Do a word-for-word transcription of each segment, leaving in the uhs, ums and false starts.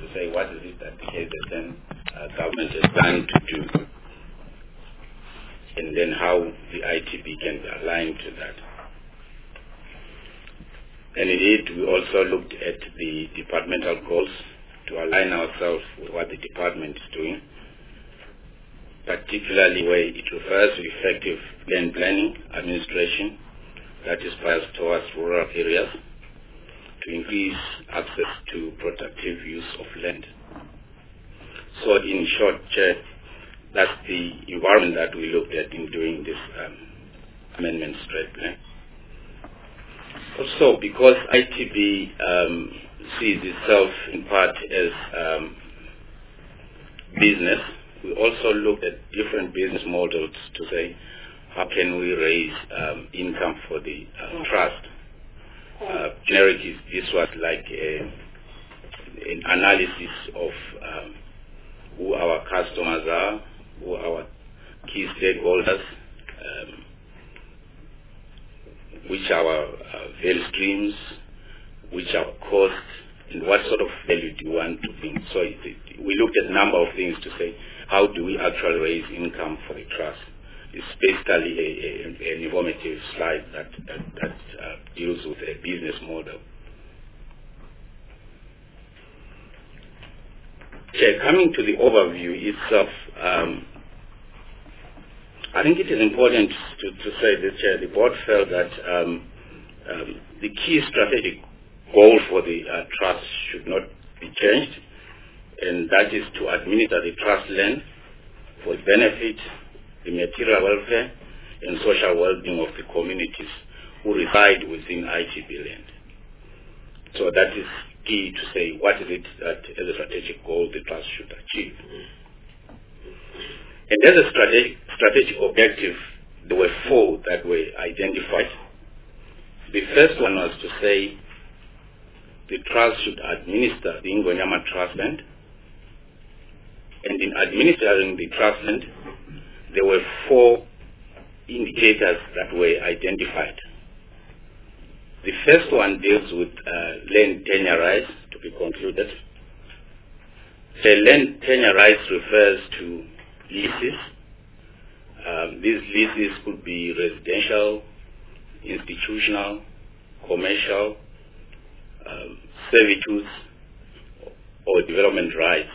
say what is it that the K Z N uh, government is planning to do, and then how the I T B can be aligned to that. And indeed, we also looked at the departmental goals to align ourselves with what the department is doing, particularly where it refers to effective land planning administration that is biased towards rural areas to increase access to productive use of land. So in short, Chair, that's the environment that we looked at in doing this um, amendment straight plan. Also, because I T B um, sees itself in part as um, business, we also looked at different business models to say, how can we raise um, income for the uh, trust? Uh, generically, this was like a, an analysis of um, who our customers are, who our key stakeholders, um, which our uh, value streams, which our costs, and what sort of value do you want to bring. So it, it, we looked at a number of things to say, how do we actually raise income for the trust? It's basically a, a, an informative slide that, that, that uh, deals with a business model. Okay, coming to the overview itself, um, I think it is important to, to say that uh, the board felt that um, um, the key strategic goal for the uh, trust should not be changed, and that is to administer the trust land for the benefit, the material welfare, and social well-being of the communities who reside within I T B land. So that is key to say what is it that as a strategic goal the trust should achieve. And as a strategic, strategic objective, there were four that were identified. The first one was to say the trust should administer the Ingonyama Trust Land. And in administering the trust land, there were four indicators that were identified. The first one deals with uh, land tenure rights, to be concluded. The land tenure rights refers to leases. Um, these leases could be residential, institutional, commercial, um, servitudes, or development rights.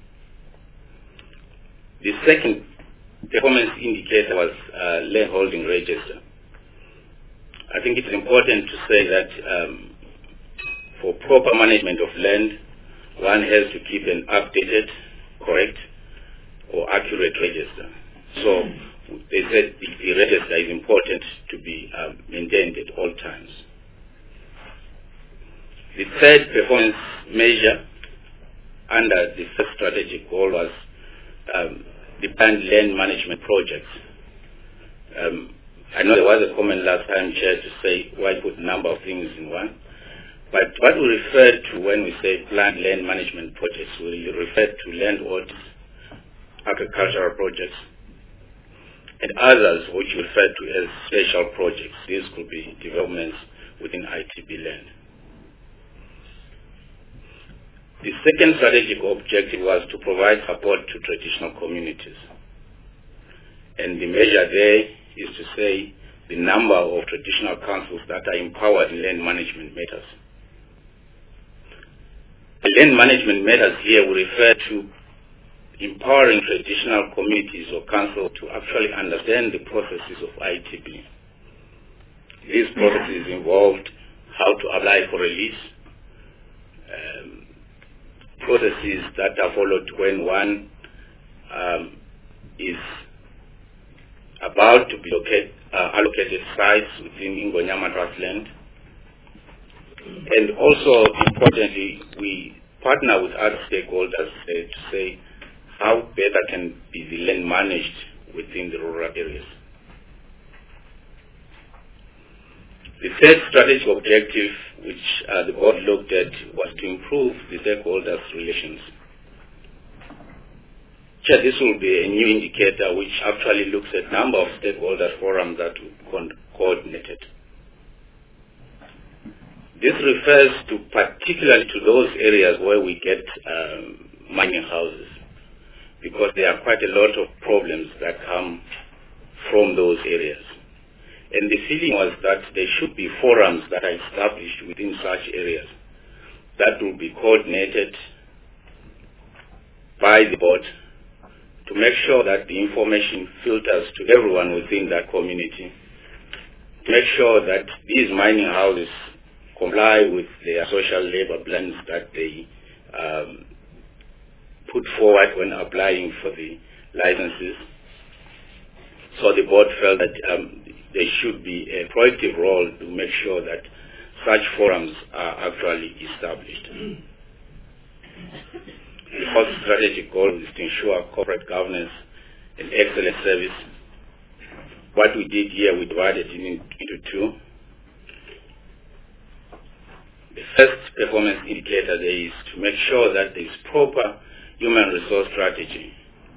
The second performance indicator was uh, land holding register. I think it's important to say that um, for proper management of land, one has to keep an updated, correct, or accurate register. So they said the, the register is important to be um, maintained at all times. The third performance measure under the first strategic goal was um, the planned land management projects. Um, I know there was a comment last time, Chair, to say why put a number of things in one. But what we refer to when we say planned land management projects, we refer to land audits, agricultural projects, and others which we refer to as special projects. These could be developments within I T B land. The second strategic objective was to provide support to traditional communities. And the measure there is to say the number of traditional councils that are empowered in land management matters. The land management matters here we refer to empowering traditional communities or councils to actually understand the processes of I T B. These processes involved how to apply for a lease, um, processes that are followed when one um, is about to be locate, uh, allocated sites within Ingonyama Trust Land. And also, importantly, we partner with other stakeholders uh, to say how better can be the land managed within the rural areas. The third strategic objective which uh, the board looked at was to improve the stakeholders' relations. Chair, this will be a new indicator which actually looks at number of stakeholder forums that we coordinated. This refers to particularly to those areas where we get um, mining houses, because there are quite a lot of problems that come from those areas. And the feeling was that there should be forums that are established within such areas that will be coordinated by the board to make sure that the information filters to everyone within that community, to make sure that these mining houses comply with their social labor plans that they um, put forward when applying for the licenses. So the board felt that um, there should be a proactive role to make sure that such forums are actually established. The fourth strategic goal is to ensure corporate governance and excellent service. What we did here, we divided it into two. The first performance indicator there is to make sure that there is proper human resource strategy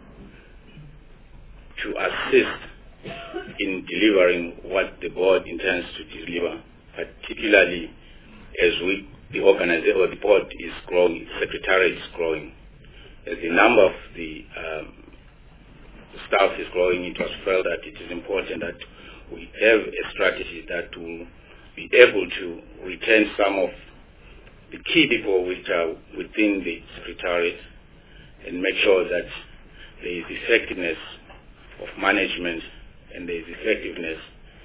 to assist in delivering what the board intends to deliver, particularly as we, the organization or the board is growing, secretariat is growing. As the number of the um, staff is growing, it was felt that it is important that we have a strategy that will be able to retain some of the key people which are within the secretariat and make sure that there is effectiveness of management and there is effectiveness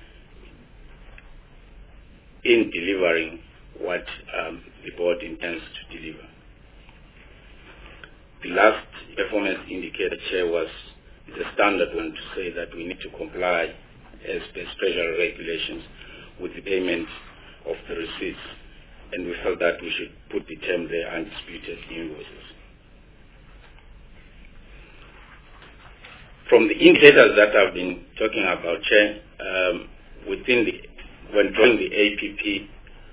in delivering what um, the board intends to deliver. The last performance indicator, Chair, was the standard one to say that we need to comply as per treasury regulations with the payment of the receipts, and we felt that we should put the term there, undisputed invoices. From the indicators that I've been talking about, Chair, um, within the, when drawing the A P P,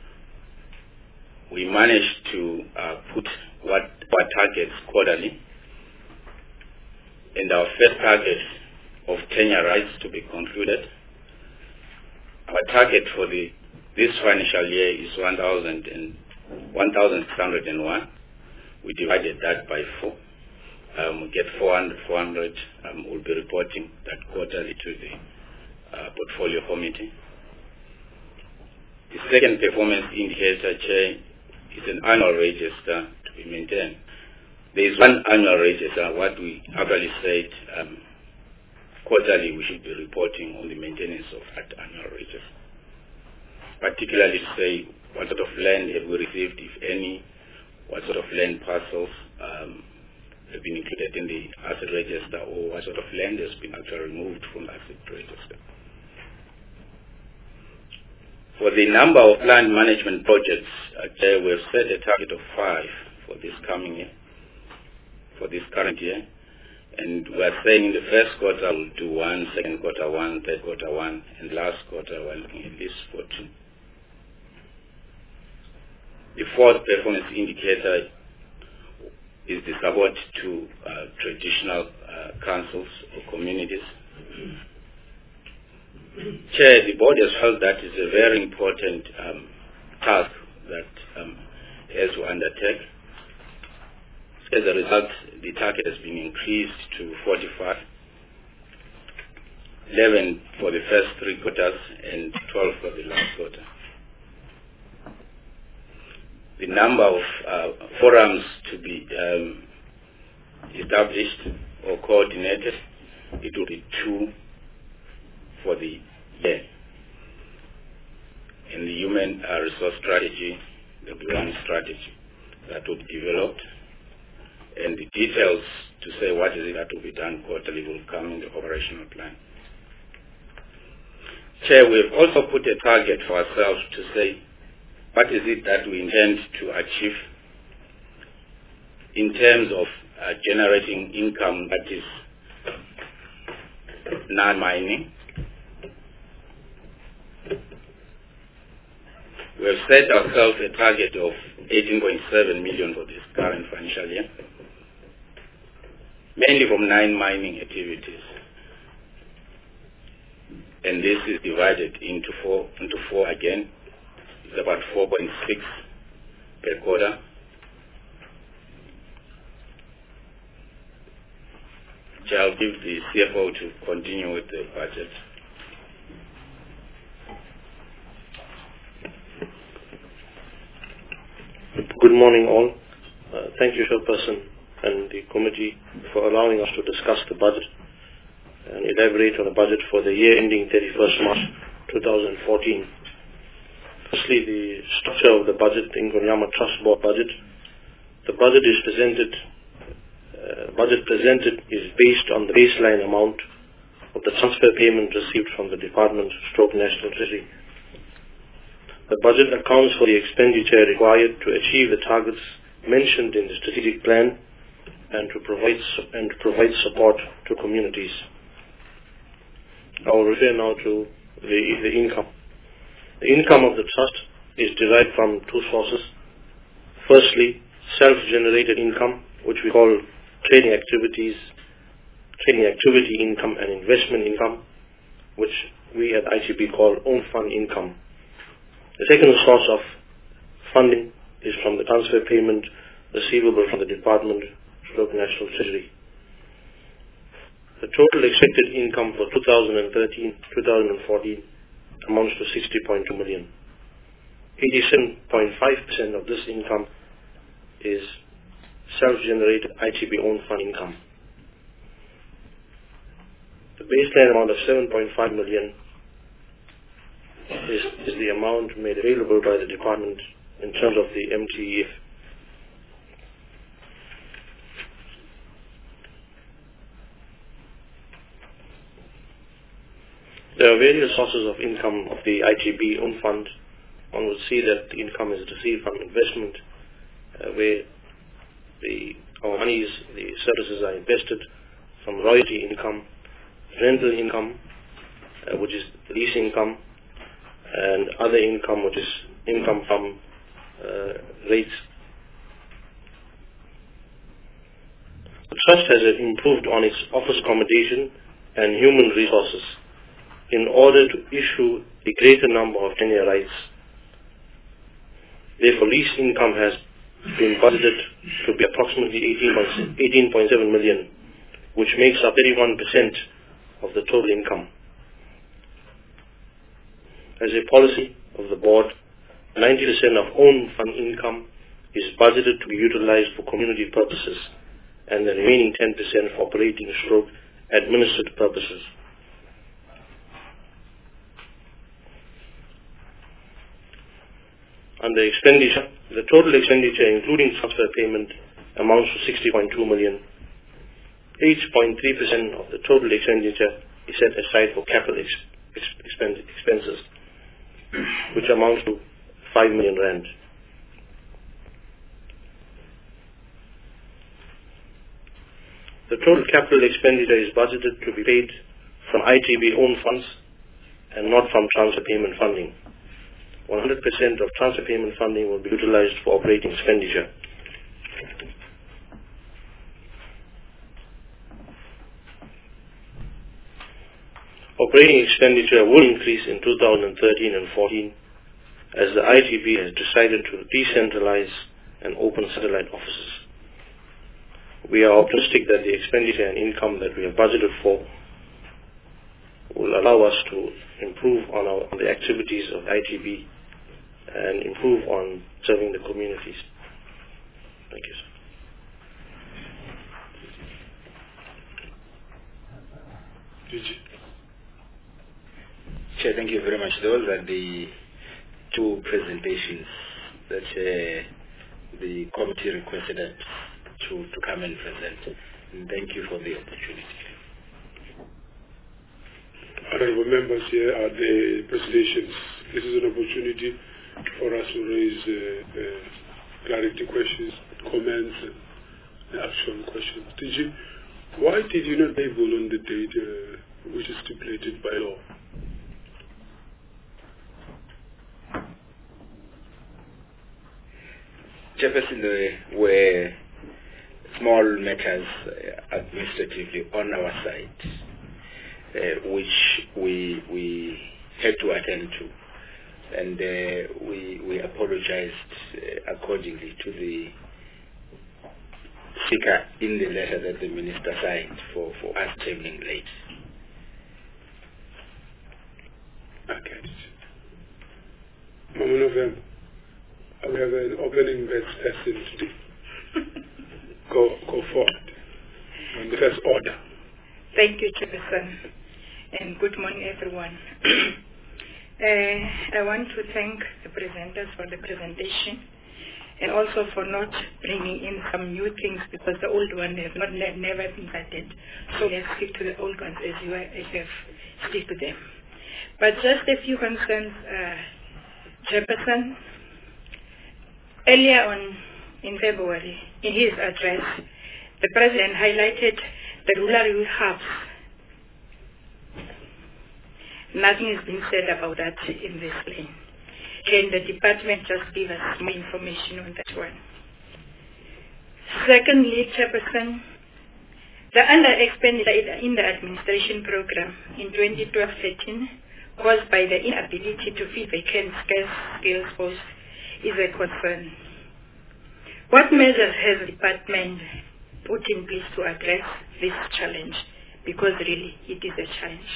we managed to uh, put what our targets quarterly, and our first target of tenure rights to be concluded. Our target for the this financial year is one thousand six hundred one. We divided that by four. Um, we get four hundred. four hundred um, we'll be reporting that quarterly to the uh, portfolio committee. The second performance indicator, Chair, is an annual register to be maintained. There is one annual register. What we actually said, um, quarterly we should be reporting on the maintenance of that annual register. Particularly to say what sort of land have we received, if any, what sort of land parcels um, have been included in the asset register, or what sort of land has been actually removed from the asset register. For the number of land management projects, uh, we have set a target of five for this coming year, for this current year. And we are saying in the first quarter we'll do one, second quarter one, third quarter one, and last quarter we're looking at least for two. The fourth performance indicator is the support to uh, traditional uh, councils or communities. Chair, the board has felt that is a very important um, task that um, has to undertake. As a result, the target has been increased to forty-five, eleven for the first three quarters and twelve for the last quarter. The number of uh, forums to be um, established or coordinated, it will be two for the year. In the human uh, resource strategy, there will be one strategy that will be developed, and the details to say what is it that will be done quarterly will come in the operational plan. Chair, we have also put a target for ourselves to say what is it that we intend to achieve in terms of uh, generating income that is non-mining. We have set ourselves a target of eighteen point seven million for this current financial year, mainly from nine mining activities. And this is divided into four, into four again. is about four point six per quarter. I'll give the C F O to continue with the budget. Good morning all. Uh, thank you, Chairperson and the committee, for allowing us to discuss the budget and elaborate on the budget for the year ending thirty-first March two thousand fourteen. Firstly, the structure of the budget, the Ingonyama Trust Board budget. The budget is presented, uh, budget presented is based on the baseline amount of the transfer payment received from the Department stroke National Treasury. The budget accounts for the expenditure required to achieve the targets mentioned in the strategic plan and to provide and to provide support to communities. I will refer now to the, the income. The income of the trust is derived from two sources. Firstly, self-generated income, which we call trading activities, trading activity income and investment income, which we at I T B call own fund income. The second source of funding is from the transfer payment receivable from the Department stroke National Treasury. The total expected income for two thousand thirteen to two thousand fourteen amounts to sixty point two million. eighty-seven point five percent of this income is self-generated I T B own fund income. The baseline amount of seven point five million is, is the amount made available by the department in terms of the M T E F. There are various sources of income of the I T B own fund. One will see that the income is received from investment, uh, where the our monies, the services are invested, from royalty income, rental income, uh, which is lease income, and other income, which is income from uh, rates. The trust has improved on its office accommodation and human resources in order to issue a greater number of tenure rights. Therefore, lease income has been budgeted to be approximately eighteen point seven million, which makes up thirty-one percent of the total income. As a policy of the board, ninety percent of own fund income is budgeted to be utilized for community purposes, and the remaining ten percent for operating stroke administered purposes. Under expenditure, the total expenditure including transfer payment amounts to sixty point two million. eight point three percent of the total expenditure is set aside for capital ex expense expenses, which amounts to five million rand. The total capital expenditure is budgeted to be paid from I T B own funds and not from transfer payment funding. one hundred percent of transfer payment funding will be utilized for operating expenditure. Operating expenditure will increase in two thousand thirteen and fourteen as the I T B has decided to decentralize and open satellite offices. We are optimistic that the expenditure and income that we have budgeted for will allow us to improve on, our, on the activities of I T B and improve on serving the communities. Thank you, sir. Chair, thank you very much. Those are the two presentations that uh, the committee requested us to, to come and present. And thank you for the opportunity. Honorable members, here are the presentations. This is an opportunity for us to raise uh, uh, clarity questions, comments, and action questions. Did you, why did you not label on the date uh, which is stipulated by law? Chairperson, there were small matters uh, administratively on our side, uh, which we we had to attend to. and uh, we we apologized uh, accordingly to the speaker in the letter that the minister signed for, for us tabling late. Okay. Mama November, we have an opening person today. go, go forward on the first order. Thank you, Chairperson, and good morning, everyone. uh, I want to thank the presenters for the presentation, and also for not bringing in some new things, because the old one has not ne never been started. So let's stick to the old ones as you have stick to them. But just a few concerns, uh, Chairperson. Earlier on in February, in his address, the President highlighted the rural hubs. Nothing has been said about that in this lane. Can the department just give us more information on that one? Secondly, Chairperson, the under-expenditure in the administration program in twenty twelve thirteen caused by the inability to fill vacant skills posts is a concern. What measures has the department put in place to address this challenge? Because really, it is a challenge.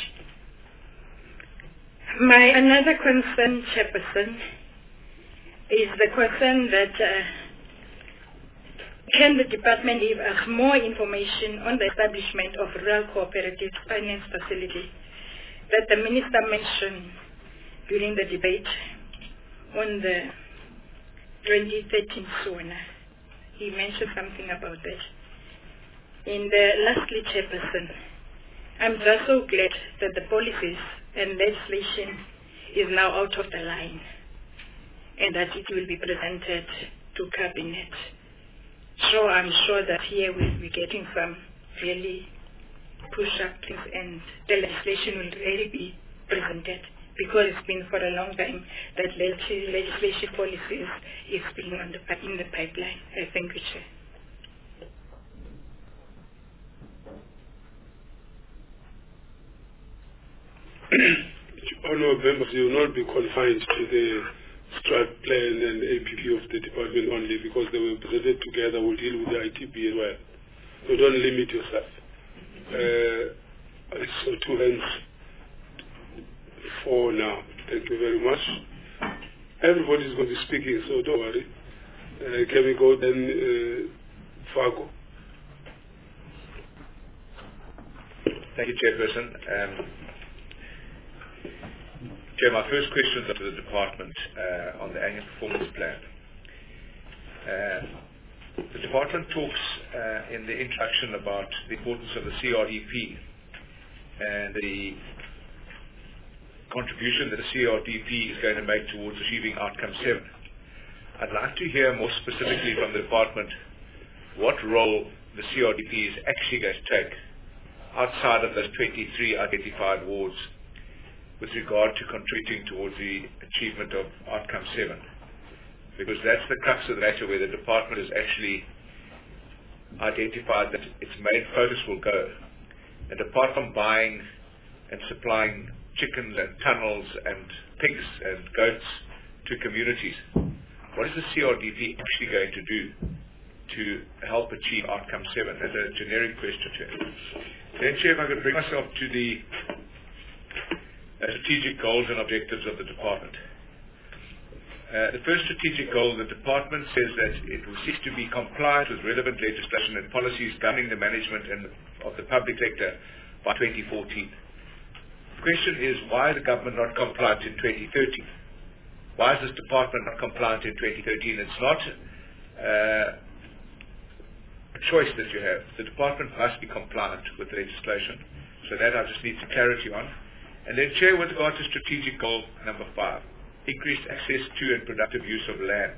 My another concern, Chairperson, is the concern that uh, can the department give us more information on the establishment of rural cooperative finance facility that the minister mentioned during the debate on the twenty thirteen SONA. He mentioned something about that. In the lastly, Chairperson, I'm just so glad that the policies and legislation is now out of the line and that it will be presented to Cabinet. So I'm sure that here we'll be getting some really push-up things and the legislation will really be presented, because it's been for a long time that legislation policies is being on the, in the pipeline. I thank you, Chair. Honourable members, you will not be confined to the strat plan and A P P of the department only, because they were presented together. We'll deal with the I T B as well. So don't limit yourself. Uh, I saw two hands. Four now. Thank you very much. Everybody's going to be speaking, so don't worry. Uh, can we go then, uh, Fargo? Thank you, Chairperson. Um, Chair, my first question is to the department uh, on the annual performance plan. Uh, the department talks uh, in the introduction about the importance of the C R D P and the contribution that the C R D P is going to make towards achieving outcome seven. I'd like to hear more specifically from the department what role the C R D P is actually going to take outside of those twenty-three identified wards with regard to contributing towards the achievement of outcome seven. Because that's the crux of the matter, where the department has actually identified that its main focus will go. And apart from buying and supplying chickens and tunnels and pigs and goats to communities, what is the C R D P actually going to do to help achieve outcome seven? That's a generic question, Chair. Then, Chair, if I could bring myself to the uh, strategic goals and objectives of the department. Uh, the first strategic goal, the department says that it will seek to be compliant with relevant legislation and policies governing the management and of the public sector by twenty fourteen. The question is, why is the government not compliant in twenty thirteen? Why is this department not compliant in twenty thirteen? It's not uh, a choice that you have. The department must be compliant with the legislation. So that I just need some clarity on. And then, Chair, with regard to strategic goal number five, increased access to and productive use of land.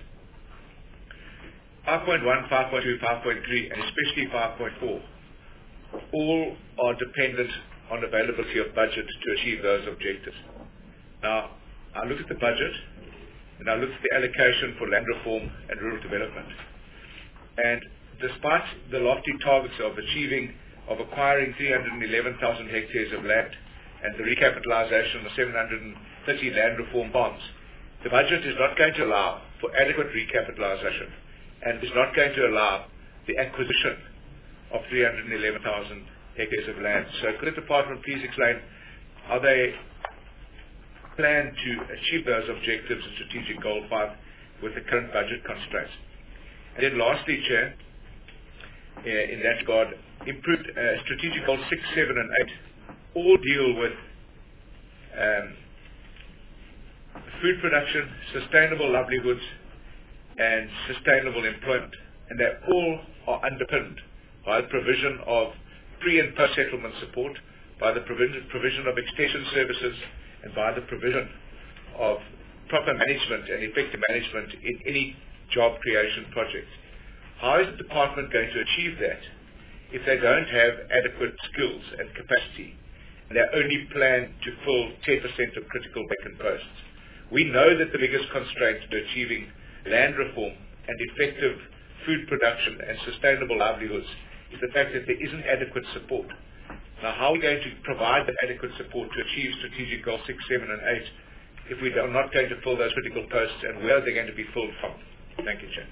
five point one, five point two, five point three, and especially five point four, all are dependent on availability of budget to achieve those objectives. Now, I look at the budget, and I look at the allocation for land reform and rural development. And despite the lofty targets of achieving, of acquiring three hundred eleven thousand hectares of land and the recapitalization of seven hundred thirty land reform bonds, the budget is not going to allow for adequate recapitalization and is not going to allow the acquisition of three hundred eleven thousand hectares of land. So could the department please explain how they plan to achieve those objectives in strategic goal five with the current budget constraints? And then lastly, Chair, uh, in that regard, improved uh, strategic goals six, seven and eight all deal with um, food production, sustainable livelihoods and sustainable employment. And they all are underpinned by the provision of pre and post settlement support, by the provision, provision of extension services, and by the provision of proper management and effective management in any job creation project. How is the department going to achieve that if they don't have adequate skills and capacity and they only plan to fill ten percent of critical vacant posts? We know that the biggest constraint to achieving land reform and effective food production and sustainable livelihoods is the fact that there isn't adequate support. Now, how are we going to provide that adequate support to achieve strategic goals six, seven and eight if we are not going to fill those critical posts, and where are they going to be filled from? Thank you, Chair.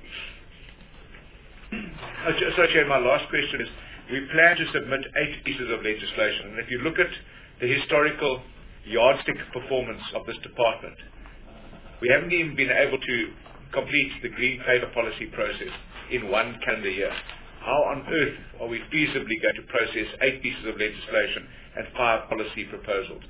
Oh, so, Chair, my last question is, we plan to submit eight pieces of legislation, and if you look at the historical yardstick performance of this department, we haven't even been able to complete the green paper policy process in one calendar year. How on earth are we feasibly going to process eight pieces of legislation and five policy proposals?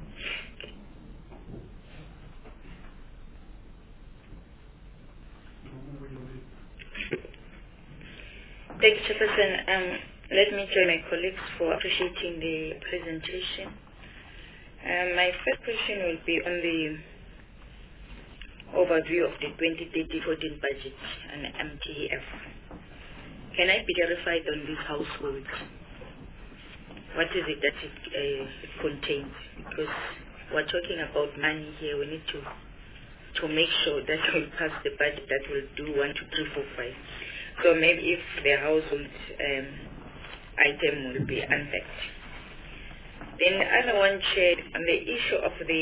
Thank you, Chairperson. Um, let me join my colleagues for appreciating the presentation. Um, my first question will be on the overview of the twenty thirteen fourteen budget and M T E F. Can I be clarified on this household? What is it that it, uh, it contains? Because we're talking about money here. We need to to make sure that we pass the budget that will do one, two, three, four, five. So maybe if the household um, item will be unpacked. Then the other one, Chair, on the issue of the,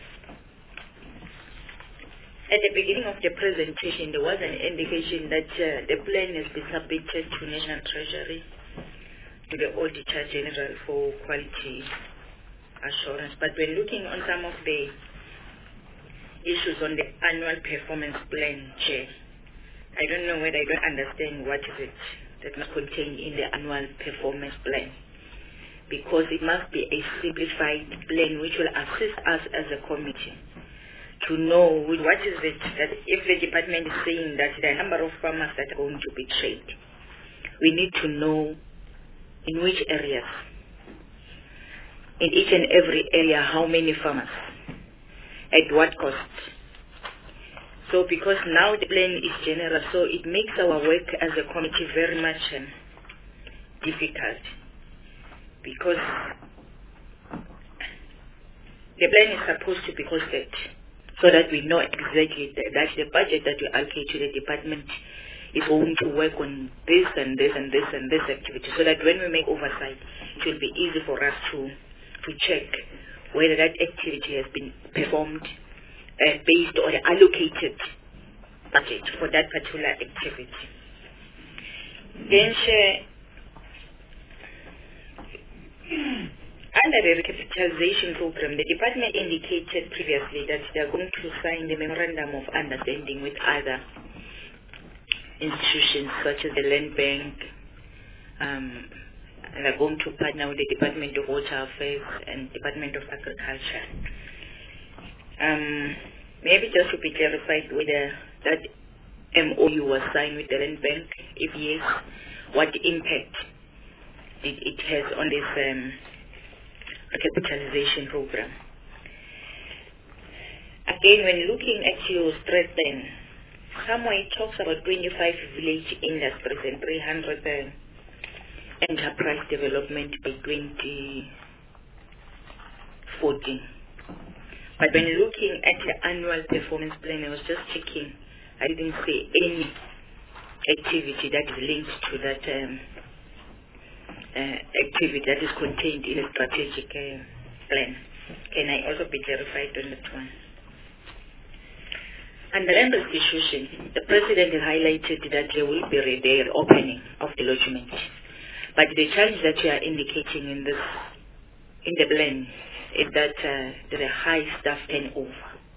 at the beginning of the presentation, there was an indication that uh, the plan has been submitted to National Treasury, to the Auditor General for quality assurance. But when looking on some of the issues on the annual performance plan, Chair, I don't know whether I don't understand what is it that must contain in the annual performance plan, because it must be a simplified plan which will assist us as a committee to know what is it that if the department is saying that there are a number of farmers that are going to be trained, we need to know in which areas, in each and every area, how many farmers, at what cost. So because now the plan is general, so it makes our work as a committee very much um, difficult, because the plan is supposed to be costed so that we know exactly that, that the budget that we allocate to the department is going to work on this and this and this and this activity, so that when we make oversight, it will be easy for us to, to check whether that activity has been performed Uh, based on the allocated budget for that particular activity. Then, Chair, under the recapitalization program, the department indicated previously that they are going to sign the memorandum of understanding with other institutions such as the Land Bank, um, and they're going to partner with the Department of Water Affairs and Department of Agriculture. Um, maybe just to be clarified whether that M O U was signed with the Land Bank. If yes, what impact did it has on this um, recapitalization program? Again, when looking at your stress plan, somewhere it talks about twenty-five village industries and three hundred uh, enterprise development by twenty fourteen. But when looking at the annual performance plan, I was just checking. I didn't see any activity that is linked to that um, uh, activity that is contained in a strategic uh, plan. Can I also be clarified on that one? Under land restitution, the President highlighted that there will be a reopening of the lodgement. But the challenge that you are indicating in this, in the plan, is that uh, there are high staff turnover.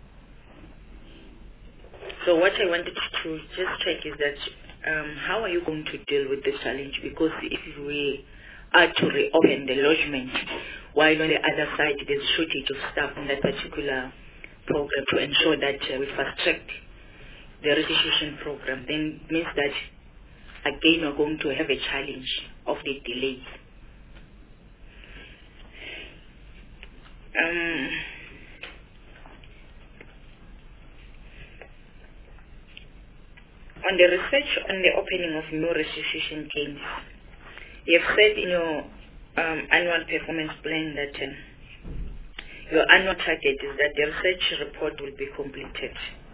So what I wanted to just check is that um, how are you going to deal with this challenge? Because if we are to reopen the lodgement, while on the other side there's a shortage of staff in that particular program to ensure that uh, we fast-track the restitution program, then it means that again we're going to have a challenge of the delay. Um, on the research on the opening of new restitution games, you have said in your um, annual performance plan that uh, your annual target is that the research report will be completed.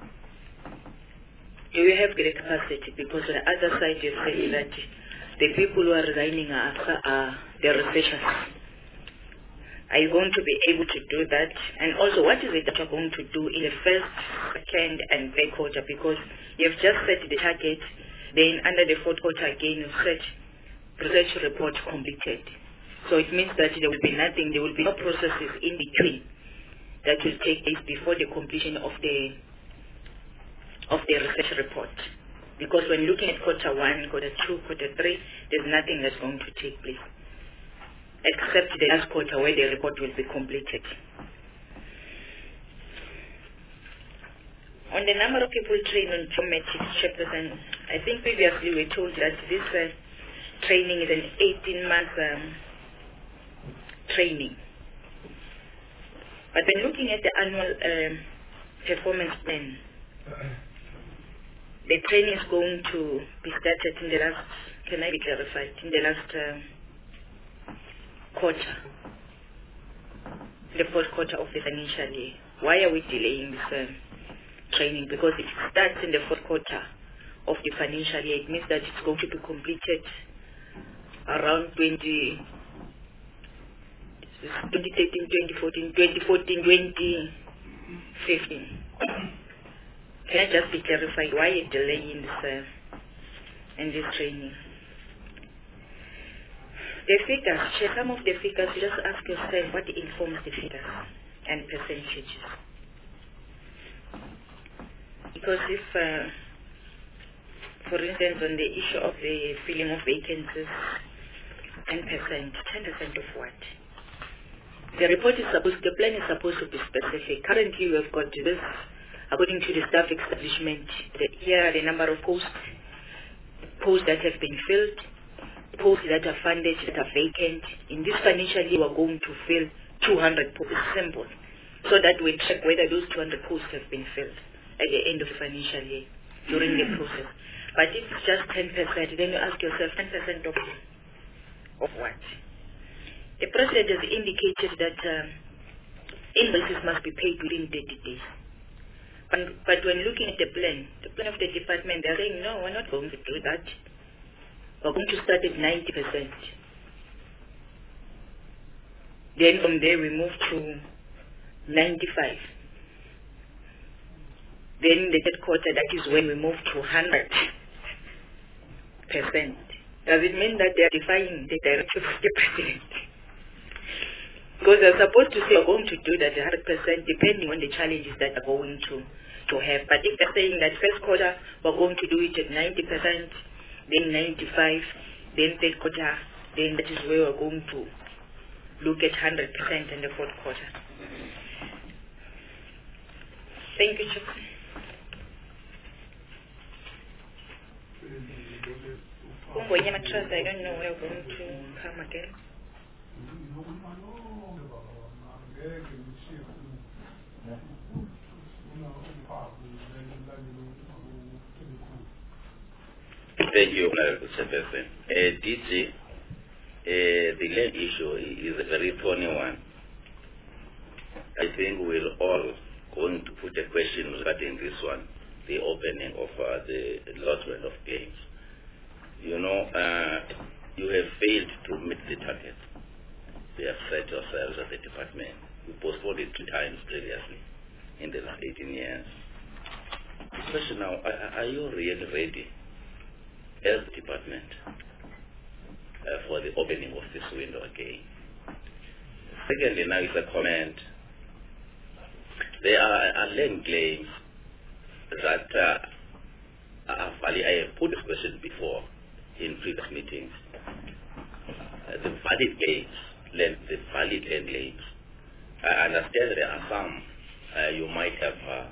Do you have the capacity? Because on the other side you say that the people who are resigning are, are the researchers. Are you going to be able to do that? And also, what is it that you're going to do in the first, second, and third quarter? Because you've just set the target, then under the fourth quarter again, you've set research report completed. So it means that there will be nothing, there will be no processes in between that will take place before the completion of the of the research report. Because when looking at quarter one, quarter two, quarter three, there's nothing that's going to take place, except the last quarter where the report will be completed. On the number of people trained on geometrics, Chairperson, I think previously we told that this uh, training is an eighteen month um, training. But when looking at the annual um, performance plan, the training is going to be started in the last, can I be clarified, in the last uh, quarter, the fourth quarter of the financial year. Why are we delaying this uh, training? Because if it starts in the fourth quarter of the financial year, it means that it's going to be completed around twenty, twenty thirteen, twenty fourteen, twenty fourteen, twenty fifteen. Can I just be clarified why a delay in this, uh, in this training? The figures, share some of the figures, just ask yourself what informs the figures and percentages. Because if, uh, for instance, on the issue of the filling of vacancies, ten percent, ten percent of what? The report is supposed, the plan is supposed to be specific. Currently, we have got this, according to the staff establishment, that here are the number of posts, posts that have been filled, posts that are funded, that are vacant. In this financial year, we're going to fill two hundred posts. It's simple. So that we check whether those two hundred posts have been filled at the end of the financial year during the process. But if it's just ten percent, then you ask yourself, ten percent of, of what? The President has indicated that um, invoices must be paid within thirty days. But, but when looking at the plan, the plan of the department, they're saying, no, we're not going to do that. We're going to start at ninety percent. Then from there we move to ninety-five. Then the third quarter, that is when we move to one hundred percent. Does it mean that they are defying the directive of the President? Because they're supposed to say we're going to do that one hundred percent depending on the challenges that are going to, to have. But if they're saying that first quarter we're going to do it at ninety percent, then ninety-five, then third quarter, then that is where we're going to look at one hundred percent in the fourth quarter. Thank you, Chairman. Kumbonyama Trust, I don't know where we're going to come again. Thank you, Honorable Chairperson. Uh, D G, uh, the land issue is a very thorny one. I think we're all going to put a question regarding this one, the opening of uh, the allotment of games. You know, uh, you have failed to meet the target. We have set ourselves as a department. We postponed it two times previously in the last eighteen years. The question now, are, are you really ready as the department uh, for the opening of this window again? Secondly, now is a comment. There are alleged claims that uh, are valid. I have put this question before in previous meetings. Uh, the valid claims, land, the valid land claims. I understand there are some uh, you might have uh,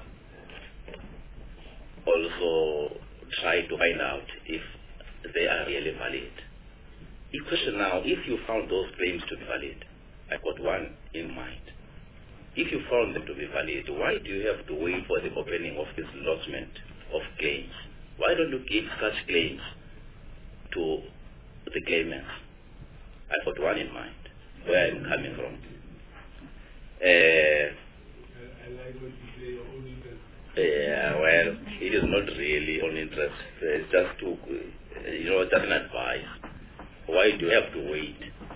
also tried to find out if they are really valid. The question now, if you found those claims to be valid, I got one in mind. If you found them to be valid, why do you have to wait for the opening of this lodgement of claims? Why don't you give such claims to the claimants? I got one in mind, where I'm coming from. Uh, I like what you say, your own interest. Yeah, well, it is not really own interest. It's just to, you know, just an advice. Why do you have to wait?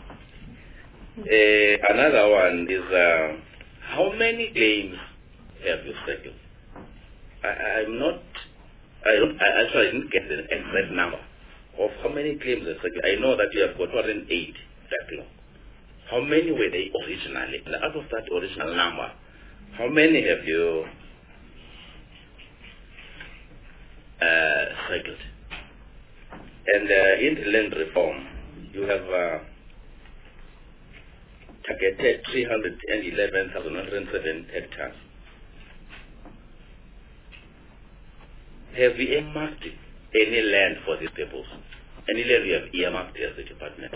Uh, another one is, uh, how many claims have you settled? I, I'm not, I don't, I actually didn't get the exact number of how many claims have settled. I know that you have got two hundred eight backlog. How many were they originally? And out of that original number, how many have you uh, settled? And uh, in the land reform, you have uh, targeted three hundred eleven thousand one hundred seven hectares. Have you earmarked any land for these purpose? Any land you have earmarked as the department?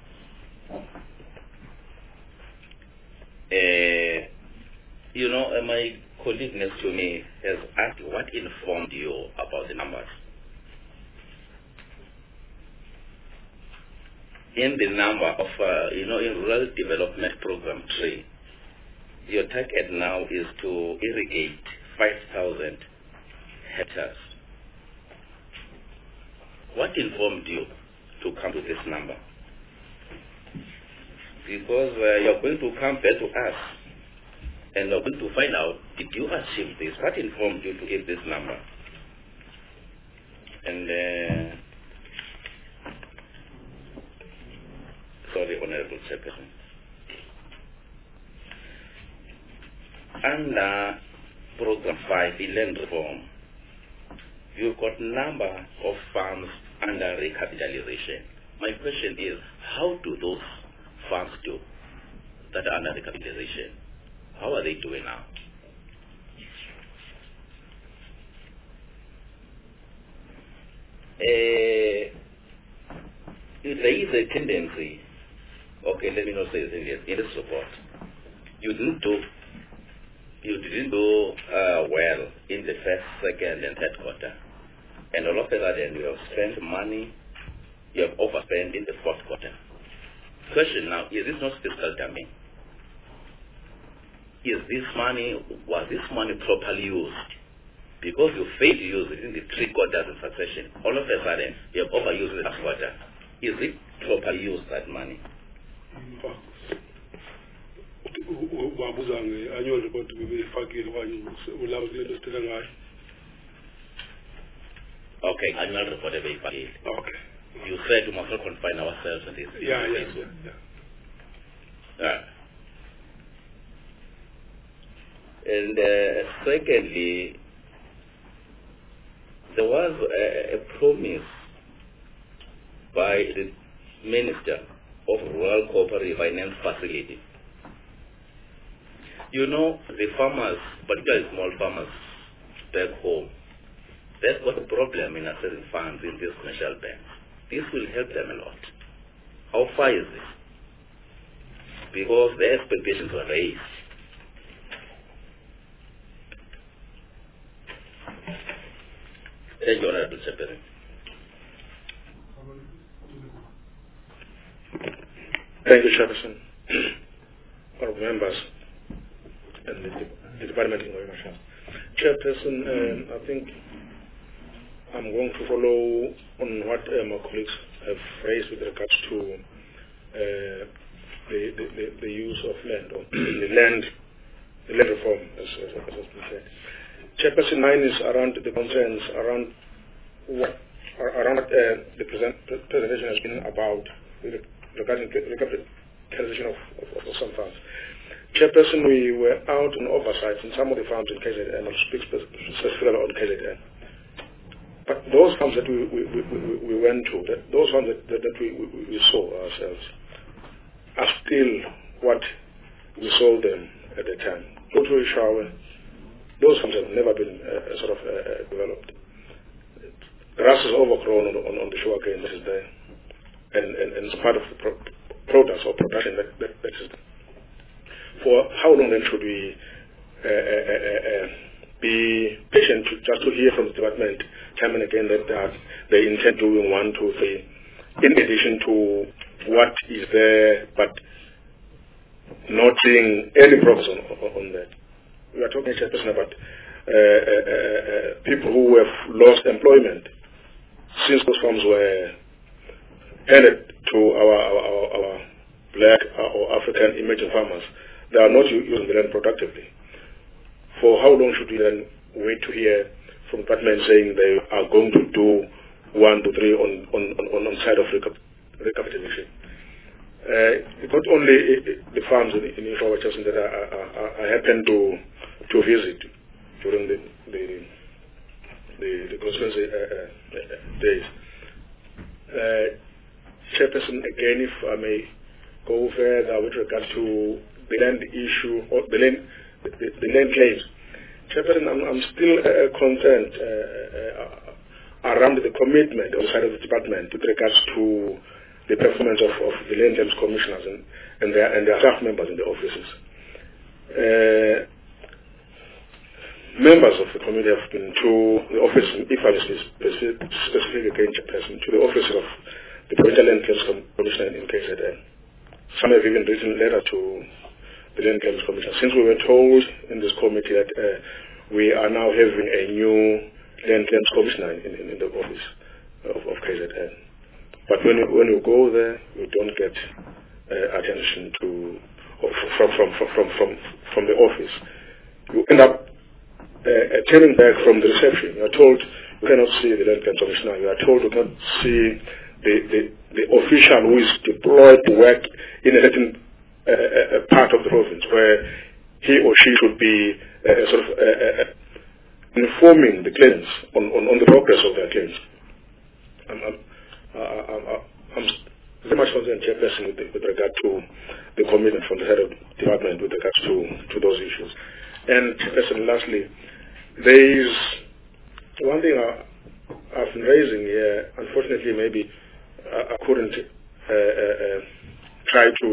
Uh, you know, uh, my colleague next to me has asked what informed you about the numbers. In the number of, uh, you know, in Rural Development Program three, your target now is to irrigate five thousand hectares. What informed you to come to this number? Because uh, you're going to come back to us and you're going to find out, did you achieve this? What informed you to give this number? And uh, sorry, Honorable Chairperson. Under Program five, land reform, you've got number of farms under recapitalization. My question is, how do those farms do that are under recapitalization? How are they doing now? Uh, there is a tendency, okay, let me not say this, in this report, you didn't do, you didn't do uh, well in the first, second, and third quarter. And all of a sudden, you have spent money, you have overspent in the fourth quarter. Question now, is this not fiscal dumping? Is this money, was this money properly used? Because you failed to use it in the three quarters in succession, all of a sudden, you have overused it last quarter. Is it properly used, that money? Annual report Okay, annual report will be filed. Okay. You said we must not confine ourselves in this. Yeah, yeah, yeah. yeah. Uh, and uh, secondly, there was a, a promise by the Minister of Rural Cooperative Finance Facility. You know, the farmers, particularly small farmers back home, they've got a problem in accessing funds in these commercial banks. This will help them a lot. How far is this? Because their expectations were raised. Thank you, Honorable Chairperson. Thank you, Chairperson. Honorable members and the, the Department of Information. Chairperson, um, I think I'm going to follow on what uh, my colleagues have raised with regards to uh, the, the, the, the use of land, or the land, the land reform, as, as, as has been said. Chairperson, nine is around the concerns around what around uh, the present, presentation has been about regarding recapitalization of, of, of some farms. Chairperson, we were out on oversight in some of the farms in K Z N. I'll speak specifically on K Z N. But those farms that we, we, we, we went to, that, those farms that, that, that we, we, we saw ourselves, are still what we sold them at the time. Go to a shower, those farms have never been uh, sort of uh, developed. Grass is overgrown on, on, on the sugarcane that is there, and, and, and it's part of the pro products or production that, that, that is there. For how long then should we uh, uh, uh, uh, be patient to, just to hear from the department time and again that uh, they intend doing one, two, three, in addition to what is there, but not seeing any progress on, on, on that. We are talking about uh, uh, uh, people who have lost employment since those farms were handed to our, our, our, our black or African emerging farmers. They are not using the land productively. For how long should we then wait to hear from the department saying they are going to do one, two, three on on on, on side of recapitalization? Uh, it's not only the farms in, in Ishawa that I, I, I happened to to visit during the the the, the constituency uh, uh, days. Uh, Chairperson, again, if I may go further with regard to the land issue or the land the, the land claims. Chairperson, I'm, I'm still uh, concerned uh, uh, around the commitment on the side of the department with regards to the performance of, of the land claims commissioners and, and their and their staff members in the offices. Uh, members of the committee have been to the office, if I may specific, specific again, Chairperson, to the office of the Provincial Land Claims Commissioner in K Z N. Some have even written a letter to the Land Claims Commissioner. Since we were told in this committee that uh, we are now having a new Land Claims Commissioner in, in, in the office of, of K Z N. But when you, when you go there, you don't get uh, attention to from, from, from, from, from, from the office. You end up uh, turning back from the reception. You are told you cannot see the Land Claims Commissioner. You are told you cannot see the, the, the official who is deployed to work in a certain uh, part of the province where he or she should be uh, sort of uh, uh, informing the claimants on, on, on the progress of their claims. I'm, I'm, I'm, I'm very much concerned, Chairperson, with, with regard to the commitment from the head of the department with regards to, to those issues. And Chairperson, lastly, there is one thing I, I've been raising here. Unfortunately, maybe I, I couldn't uh, uh, try to,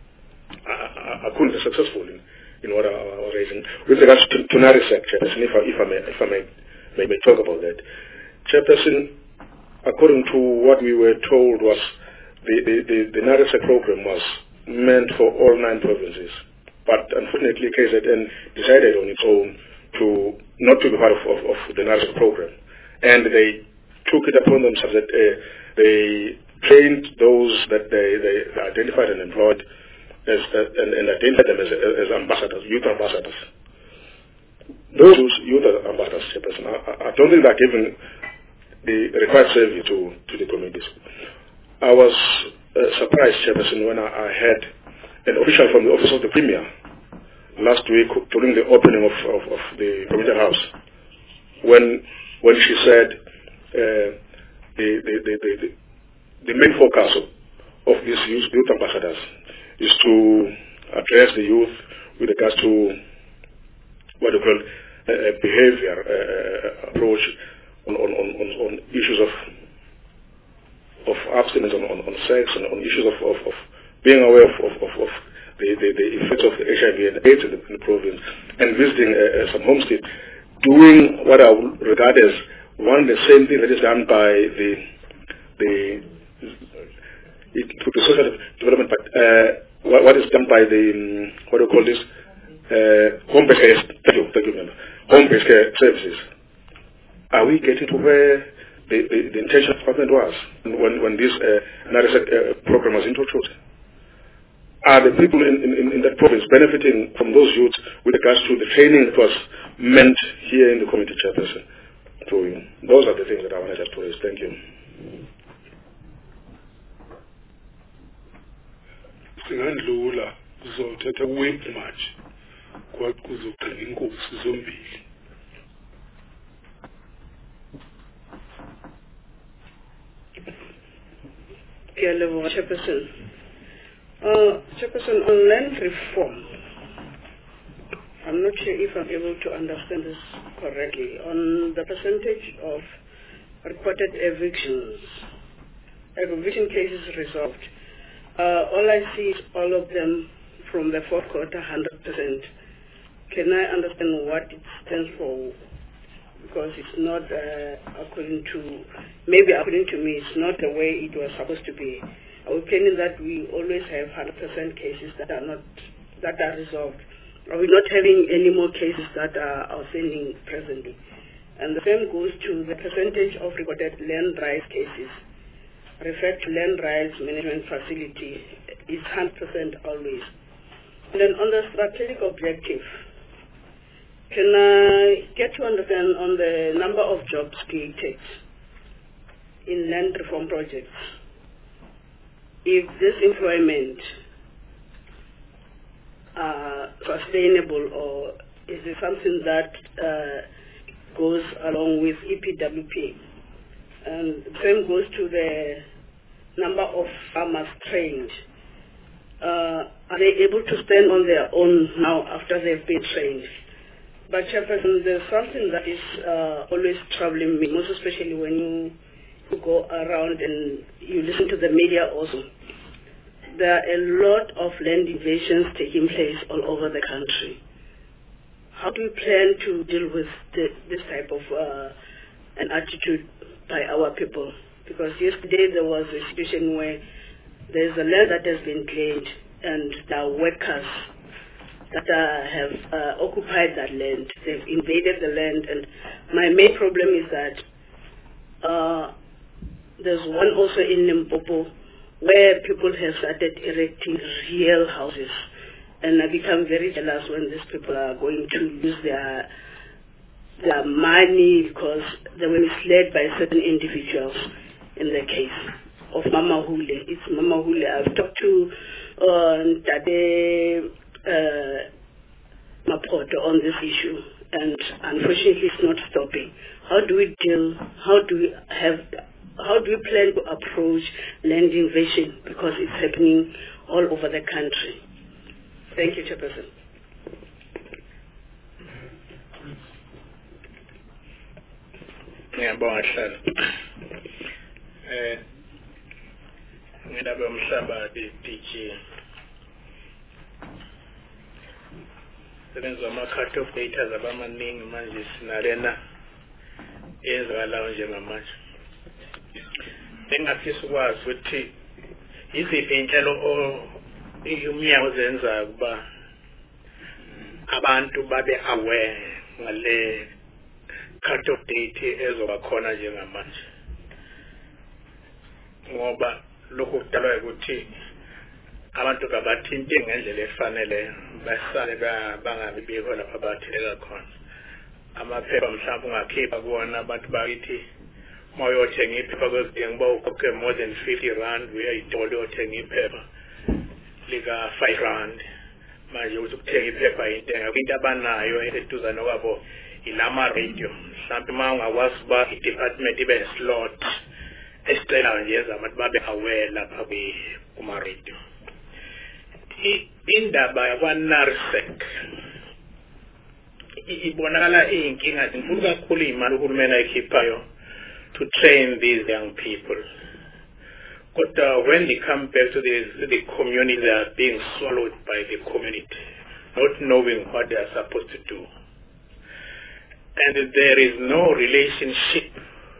I, I couldn't be successful in, in what I, I was raising. With regards to, to NARISEC, Chairperson, if I, if I, may, if I may, may, may talk about that. Chairperson, according to what we were told, was the, the, the, the NARISEC program was meant for all nine provinces. But unfortunately, K Z N decided on its own to not to be part of, of, of the NARISEC program. And they took it upon themselves that uh, they trained those that they, they identified and employed as, uh, and, and identified them as, as ambassadors, youth ambassadors. Those youth ambassadors, I, I don't think they're given the required service to, to the communities. I was uh, surprised, Chairperson, when I, I had an official from the Office of the Premier last week during the opening of, of, of the Provincial House, when when she said uh, the, the, the, the, the main focus of, of these youth, youth ambassadors is to address the youth with regards to what you call a behavior uh, approach on, on, on, on issues of of abstinence, on, on, on sex, and on issues of, of, of being aware of, of, of, of the, the, the effects of H I V and AIDS in the, in the province, and visiting uh, some homestead, doing what I would regard as one the same thing that is done by the the it could be social development, but uh, what, what is done by the um, what do you call this uh, home-based care? Thank you, thank you, member. Home-based care services. Are we getting to where the, the, the intention of the department was when when this uh, NARISEC uh, program was introduced? are the people in, in, in that province benefiting from those youths with regards to the training that was meant here in the committee, Chairperson? So, those are the things that I wanted to raise. Thank you. Singandlula kuzothatha whip match kwakuzogcina inkosi zombili. Chairperson. Uh, Chairperson, on land reform, I'm not sure if I'm able to understand this correctly. On the percentage of reported evictions, eviction cases resolved, uh, all I see is all of them from the fourth quarter, one hundred percent. Can I understand what it stands for? Because it's not uh, according to, maybe according to me, it's not the way it was supposed to be. Are we claiming that we always have one hundred percent cases that are not, that are resolved? Are we not having any more cases that are outstanding presently? And the same goes to the percentage of reported land rights cases. Referred to land rights management facility is one hundred percent always. And then on the strategic objective, can I get to understand on the number of jobs created in land reform projects? If this employment are sustainable, or is it something that uh, goes along with E P W P? And the same goes to the number of farmers trained. Uh, are they able to stand on their own now after they've been trained? But Chairperson, there's something that is uh, always troubling me, most especially when you, you go around and you listen to the media also. There are a lot of land invasions taking place all over the country. How do you plan to deal with the, this type of uh, an attitude by our people? Because yesterday there was a situation where there's a land that has been claimed and there are workers that uh, have uh, occupied that land. They've invaded the land, and my main problem is that uh, there's one also in Limpopo where people have started erecting real houses, and I become very jealous when these people are going to use their their money because they were misled by certain individuals. In the case of Mama Hule, it's Mama Hule. I've talked to uh, Tade Uh, Mapoto on this issue, and unfortunately it's not stopping. How do we deal, how do we have, how do we plan to approach land invasion, because it's happening all over the country? Thank you, Chairperson. Ngiyabonga Hlalo. Eh ngidaba umhlaba D G. Sebenza ama-cut off data zabamaningi manje sinalena ezakalayo njengamanje. Bengafisa ukwazi ukuthi iziphi inhlelo umnyango zenza kuba abantu babe aware ngale cut off date ezoba khona njengamanje. Ngoba lokho kudalwa ukuthi abantu kabathinte ngendlela efanele basale bangabi bikho lapha batheka khona. Amaphepha mhlawumbe ungakhipha kuwona abantu bakithi moyothenga iphepha kwezidingo bawukhokhe more than fifty rand uyayithola uyothenga iphepha lika five rand. Manje uthi ukuthenga iphepha intenga into abanayo eduzane kwabo ilama radio. Mhlawumbe uma ungakwazi uba i-department ibe slot esicela nje abantu babe aware lapha kuma radio. Indaba yakwa-NARSEC ibonakala iyinkinga zinkulu kakhulu imali uhulumeni ayikhiphayo to train these young people. But uh, when they come back to the, the community, they are being swallowed by the community, not knowing what they are supposed to do. And there is no relationship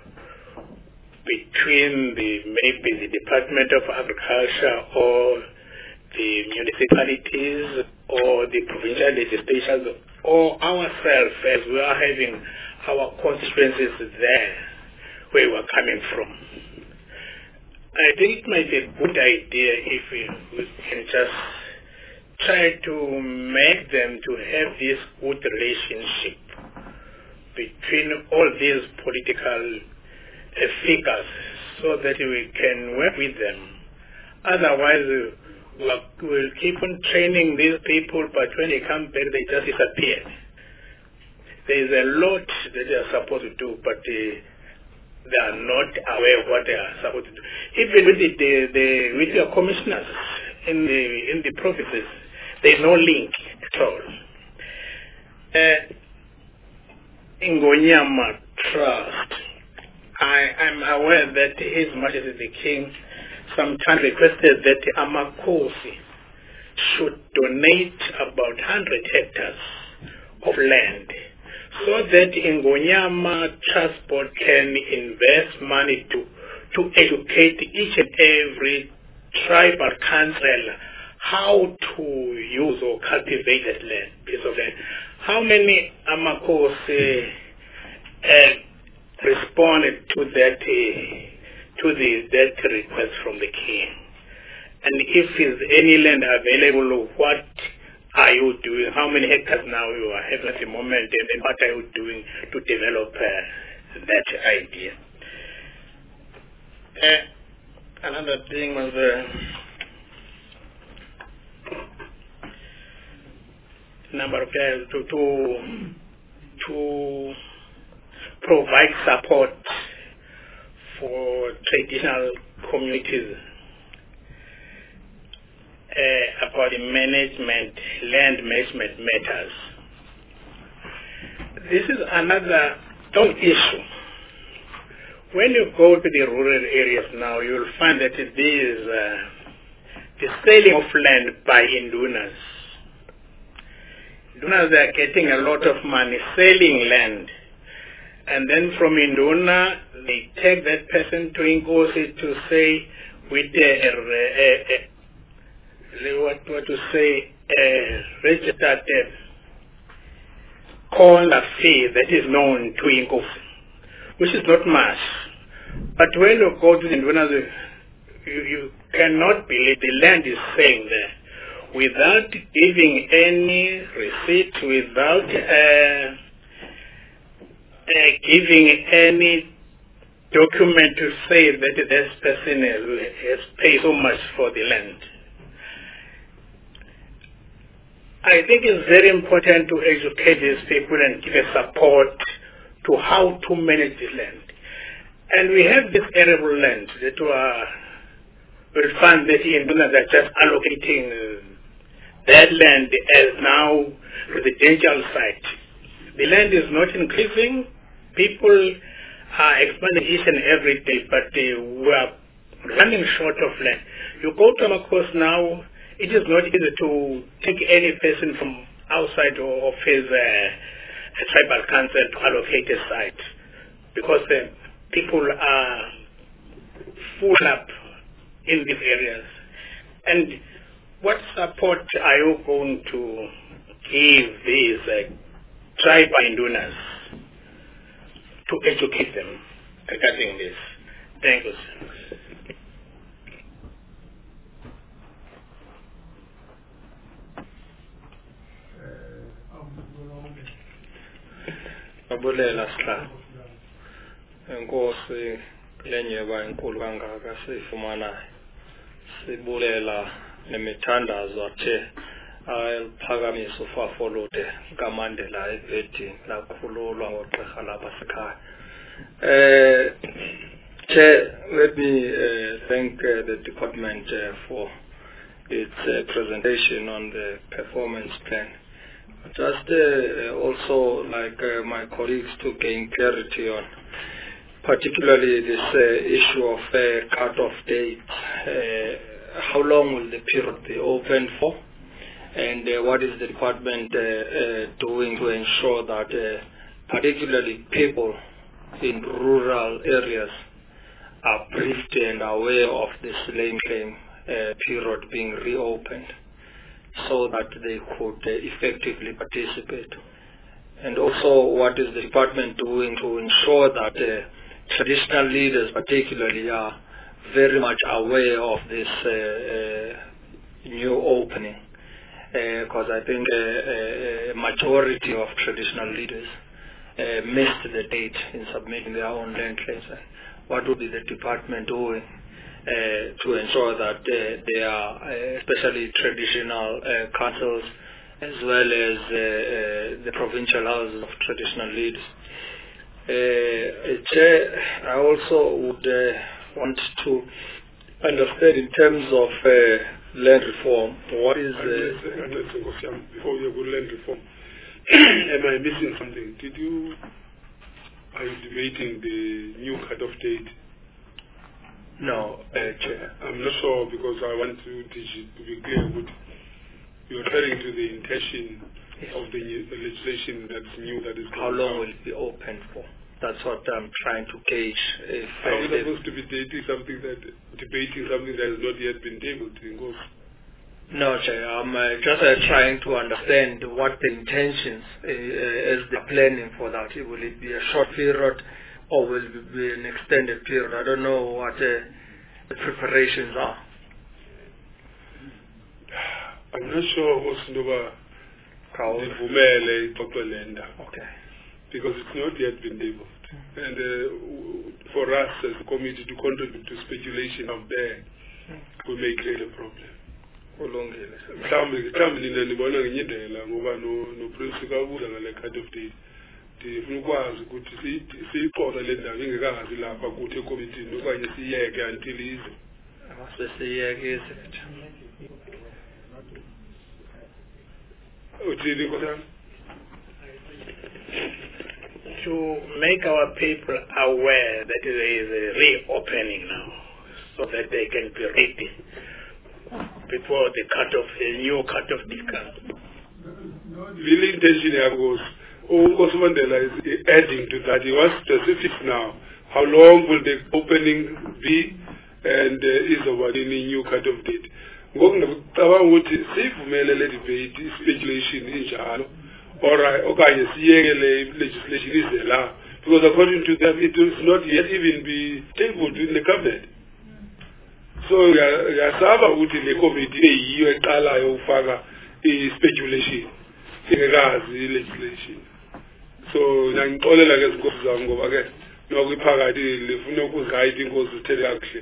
between the maybe the Department of Agriculture or the municipalities or the provincial legislatures or ourselves as we are having our constituencies there where we are coming from. I think it might be a good idea if we, we can just try to make them to have this good relationship between all these political uh, figures so that we can work with them. Otherwise, uh, we'll keep on training these people, but when they come back, they just disappear. There is a lot that they are supposed to do, but uh, they are not aware of what they are supposed to do. Even with the, the, the with your commissioners in the in the provinces, there is no link at all. Uh, Ingonyama Trust. I am aware that His Majesty the King sometimes requested that Amakosi should donate about one hundred hectares of land so that Ingonyama Trust Board can invest money to, to educate each and every tribal council how to use or cultivate that land, piece of land. How many Amakosi uh, responded to that uh, to the that request from the king? And if is any land available, what are you doing? How many hectares now you are having at the moment, and then what are you doing to develop uh, that idea? Uh, another thing was uh, number of guys to to to provide support for traditional communities uh, about the management, land management matters. This is another don't issue. When you go to the rural areas now, you'll find that it is uh, the selling of land by indunas. Indunas are getting a lot of money selling land. And then from Induna, they take that person to Inkosi to say, with a, a, a, what, what to say, a registered corner fee that is known to Inkosi, which is not much. But when you go to the Induna, you, you cannot believe the land is saying there, without giving any receipt, without uh, uh, giving any document to say that this person has, has paid so much for the land. I think it's very important to educate these people and give a support to how to manage the land. And we have this arable land that are, we'll find that in Induna are just allocating uh, that land as now residential site. The land is not increasing. People are expanding each and every day, but uh, we are running short of land. You go to Makos now, it is not easy to take any person from outside of his uh, tribal council to allocate a site, because uh, people are full up in these areas. And what support are you going to give these uh, tribal indunas to educate them regarding this? Thank you, sir. Abulela sihla enkosi lenyeba enkulu kangaka sifumana sibulela nemithandazo athe ayiphakamisa ufafolude kaMandela ebhedini lakhululwa ngogqirha lapha sekhaya. Uh, Chair, let me uh, thank uh, the department uh, for its uh, presentation on the performance plan. Just uh, also like uh, my colleagues to gain clarity on particularly this uh, issue of uh, cut-off date. Uh, how long will the period be open for? And uh, what is the department uh, uh, doing to ensure that uh, particularly people in rural areas are briefed and aware of this land claim uh, period being reopened, so that they could uh, effectively participate? And also, what is the department doing to ensure that uh, traditional leaders particularly are very much aware of this uh, uh, new opening, because uh, I think a uh, uh, majority of traditional leaders uh, missed the date in submitting their own land claims. What would be the department doing uh, to ensure that uh, they are, uh, especially traditional uh, councils, as well as uh, uh, the provincial houses of traditional leaders? Uh, Chair, I also would uh, want to understand in terms of uh, land reform, what is... Uh, before you go land reform, am I missing something? Did you... Are you debating the new cut-off date? No, uh, Chair. I'm not sure, because I want to teach it to be clear. But you're referring to the intention yes. of the, new, the legislation that's new, that is... How long will it be open for? That's what I'm trying to gauge. If, Are uh, we supposed to be debating something that, debating something that has not yet been tabled? No, Chair. I'm uh, just uh, trying to understand what the intentions uh, as the planning for that. Will it be a short period or will it be an extended period? I don't know what uh, the preparations are. I'm not sure what's Nova Okay. Because it's not yet been tabled. Mm. And uh, for us as a committee to contribute to speculation out there mm. will may create a problem. Mhlawumbe mhlawumbe nina nibona ngenye indlela ngoba no Prince kabuza ngale cut off date. Ndifuna ukwazi ukuthi siyixoxa le ndaba ingekazi lapha kuthi ekomithini okanye siyeke until ize. Sesiyeke ize. Uthini nkosana? To make our people aware that there is a reopening now, so that they can be ready before the cut-off, the new cut-off becomes. Really intention here goes, Unkosi Mandela is adding to that. He was specific now. How long will the opening be, and uh, is about any new cut-off date? Ngokungicabanga ukuthi sivumele le debate speculation injalo. Alright, okay, siyeke legislation is there, because according to them it will not yet even be tabled in the cabinet. So yasaba ukuthi le committee eyiyo eqalayo ufaka i-speculation ingekazi legislation. So ngixolela ke izinkosi zami ngoba ke nokuphakathi lifuna ukuzigayida inkosi uthele kakuhle.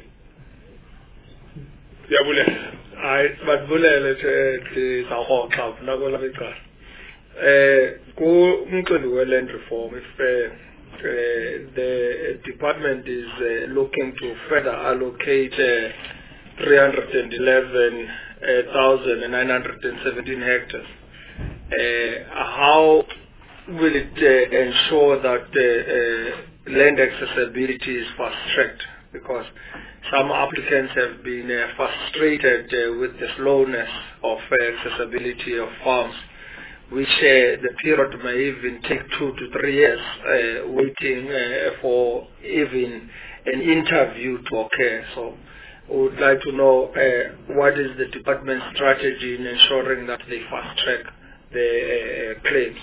Yabulela. Hayi badbulele the sahoxa ufuna kola becala. Uh, land reform, if uh, uh, the department is uh, looking to further allocate uh, three hundred eleven thousand nine hundred seventeen hectares, uh, how will it uh, ensure that uh, uh, land accessibility is fast-tracked? Because some applicants have been uh, frustrated uh, with the slowness of uh, accessibility of farms, which uh, the period may even take two to three years uh, waiting uh, for even an interview to occur. So we would like to know uh, what is the department's strategy in ensuring that they fast-track the uh, claims.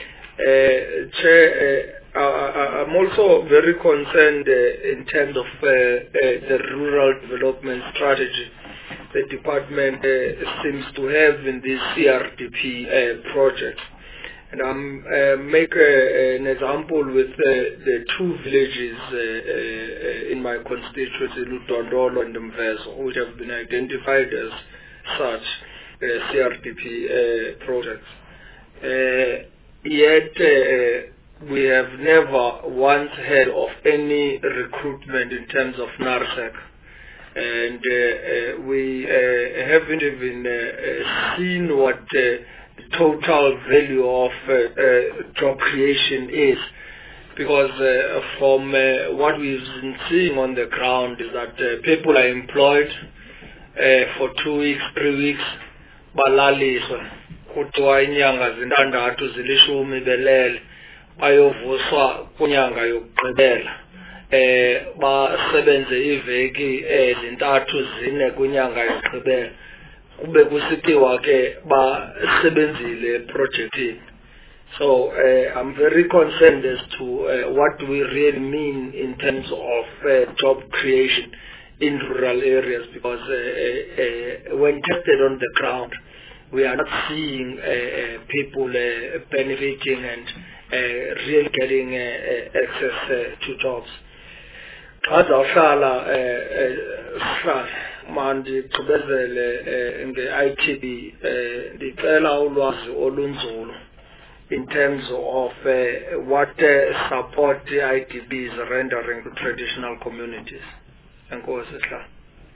Uh, Chair, uh, I, I'm also very concerned uh, in terms of uh, uh, the rural development strategy the department uh, seems to have in this C R D P uh, project. And I'm uh, make uh, an example with uh, the two villages uh, uh, in my constituency, Ludondolo and Mvezo, which have been identified as such uh, C R D P uh, projects. Uh, yet uh, we have never once heard of any recruitment in terms of NARSEC. And uh, uh, we uh, haven't even uh, uh, seen what uh, the total value of uh, uh, job creation is, because uh, from uh, what we've been seeing on the ground is that uh, people are employed uh, for two weeks, three weeks, balaliswa kuthiwa inyanga zintandathu zilishumi belele bayovuswa kunyanga yokugqibela. Eh basebenze iveki ezintathu zine kunyanga yokugqibela kube kusithiwa ke basebenzile project. So uh, I'm very concerned as to uh, what we really mean in terms of uh, job creation in rural areas, because uh, uh, when tested on the ground, we are not seeing uh, uh, people uh, benefiting and uh, really getting uh, uh, access uh, to jobs. Azawuhlala sihlala manje qhubezele nge-I T B ndicela ulwazi olunzulu in terms of uh, what uh, support the I T B is rendering to traditional communities. Enkosi sihlala.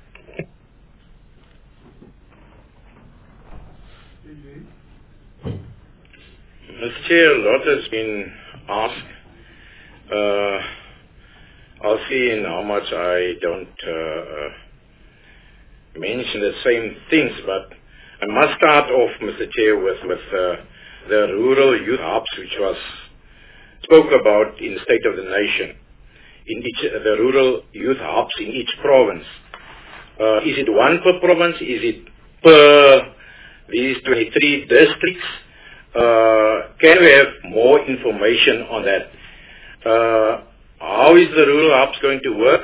Mister Chair, a lot has been asked. Uh, I'll see in how much I don't uh, mention the same things, but I must start off, Mister Chair, with, with uh, the rural youth hubs, which was spoke about in the State of the Nation. In each, uh, the rural youth hubs in each province. Uh, is it one per province? Is it per these twenty-three districts? Uh, can we have more information on that? Uh, how is the rural hubs going to work?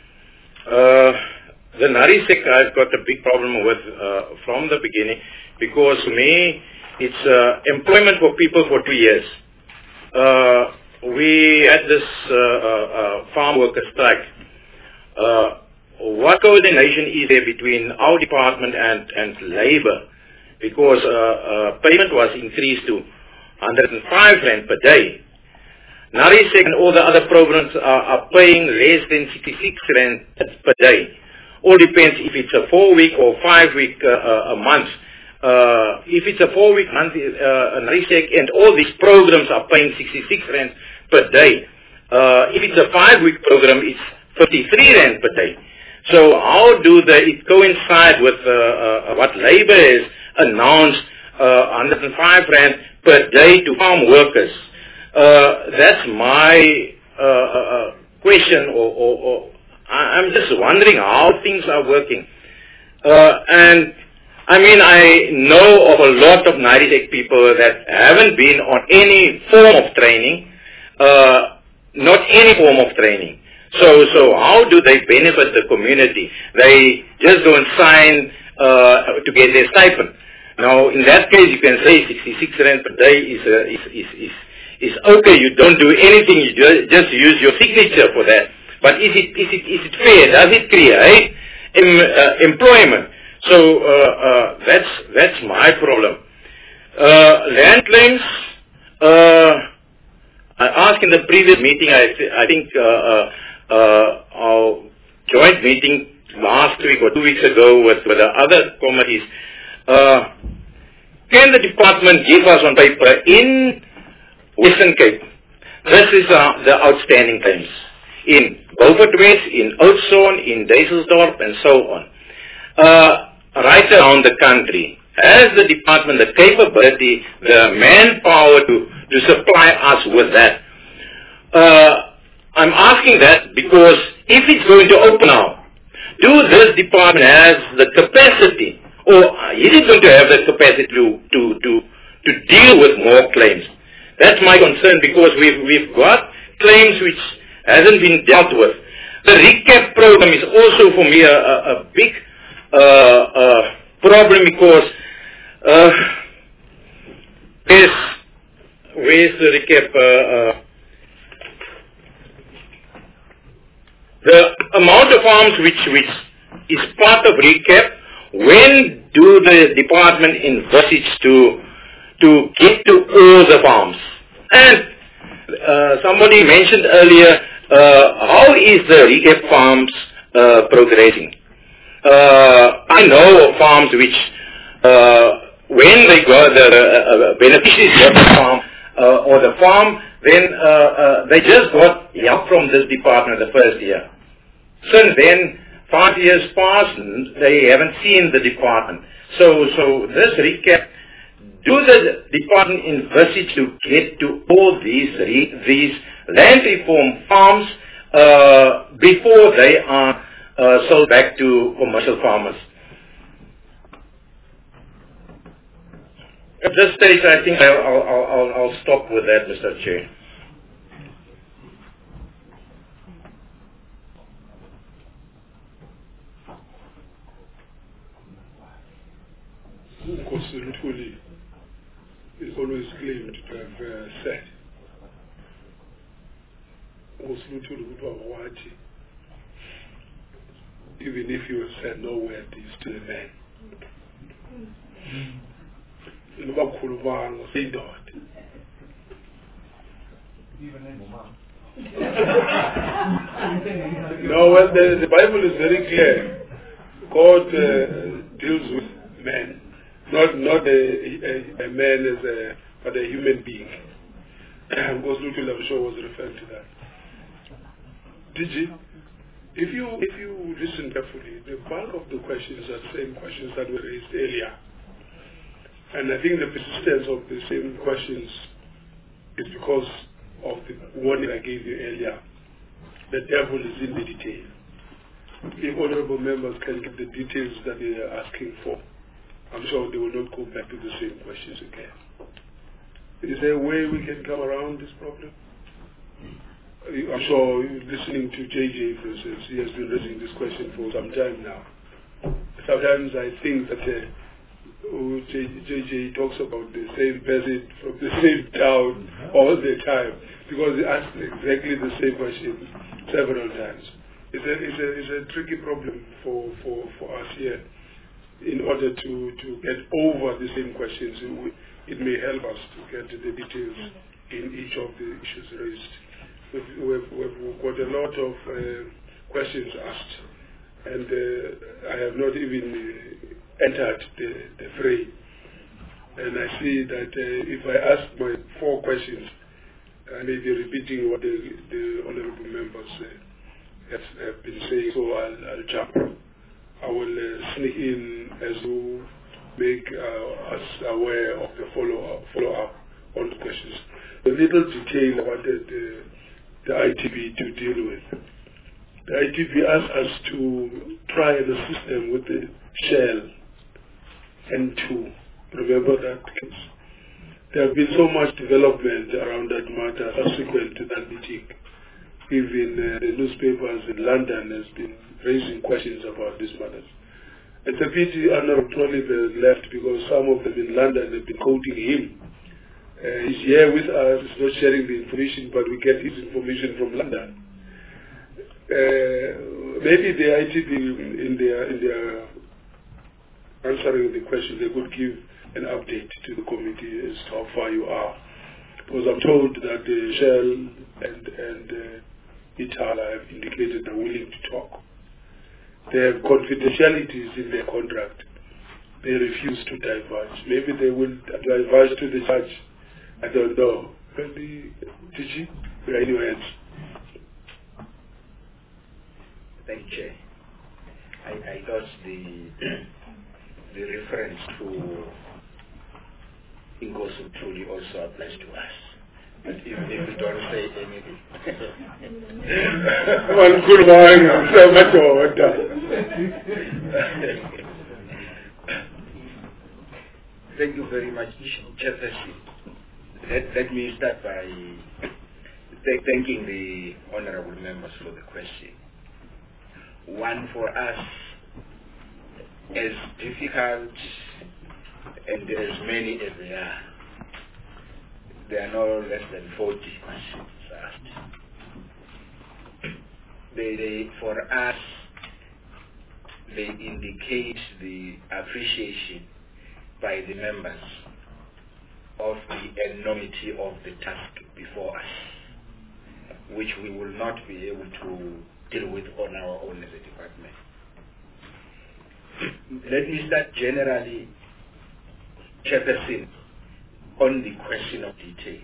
Uh, the NARISEC I've got a big problem with uh, from the beginning, because to me it's uh, employment for people for two years. Uh, we had this uh, uh, farm worker strike. Uh, what coordination is there between our department and, and labor? Because uh, uh, payment was increased to one hundred five rand per day. NARISEC and all the other programs are, are paying less than sixty-six rand per day. All depends if it's a four-week or five-week uh, uh, a month. Uh, if it's a four-week month, uh, NARISEC and all these programs are paying sixty-six rand per day. Uh, if it's a five-week program, it's fifty-three rand per day. So how do they, it coincide with uh, uh, what labor has announced, uh, one hundred five rand per day to farm workers? Uh, that's my uh, uh, question, or, or, or I'm just wondering how things are working. Uh, and I mean, I know of a lot of NARISEC people that haven't been on any form of training, uh, not any form of training. So, so how do they benefit the community? They just go and sign uh, to get their stipend. Now, in that case, you can say sixty-six rand per day is, uh, is, is, is, is okay. You don't do anything. You just, just use your signature for that. But is it, is it, is it fair? Does it create em, uh, employment? So, uh, uh, that's, that's my problem. Uh, land claims, uh, I asked in the previous meeting, I, th I think, uh, uh, Uh, our joint meeting last week or two weeks ago with, with the other committees, uh, can the department give us on paper in Western Cape, this is uh, the outstanding claims, in Beaufort West, in Oudtshoorn, in Duisseldorp, and so on, uh, right around the country. Has the department the capability, the manpower to, to supply us with that? Uh, I'm asking that because if it's going to open now, do this department has the capacity, or is it going to have the capacity to, to, to, to deal with more claims? That's my concern, because we've, we've got claims which hasn't been dealt with. The recap program is also for me a, a, a big uh, uh, problem, because uh, there's, where's the recap uh, uh, the amount of farms which, which is part of recap, when do the department envisage to, to get to all the farms? And uh, somebody mentioned earlier, uh, how is the recap farms uh, progressing? Uh, I know of farms which, uh, when they got the uh, beneficiaries of the farm, uh, or the farm, then uh, uh, they just got help from this department the first year. Since then, five years passed, they haven't seen the department. So, so this recap, do the department envisage to get to all these re, these land reform farms uh, before they are uh, sold back to commercial farmers? At this stage, I think I'll, I'll, I'll, I'll stop with that, Mister Chair. Nkosi Luthuli is always claimed to have uh, said, Nkosi Luthuli kuthiwa wathi, even if you have said no word, he's still a man. Noba kukhulu banga siyindoda. No, well, the, the Bible is very clear. God uh, deals with men, not not a, a, a man as a, but a human being. Because Luthuli, I'm sure, was referring to that. Did you? If you if you listen carefully, the bulk of the questions are the same questions that were raised earlier. And I think the persistence of the same questions is because of the warning I gave you earlier. The devil is in the detail. If honorable members can get the details that they are asking for, I'm sure they will not go back to the same questions again. Is there a way we can come around this problem? I'm sure listening to J J, for instance, he has been raising this question for some time now. Sometimes I think that uh, oh, J J talks about the same person from the same town all the time, because he asks exactly the same question several times. It's a, it's a, it's a tricky problem for, for, for us here. In order to, to get over the same questions, it may help us to get the details in each of the issues raised. We've, we've, we've got a lot of uh, questions asked, and uh, I have not even uh, entered the, the fray. And I see that uh, if I ask my four questions, I may be repeating what the, the honorable members uh, have, have been saying, so I'll, I'll jump. I will uh, sneak in as to make uh, us aware of the follow-up follow up on the questions. The little detail I wanted uh, the I T B to deal with. The I T B asked us to try the system with the Shell N two. Remember that case? There have been so much development around that matter subsequent to that meeting. Even uh, the newspapers in London has been raising questions about these matters. It's a pity Honorable Trollip has left, because some of them in London have been quoting him. Uh, he's here with us, he's not sharing the information, but we get his information from London. Uh, maybe the I T B in their, in their answering the question, they could give an update to the committee as to how far you are. Because I'm told that the Shell and, and uh, Itala have indicated they're willing to talk. They have confidentialities in their contract. They refuse to diverge. Maybe they will diverge to the judge. I don't know. Maybe, did you? We are in your hands. Thank you, Chair. I, I thought the the reference to Nkosi Luthuli also applies to us. But if, if we don't say anything. One good one, I'm so much over Thank you very much, Chairperson. Let, let me start by th thanking the honorable members for the question. One, for us, as difficult and as many as they are, there are no less than forty questions asked. They, they, for us, they indicate the appreciation by the members of the enormity of the task before us, which we will not be able to deal with on our own as a department. Let me start generally, Chairperson, on the question of detail.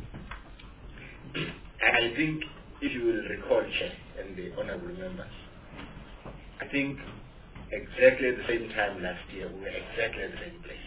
I think, if you will recall, Chair, and the honorable members, I think exactly at the same time last year, we were exactly at the same place.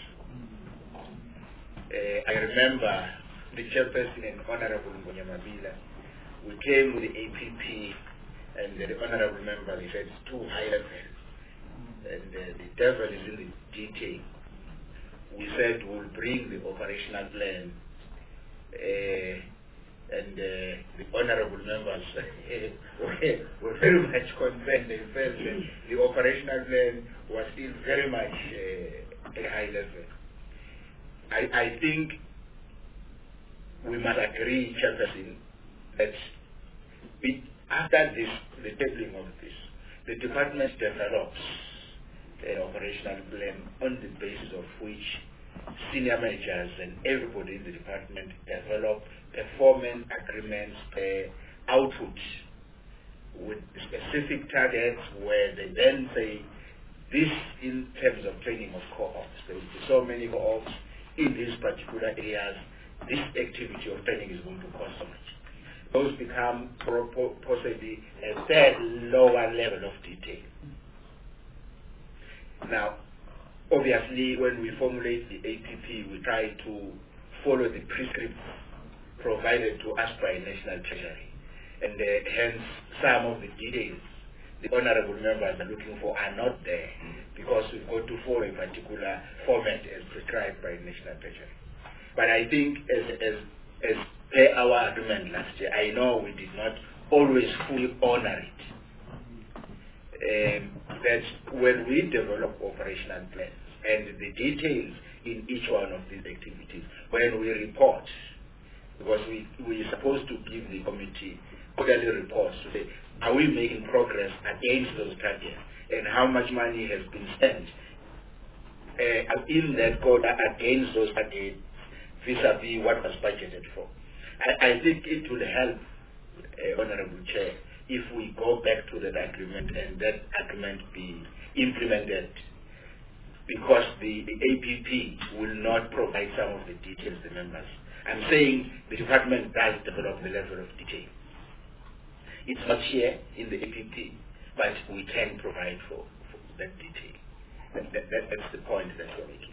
Uh, I remember the Chairperson and Honorable Ngonyamabila, we came with the A P P, and the honorable member, he said it's too high level, and uh, the devil is in the detail. We said we'll bring the operational plan, uh, and uh, the honorable members were very much concerned. They felt that the operational plan was still very much uh, a high level. I, I think we must agree, Chairperson, that we, after this, the tabling of this, the department develops an operational plan on the basis of which senior managers and everybody in the department develop performance agreements per output with specific targets where they then say this in terms of training of co-ops. There will be so many co-ops in these particular areas. This activity of training is going to cost so much. Those become possibly a third lower level of detail. Now, obviously, when we formulate the A P P, we try to follow the prescripts provided to us by National Treasury. And uh, hence, some of the details the honorable members are looking for are not there because we've got to follow a particular format as prescribed by National Treasury. But I think as, as, as per our agreement last year, I know we did not always fully honor it. Um, that when we develop operational plans and the details in each one of these activities, when we report, because we, we are supposed to give the committee quarterly reports to say, are we making progress against those targets and how much money has been spent uh, in that quarter against those targets vis-a-vis what was budgeted for. I, I think it will help, uh, Honorable Chair, if we go back to that agreement and that agreement be implemented, because the, the A P P will not provide some of the details the members. I'm saying the department does develop the level of detail. It's not here in the A P P, but we can provide for, for that detail. That, that, that, that's the point that we're making,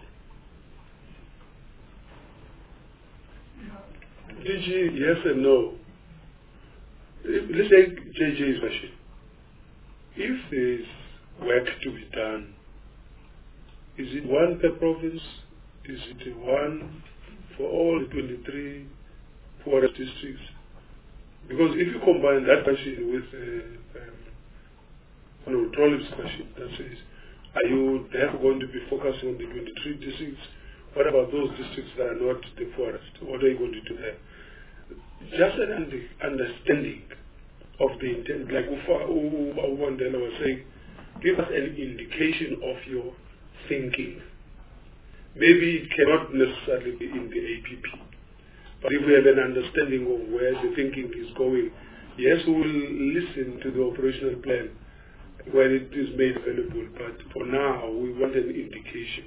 Chairperson. D G, yes and no. Let's take J J's question. If there's work to be done, is it one per province? Is it one for all the twenty-three forest districts? Because if you combine that question with uh, um, one of Trollip's question that says, are you therefore going to be focusing on the twenty-three districts? What about those districts that are not the forest? What are you going to do there? Just an understanding of the intent, like Uwandela was saying, give us an indication of your thinking. Maybe it cannot necessarily be in the A P P, but if we have an understanding of where the thinking is going, yes, we will listen to the operational plan when it is made available, but for now, we want an indication.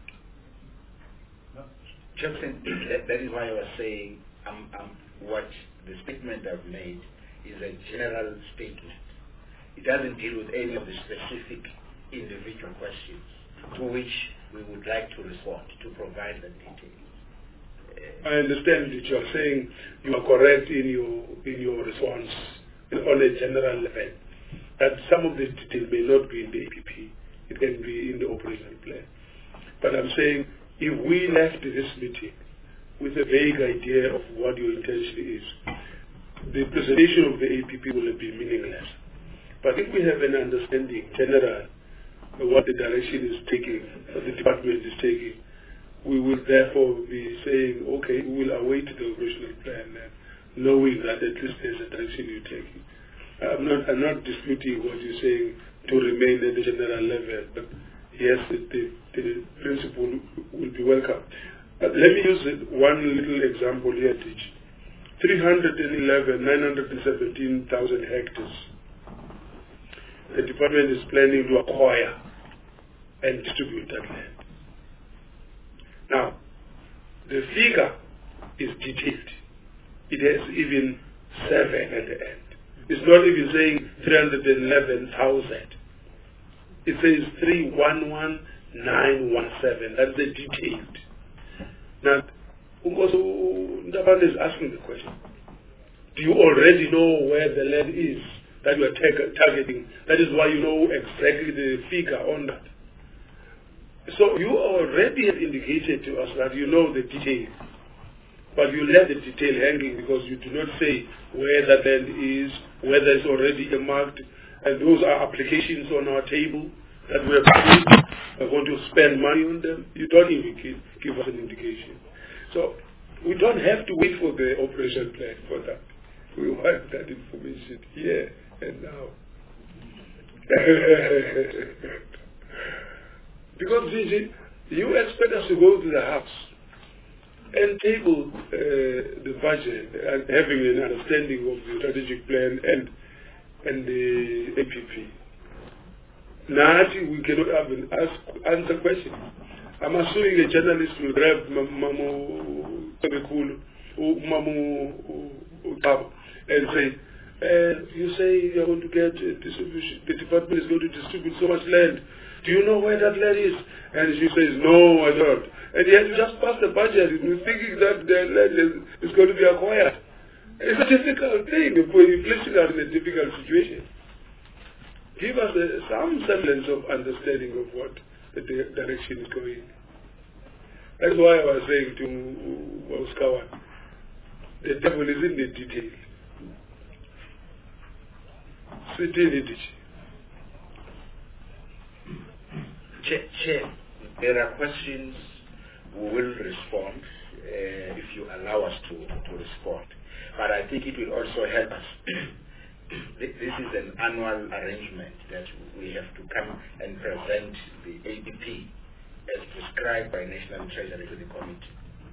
Justin, that, that is why I was saying um, um, what the statement I've made is a general statement. It doesn't deal with any of the specific individual questions to which we would like to respond to provide the details. Uh, I understand that you are saying you are correct in your in your response on a general level, that some of the details may not be in the A P P, it can be in the operational plan. But I'm saying if we left this meeting with a vague idea of what your intention is, the presentation of the A P P will have been meaningless. But if we have an understanding, general, of what the direction is taking, what the department is taking, we will therefore be saying, okay, we will await the operational plan, uh, knowing that at least there's a direction you're taking. I'm not, I'm not disputing what you're saying to remain at the general level, but yes, the, the, the principle will be welcome. But let me use one little example here, Teach. three hundred eleven, nine hundred seventeen thousand hectares. The department is planning to acquire and distribute that land. Now, the figure is detailed. It has even seven at the end. It's not even saying three hundred eleven thousand. It says three one one nine one seven. That's the detailed. Now, also, Ndabane is asking the question. Do you already know where the land is that you are targeting? That is why you know exactly the figure on that. So you already have indicated to us that you know the detail, but you left the detail hanging because you do not say where that land is, whether it's already marked, and those are applications on our table that we have seen. are going to spend money on them. You don't even give, give us an indication. So we don't have to wait for the operation plan for that. We want that information here and now. Because you, see, you expect us to go to the house and table uh, the budget and having an understanding of the strategic plan and and the A P P. Now we cannot even ask answer questions. I'm assuming a journalist will grab Mamu Tabekulu or Mamu and say, uh, you say you're going to get uh, distribution, the department is going to distribute so much land. Do you know where that land is? And she says, no, I don't. And yet you just passed the budget, you're thinking that the land is, is going to be acquired. It's a difficult thing when you're placing us in a difficult situation. Give us a, some semblance of understanding of what the di direction is going. That's why I was saying to Oskawa, the devil is in the detail. Chair, Chair, there are questions we will respond uh, if you allow us to, to respond. But I think it will also help us. This is an annual arrangement that we have to come and present the A D P as prescribed by National Treasury to the committee.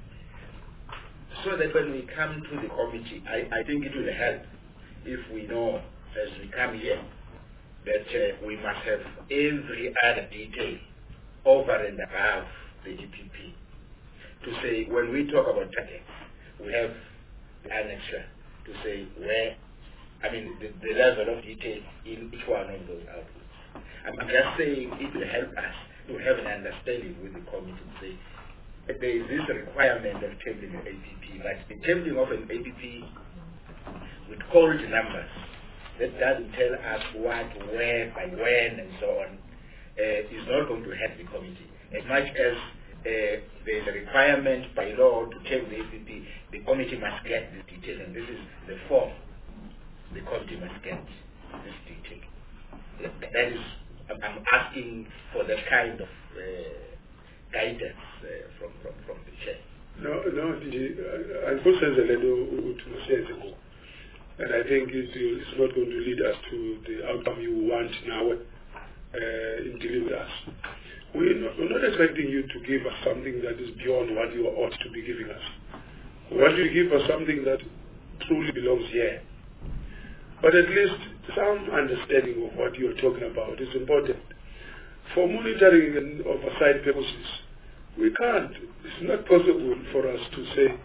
So that when we come to the committee, I, I think it will help if we know as we come here that uh, we must have every other detail over and above the G P P. To say, when we talk about targets, we have the annexure to say where, I mean, the, the level of detail in each one of those outputs. I'm, I'm just saying it will help us to have an understanding with the committee to say that there is this requirement of tabling an A P P, but the tabling of an A P P with cold numbers that doesn't tell us what, where, by when, and so on, uh, is not going to help the committee. As much as uh, there's a requirement by law to table the A P P, the committee must get this detail, and this is the form the committee must get this detail. That is, I'm asking for that kind of uh, guidance uh, from, from, from the chair. No, no, unfortunately, to and I think it's, it's not going to lead us to the outcome you want now uh, in dealing with us. We're not, we're not expecting you to give us something that is beyond what you ought to be giving us. We want you to give us something that truly belongs here. But at least some understanding of what you're talking about is important. For monitoring and oversight purposes, we can't. It's not possible for us to say,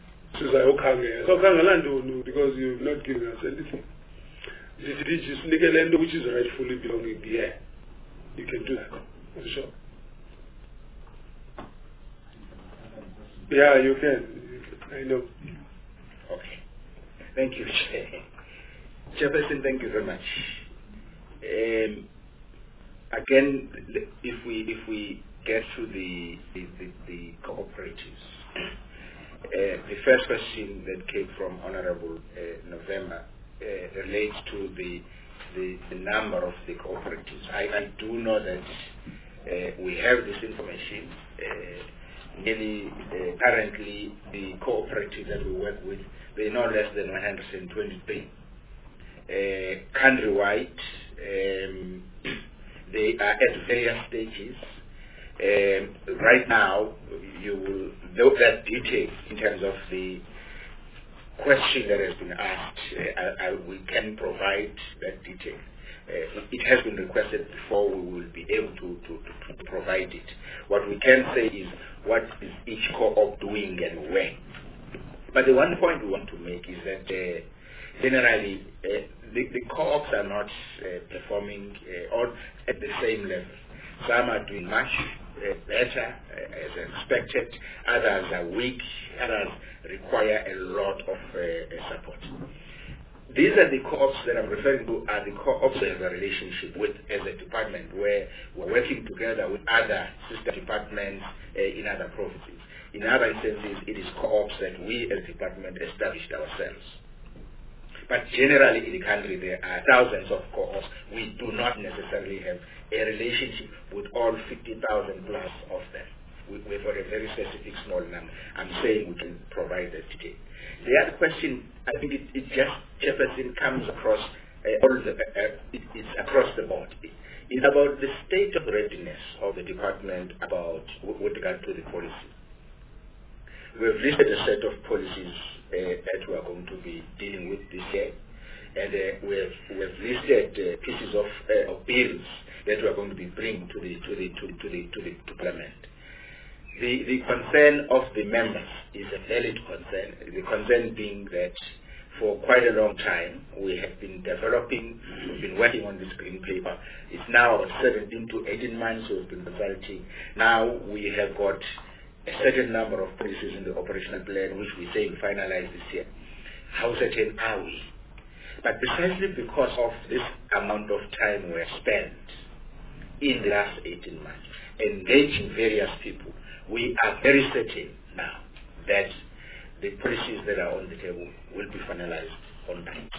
because you've not given us anything. Which is rightfully belonging here. You can do that, for sure. Yeah, you can. I know. Okay. Thank you, Chair. Chairperson, thank you very much. Um, again, if we if we get to the the, the, the cooperatives, uh, the first question that came from Honourable uh, November uh, relates to the, the the number of the cooperatives. I, I do know that uh, we have this information. Uh, nearly uh, currently, the cooperatives that we work with, they are no less than one hundred twenty-three. Uh, countrywide, um, they are at various stages. Um, right now, you will know that detail in terms of the question that has been asked. Uh, I, I, we can provide that detail. Uh, it has been requested before. We will be able to, to, to, to provide it. What we can say is what is each co-op doing and when. But the one point we want to make is that uh, generally, uh, the, the co-ops are not uh, performing uh, all at the same level. Some are doing much uh, better uh, as expected. Others are weak. Others require a lot of uh, support. These are the co-ops that I'm referring to are the co-ops that have a relationship with as a department where we're working together with other sister departments uh, in other provinces. In other instances, it is co-ops that we as a department established ourselves. But generally in the country there are thousands of cohorts. We do not necessarily have a relationship with all fifty thousand plus of them. We, we've got a very specific small number. I'm saying we can provide that today. The other question, I think it, it just, Chairperson, comes across uh, all the, uh, it, it's across the board. It, it's about the state of readiness of the department about with regard to the policy. We've listed a set of policies uh, that we are going to be dealing with this year, and uh, we've we've listed uh, pieces of, uh, of bills that we are going to be bringing to the to the to, to the to the to Parliament. The the concern of the members is a valid concern. The concern being that for quite a long time we have been developing, we've been working on this green paper. It's now about seventeen to eighteen months we've been consulting. Now we have got a certain number of policies in the operational plan which we say we finalize this year. How certain are we? But precisely because of this amount of time we have spent in the last eighteen months, engaging various people, we are very certain now that the policies that are on the table will be finalized on time.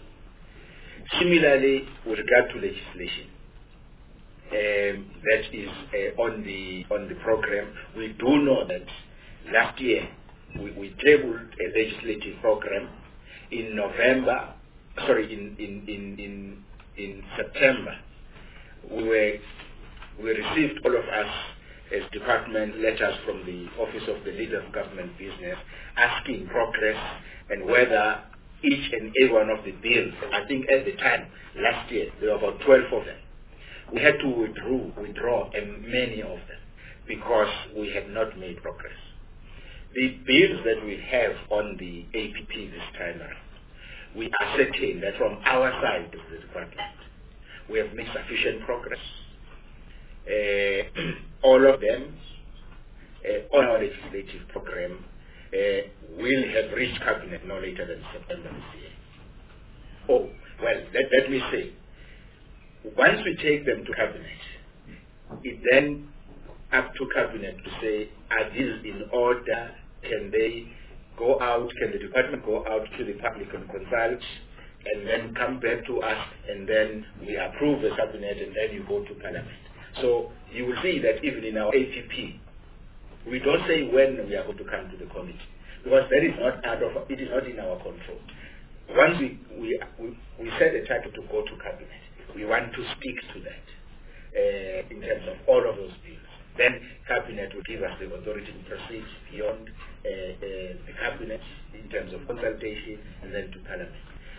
Similarly, with regard to legislation, um, that is uh, on the on the program, we do know that last year we, we tabled a legislative program in November, sorry, in in in in, in September. We were we received, all of us as department, letters from the Office of the Leader of Government Business asking progress and whether each and every one of the bills, I think at the time, last year, there were about twelve of them. We had to withdraw, withdraw many of them because we had not made progress. The bills that we have on the A P P this time around, we are certain that from our side of the department, we have made sufficient progress. Uh, all of them uh, on our legislative program uh, will have reached cabinet no later than September this year. Oh, well, let, let me say, once we take them to cabinet, it then up to cabinet to say, are these in order? Can they go out? Can the department go out to the public and consult? And then come back to us, and then we approve the cabinet, and then you go to Parliament. So you will see that even in our A P P, we don't say when we are going to come to the committee, because that is not out of, it is not in our control. Once we we we, we set a target to go to cabinet, we want to stick to that uh, in terms of all of those bills. Then cabinet will give us the authority to proceed beyond uh, uh, the cabinet in terms of consultation, and then to Parliament.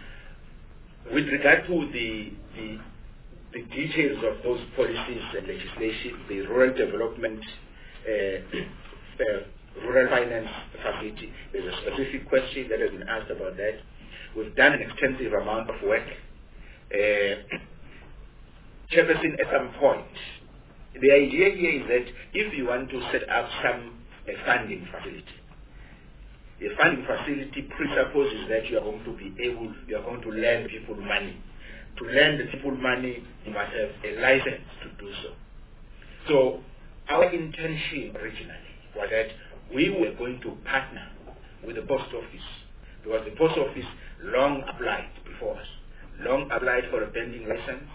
With regard to the the the details of those policies and legislation, the rural development, uh, uh, rural finance facility, there's a specific question that has been asked about that. We've done an extensive amount of work. Uh, Chairperson, at some point, the idea here is that if you want to set up some a funding facility, a funding facility presupposes that you are going to be able, you are going to lend people money. To lend the people money, you must have a license to do so. So our intention originally was that we were going to partner with the post office, because the post office long applied before us, long applied for a vending license,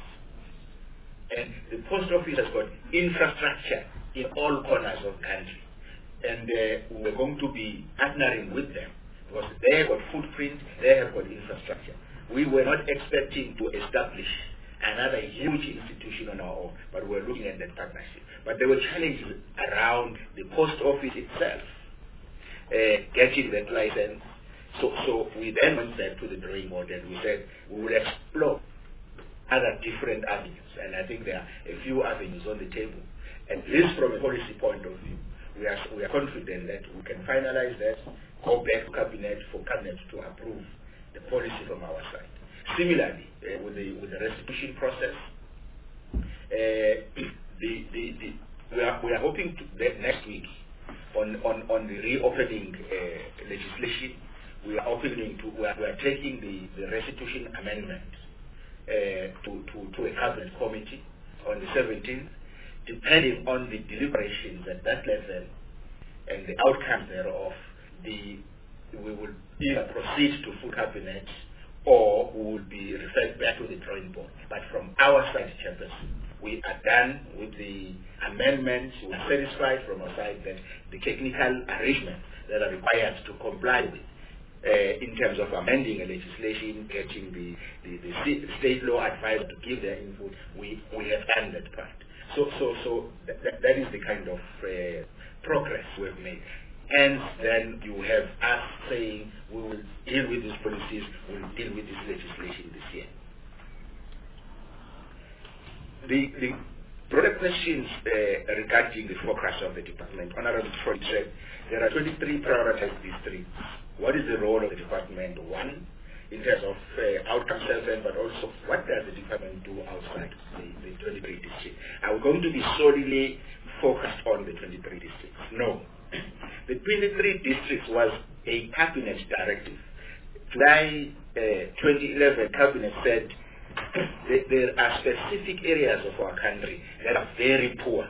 and the post office has got infrastructure in all corners of the country, and uh, we're going to be partnering with them because they have got footprint, they have got infrastructure. We were not expecting to establish another huge institution on our own, but we're looking at that partnership. But there were challenges around the post office itself, uh, getting that license. So, so we then went back to the drawing board and we said we will explore other different avenues. And I think there are a few avenues on the table. At least from a policy point of view, we are, we are confident that we can finalize that, go back to cabinet for cabinet to approve the policy from our side. Similarly, uh, with the with the restitution process, uh, the, the, the, we are we are hoping to that next week on on, on the reopening uh, legislation, we are opening to we are, we are taking the, the restitution amendment uh, to, to to a cabinet committee on the seventeenth, depending on the deliberations at that level and the outcome thereof. The we will either proceed to full cabinet or we will be referred back to the drawing board. But from our side, Chairperson, we are done with the amendments. We are satisfied from our side that the technical arrangements that are required to comply with uh, in terms of amending a legislation, getting the, the, the state law advisor to give their input, we, we have done that part. So, so, so th that is the kind of uh, progress we've made. Hence, then you have us saying we will deal with these policies, we will deal with this legislation this year. The, the broader questions uh, regarding the focus of the department, Honorable Troy said there are twenty-three prioritized districts. What is the role of the department? One, in terms of uh, outcome assessment, but also what does the department do outside the, the twenty-three districts? Are we going to be solely focused on the twenty-three districts? No. The twenty-three districts was a cabinet directive. July uh, twenty eleven, cabinet said that there are specific areas of our country that are very poor,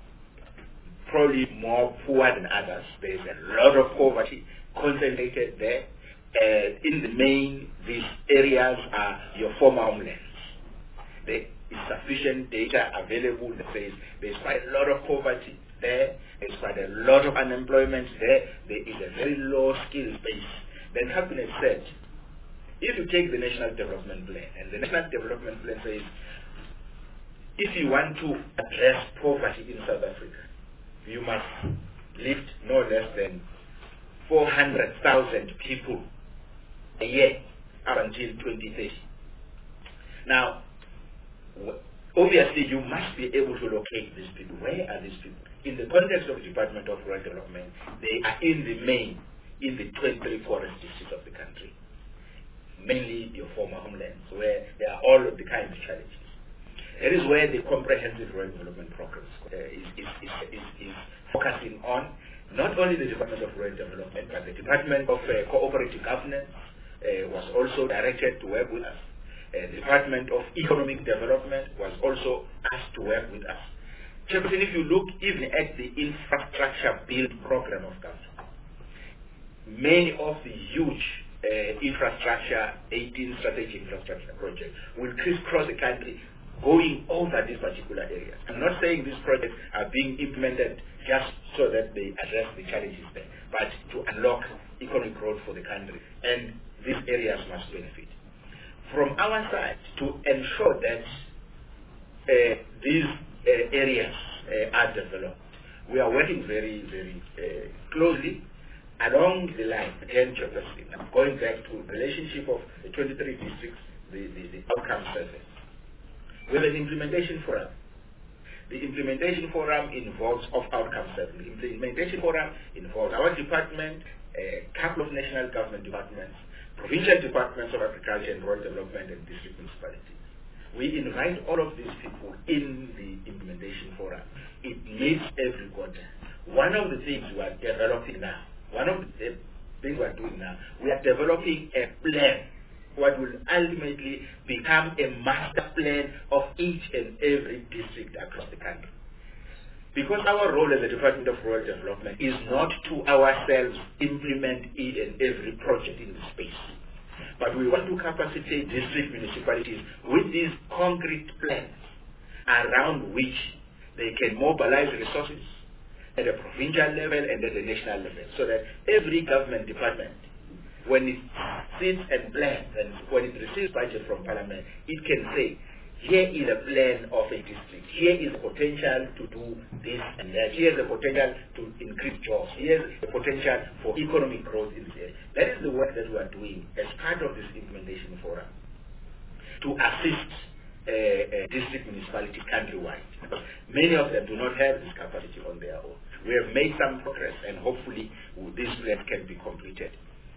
probably more poor than others. There is a lot of poverty concentrated there. Uh, in the main, these areas are your former homelands. There is sufficient data available that says there is quite a lot of poverty there, there is quite a lot of unemployment there, there is a very low skill base. Then Cabinet said, if you take the National Development Plan, and the National Development Plan says, if you want to address poverty in South Africa, you must lift no less than four hundred thousand people a year up until twenty thirty. Now, obviously you must be able to locate these people. Where are these people? In the context of the Department of Rural Development, they are in the main, in the twenty-three forest districts of the country. Mainly your former homelands, where there are all of the kinds of challenges. That is where the comprehensive rural development programs uh, is, is, is, is, is focusing on, not only the Department of Rural Development, but the Department of uh, Cooperative Governance uh, was also directed to work with us. Uh, the Department of Economic Development was also asked to work with us. Chairperson, if you look even at the infrastructure build program of government, many of the huge uh, infrastructure, eighteen strategic infrastructure projects, will crisscross the country going over these particular areas. I'm not saying these projects are being implemented just so that they address the challenges there, but to unlock economic growth for the country, and these areas must benefit. From our side, to ensure that uh, these uh, areas uh, are developed, we are working very, very uh, closely along the line, again, going back to the relationship of the twenty-three districts, the, the, the outcome survey. We have an implementation forum. The implementation forum involves of outcome survey. The implementation forum involves our department, a couple of national government departments, provincial departments of agriculture and rural development, and district municipalities. We invite all of these people in the implementation forum. It meets every quarter. One of the things we are developing now, one of the things we are doing now, we are developing a plan, what will ultimately become a master plan of each and every district across the country. Because our role as the Department of Rural Development is not to ourselves implement each and every project in the space, but we want to capacitate district municipalities with these concrete plans around which they can mobilize resources at a provincial level and at the national level, so that every government department, when it sits and plans and when it receives budget from Parliament, it can say, here is a plan of a district, here is the potential to do this and that, here is the potential to increase jobs, here is the potential for economic growth in this area. That is the work that we are doing as part of this implementation forum to assist uh, uh, district municipalities countrywide. Many of them do not have this capacity on their own. We have made some progress, and hopefully this plan can be completed.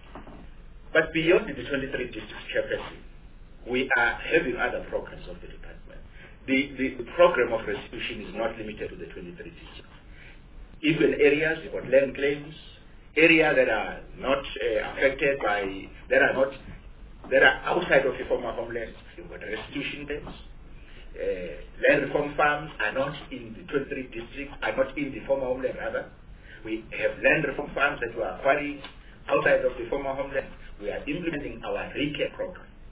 But beyond the twenty-three districts, Chairperson, we are having other programs of the department. The, the, the program of restitution is not limited to the twenty-three districts. Even areas, we've got land claims, areas that are not uh, affected by, that are not, that are outside of the former homelands, we've got restitution claims. Uh, land reform farms are not in the twenty-three districts, are not in the former homeland rather. We have land reform farms that we are acquiring outside of the former homeland. We are implementing our recare program.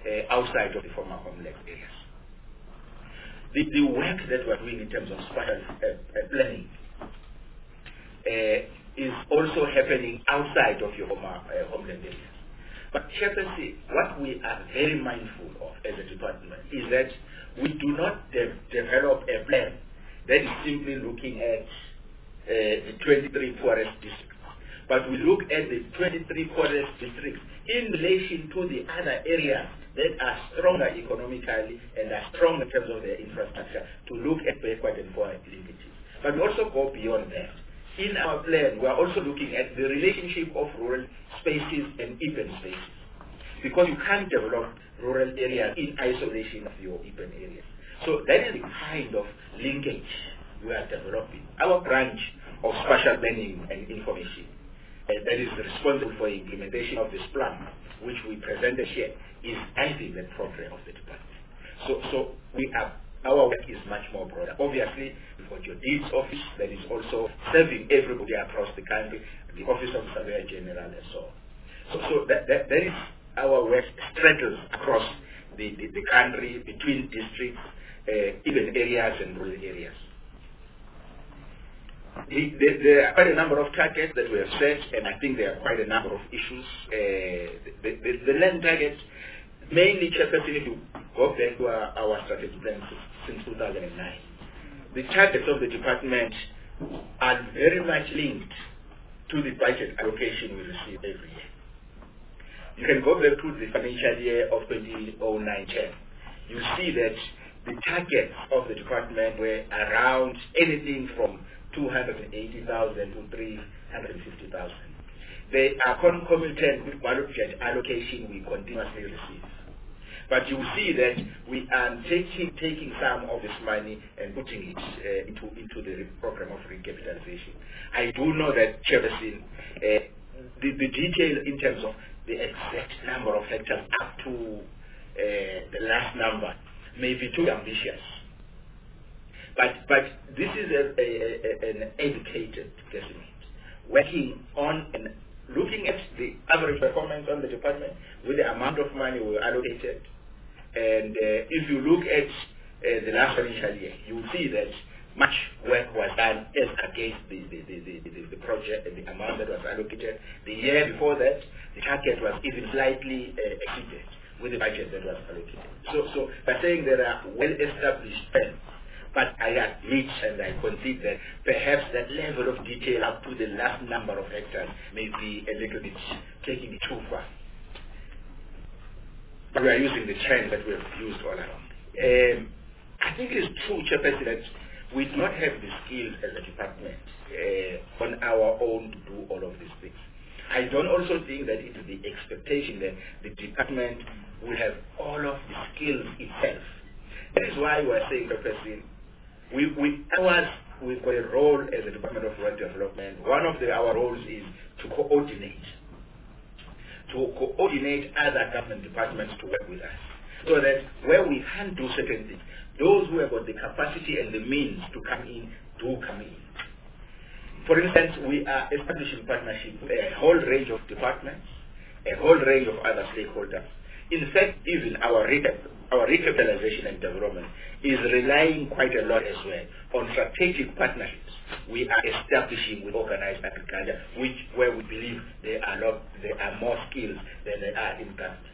uh, outside of the former homeland areas. The, the work that we're doing in terms of spatial uh, uh, planning uh, is also happening outside of your former uh, homeland areas. But Chairperson, what we are very mindful of as a department is that we do not de develop a plan that is simply looking at uh, the twenty-three poorest districts, but we look at the twenty-three poorest districts in relation to the other areas that are stronger economically and are strong in terms of their infrastructure to look at backward and forward linkages. But we also go beyond that. In our plan, we are also looking at the relationship of rural spaces and urban spaces, because you can't develop rural areas in isolation of your urban areas. So that is the kind of linkage we are developing. Our branch of spatial planning and information uh, that is responsible for the implementation of this plan, which we presented here, is I think the program of the department. So, so we are, our work is much more broader. Obviously, we've got your deeds office that is also serving everybody across the country, the Office of Surveyor General and so on. So, so that, that, that is our work straddles across the, the, the country, between districts, uh, even areas and rural areas. The, the, there are quite a number of targets that we have set, and I think there are quite a number of issues. Uh, the, the, the land targets, mainly, Chairperson, if you go back to our, our strategy plan since two thousand nine, the targets of the department are very much linked to the budget allocation we receive every year. You can go back to the financial year of twenty oh nine ten. You see that the targets of the department were around anything from two hundred eighty thousand to three hundred fifty thousand. They are concomitant with budget allocation we continuously receive. But you see that we are taking, taking some of this money and putting it uh, into, into the program of recapitalization. I do know that, Chairperson, uh, the, the detail in terms of the exact number of hectares up to uh, the last number may be too ambitious. But, but this is a, a, a, an educated guesstimate, working on and looking at the average performance on the department with the amount of money we allocated. And uh, if you look at uh, the last financial year, you will see that much work was done as against the, the, the, the, the, the project and the amount that was allocated. The year before that, the target was even slightly uh, exceeded with the budget that was allocated. So, so by saying there are well-established plans, but I admit and I concede that perhaps that level of detail up to the last number of hectares may be a little bit taking it too far. But we are using the trend that we have used all along. Um, I think it is true, Chairperson, that we do not have the skills as a department uh, on our own to do all of these things. I don't also think that it is the expectation that the department will have all of the skills itself. That is why we are saying, Chairperson, we, we, ours, we've got a role as a Department of Rural Development. One of the, our roles is to coordinate. to coordinate other government departments to work with us. So that where we can't do certain things, those who have got the capacity and the means to come in, do come in. For instance, we are establishing partnerships with a whole range of departments, a whole range of other stakeholders. In fact, even our recap, our recapitalization and development is relying quite a lot as well on strategic partnerships we are establishing with organized agriculture, which where we believe there are lot, there are more skills than there are in government.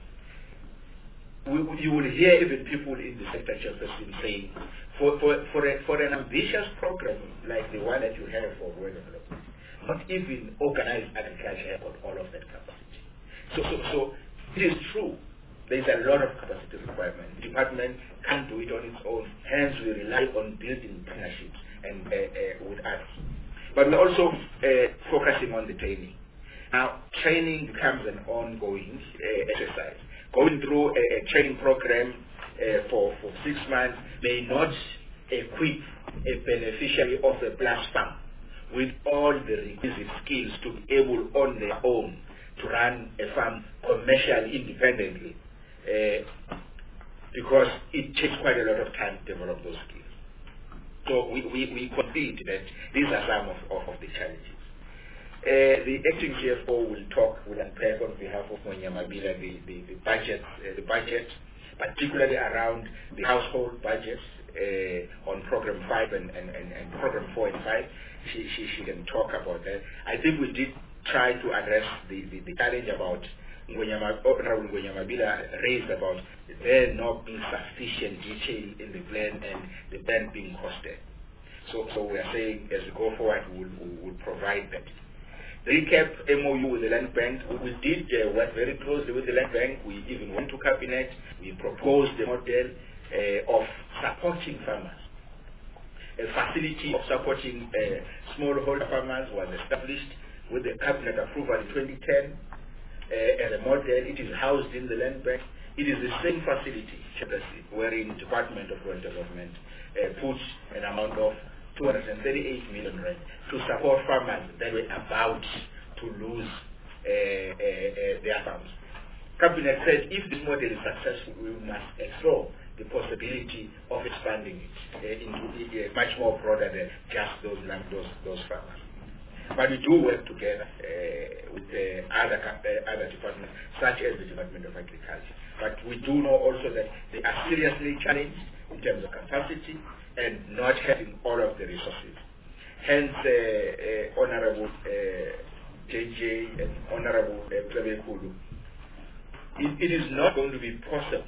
We, you will hear even people in the sector Chairperson saying, for for for, a, for an ambitious program like the one that you have for rural development, not even organized agriculture have all of that capacity. So so so it is true. There is a lot of capacity requirement. The department can't do it on its own. Hence, we rely on building partnerships and uh, uh, with others. But we're also uh, focusing on the training. Now, training becomes an ongoing uh, exercise. Going through a, a training program uh, for, for six months may not equip a beneficiary of a plus farm with all the requisite skills to be able on their own to run a farm commercially independently. Uh, because it takes quite a lot of time to develop those skills. So we, we, we concede that these are some of, of, of the challenges. Uh, the acting C F O will talk, will unpack on behalf of Ngonyamabila the, the, the budget, uh, the budget, particularly around the household budgets uh, on program five and, and, and, and program four and five. She, she, she can talk about that. I think we did try to address the, the, the challenge about Honorable Ngonyamabila raised about there not being sufficient detail in the plan and the plan being costed. So, so we are saying as we go forward, we will, we will provide that. Recap M O U with the Land Bank. We did uh, work very closely with the Land Bank. We even went to Cabinet. We proposed a model uh, of supporting farmers. A facility of supporting uh, smallholder farmers was established with the Cabinet approval in twenty ten. Uh, as a model, it is housed in the Land Bank. It is the same facility, wherein the Department of Rural Development uh, puts an amount of two hundred thirty-eight million rand to support farmers that were about to lose uh, uh, uh, their farms. Cabinet said if this model is successful, we must explore the possibility of expanding it uh, into uh, much more broader than just those land, those, those farmers. But we do work together uh, with uh, other, uh, other departments, such as the Department of Agriculture. But we do know also that they are seriously challenged in terms of capacity and not having all of the resources. Hence, uh, uh, Honorable uh, J J and Honorable uh, Kulu, it, it is not going to be possible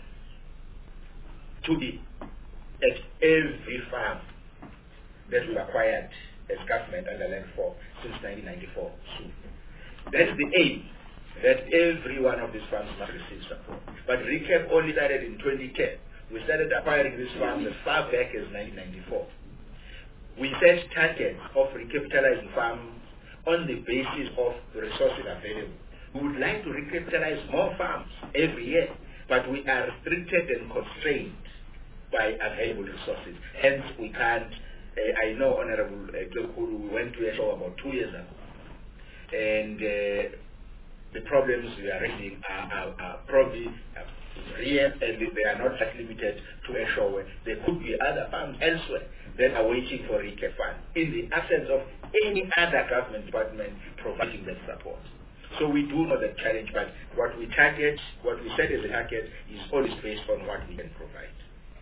to be at every farm that we acquired as government under Land four since nineteen ninety-four. So that's the aim, that every one of these farms must receive support. But RECAP only started in twenty ten. We started acquiring these farms as far back as nineteen ninety-four. We set targets of recapitalizing farms on the basis of the resources available. We would like to recapitalize more farms every year, but we are restricted and constrained by available resources. Hence, we can't. Uh, I know, Honorable uh, we went to a show about two years ago, and uh, the problems we are raising are, are, are probably uh, real, and they are not just limited to a show. There could be other farms elsewhere that are waiting for RECAP fund in the absence of any other government department providing that support. So we do know that challenge, but what we target, what we set as a target, is always based on what we can provide.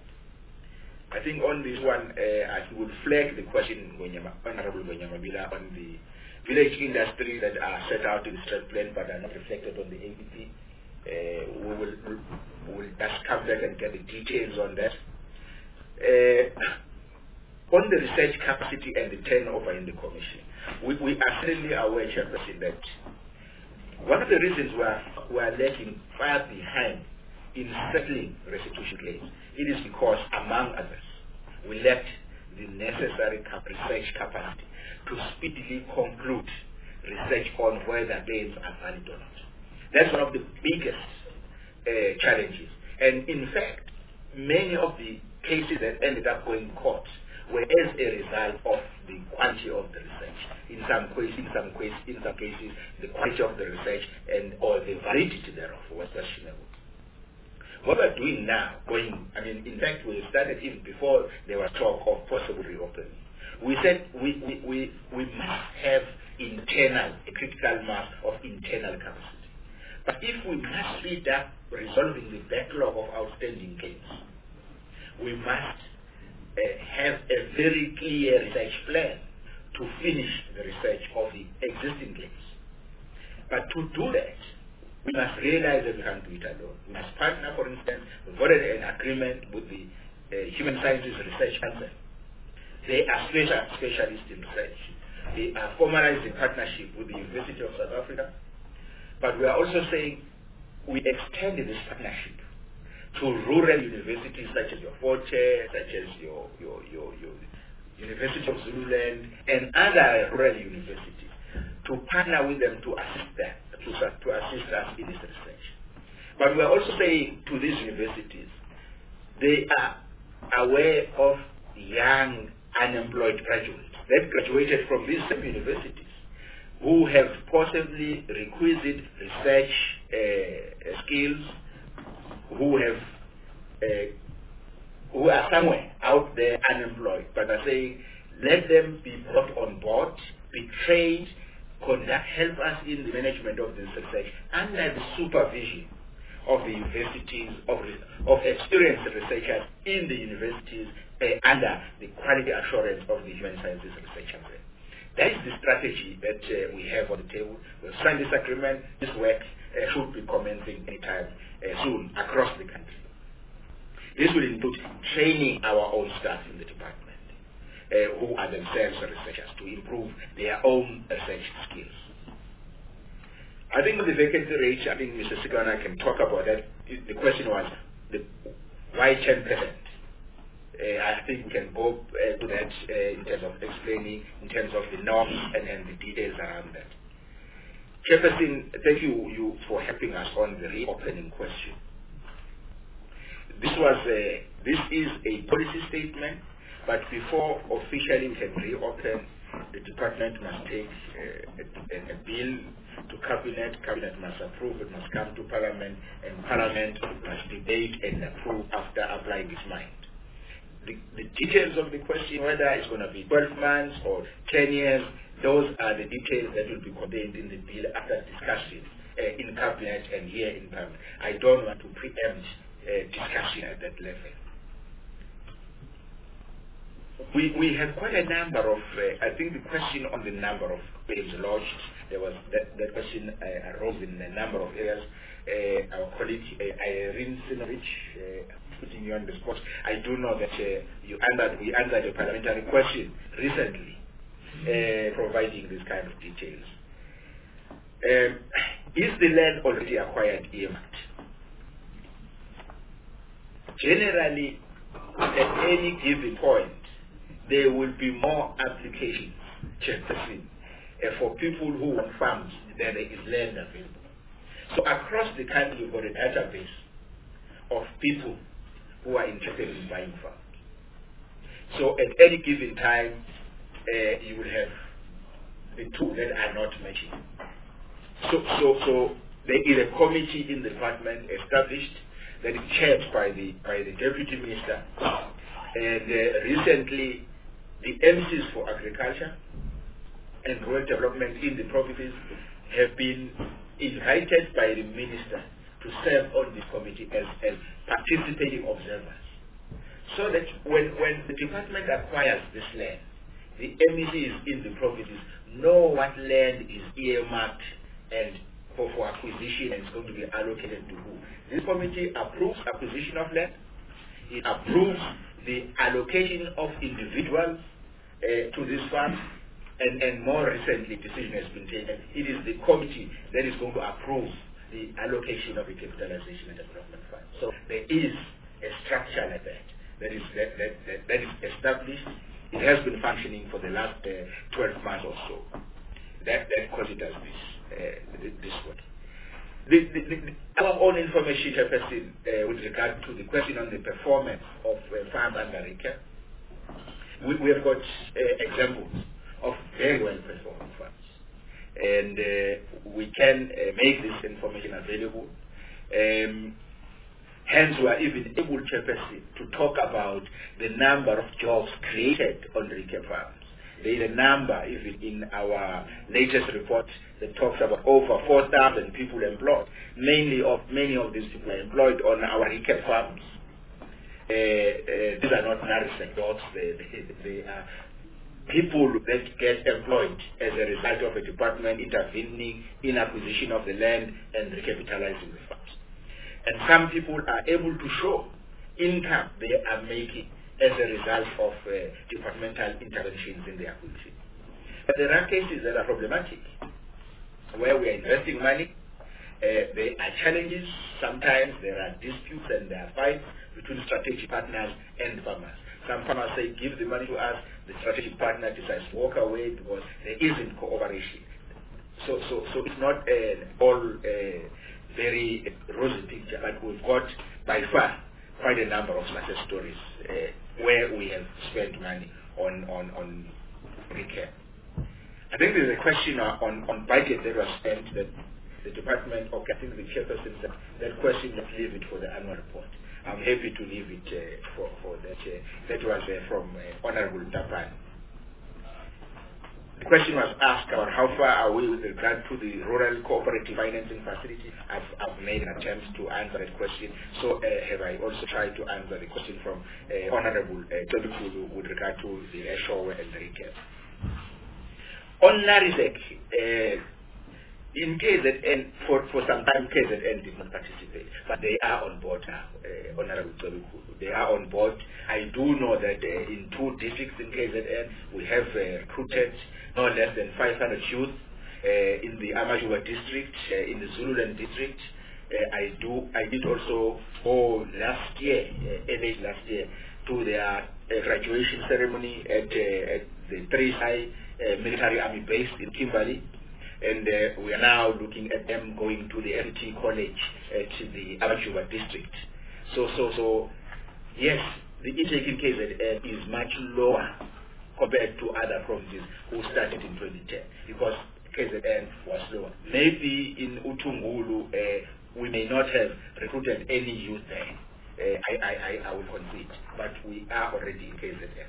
I think on this one, uh, I would flag the question, Honorable Ngonyamabila, on the village industry that are set out in the strat plan but are not reflected on the A D P. Uh, we will we will just come back and get the details on that. Uh, on the research capacity and the turnover in the commission, we, we are certainly aware, Chairperson, that one of the reasons we are, we are lagging far behind in settling restitution claims, it is because, among others, we lacked the necessary cap research capacity to speedily conclude research on whether claims are valid or not. That's one of the biggest uh, challenges. And in fact, many of the cases that ended up going to court were as a result of the quality of the research. In some cases, in some cases, in some cases, the quality of the research and or the validity thereof was questionable. What we're doing now, going, I mean, in fact, we started even before there was talk of possible reopening. We said we, we, we, we must have internal, a critical mass of internal capacity. But if we must speed up resolving the backlog of outstanding claims, we must uh, have a very clear research plan to finish the research of the existing claims. But to do that, we must realize that we can't do it alone. We must partner, for instance, we've got an agreement with the uh, Human Sciences Research Council. They are special, specialists in research. They are formalized in partnership with the University of South Africa. But we are also saying we extended this partnership to rural universities such as your Forte, such as your, your, your, your University of Zululand, and other rural universities, to partner with them to assist them, to, to assist us in this research. But we are also saying to these universities, they are aware of young unemployed graduates that graduated from these same universities who have possibly requisite research uh, skills, who have uh, who are somewhere out there unemployed, but are saying let them be brought on board, be trained conduct, help us in the management of this research under the supervision of the universities, of, of experienced researchers in the universities uh, under the quality assurance of the human sciences research umbrella. That is the strategy that uh, we have on the table. We've signed this agreement. This work uh, should be commencing anytime uh, soon across the country. This will include training our own staff in the department, uh, who are themselves researchers, to improve their own research skills. I think with the vacancy rate, I think Mister Sikana can talk about that. The question was, the, why ten percent? Uh, I think we can go uh, to that uh, in terms of explaining, in terms of the norms and, and the details around that. Chairperson, thank you, you for helping us on the reopening question. This was a, this is a policy statement, but before officially we can reopen, the department must take uh, a, a bill to cabinet, cabinet must approve, it must come to parliament, and parliament must debate and approve after applying its mind. The, the details of the question, whether it's going to be twelve months or ten years, those are the details that will be contained in the bill after discussion uh, in cabinet and here in parliament. I don't want to preempt uh, discussion at that level. We, we have quite a number of, uh, I think the question on the number of claims lodged, there was that, that question uh, arose in a number of areas. Uh, our colleague uh, Irene Sinovich, uh, putting you on the spot, I do know that uh, you answered, we answered a parliamentary question recently, uh, providing this kind of details. Um, is the land already acquired earmarked? Generally, at any given point, there will be more applications, Chairperson, uh, for people who want farms than there is land available. So across the country, you've got a database of people who are interested in buying farms. So at any given time, uh, you will have the two that are not matching. So, so, so there is a committee in the department established that is chaired by the by the deputy minister, and uh, recently the M Cs for agriculture and rural development in the provinces have been invited by the minister to serve on this committee as, as participating observers. So that when, when the department acquires this land, the M Cs in the provinces know what land is earmarked and for, for acquisition and is going to be allocated to who. This committee approves acquisition of land. It approves the allocation of individuals uh, to this farm, and, and more recently decision has been taken. It is the committee that is going to approve the allocation of the capitalization and development fund. So there is a structure like that that is that, that, that, that is established. It has been functioning for the last uh, twelve months or so. That that considers this uh, this work. The, the, the, our own information person uh, with regard to the question on the performance of uh, farms under R I C A, we, we have got uh, examples of very well performing farms, and uh, we can uh, make this information available. Um, hence, we are even able, Chairperson, to talk about the number of jobs created on R I C A farms. There is a number, even in our latest report, that talks about over four thousand people employed. Mainly of many of these people are employed on our R I C A farms. Uh, uh, these are not nourished dogs. They, they, they are people that get employed as a result of a department intervening in acquisition of the land and recapitalizing the farms. And some people are able to show income they are making as a result of uh, departmental interventions in the acquisition. But there are cases that are problematic, where we are investing money. Uh, there are challenges. Sometimes there are disputes and there are fights between strategic partners and farmers. Some farmers say, give the money to us. The strategic partner decides to walk away because there isn't cooperation. So, so, so it's not an all uh, very rosy picture, but we've got by far quite a number of success stories uh, where we have spent money on on on R I C A. I think there's a question on on budget that was spent that the department, or I think the chairperson said that question, let's leave it for the annual report. I'm happy to leave it uh, for for that. Uh, that was uh, from uh, Honorable Tapan. The question was asked about how far are we with regard to the rural cooperative financing facility. I've, I've made an attempt to answer that question. So uh, have I also tried to answer the question from uh, Honorable uh, Tobikulu with regard to the Eshowe and the retail. On NARISEC, uh, in K Z N, for, for some time K Z N did not participate, but they are on board now, uh, Honorable Tobikulu. They are on board. I do know that uh, in two districts in K Z N, we have uh, recruited no less than five hundred youth uh, in the Amajuba district, uh, in the Zululand district. Uh, I do. I did also go last year, uh, N H last year, to their uh, graduation ceremony at, uh, at the Three High uh, Military Army Base in Kimberley. And uh, we are now looking at them going to the F T College at the Amajuba district. So, so, so, yes, the intake in K Z N is much lower compared to other provinces who started in twenty ten, because K Z N was lower. Maybe in Utungulu, uh, we may not have recruited any youth there. Uh, I, I, I, I will concede, but we are already in K Z N.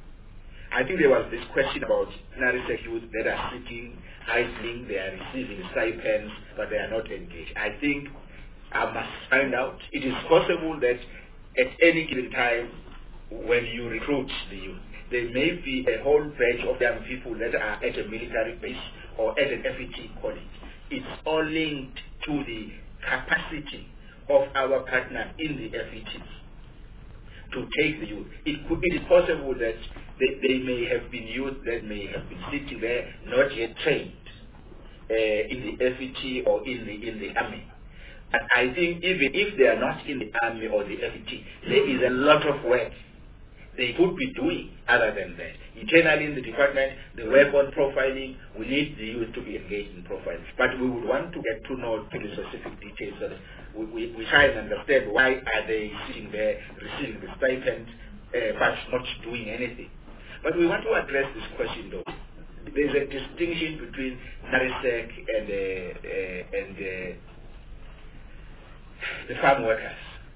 I think there was this question about NARISEC youth that are seeking, idling, they are receiving stipends, but they are not engaged. I think I must find out. It is possible that at any given time, when you recruit the youth, there may be a whole batch of young people that are at a military base or at an F E T college. It's all linked to the capacity of our partner in the F E Ts to take the youth. It could it is possible that they, they may have been youth that may have been sitting there not yet trained uh, in the F E T or in the in the army. And I think even if they are not in the army or the F E T, there is a lot of work they could be doing other than that. Internally in the department, the work on profiling, we need the youth to be engaged in profiling. But we would want to get to know the specific details so that we, we, we try and understand why are they sitting there receiving the stipend uh, but not doing anything. But we want to address this question though. There's a distinction between NARISEC and, uh, uh, and uh, the farm workers.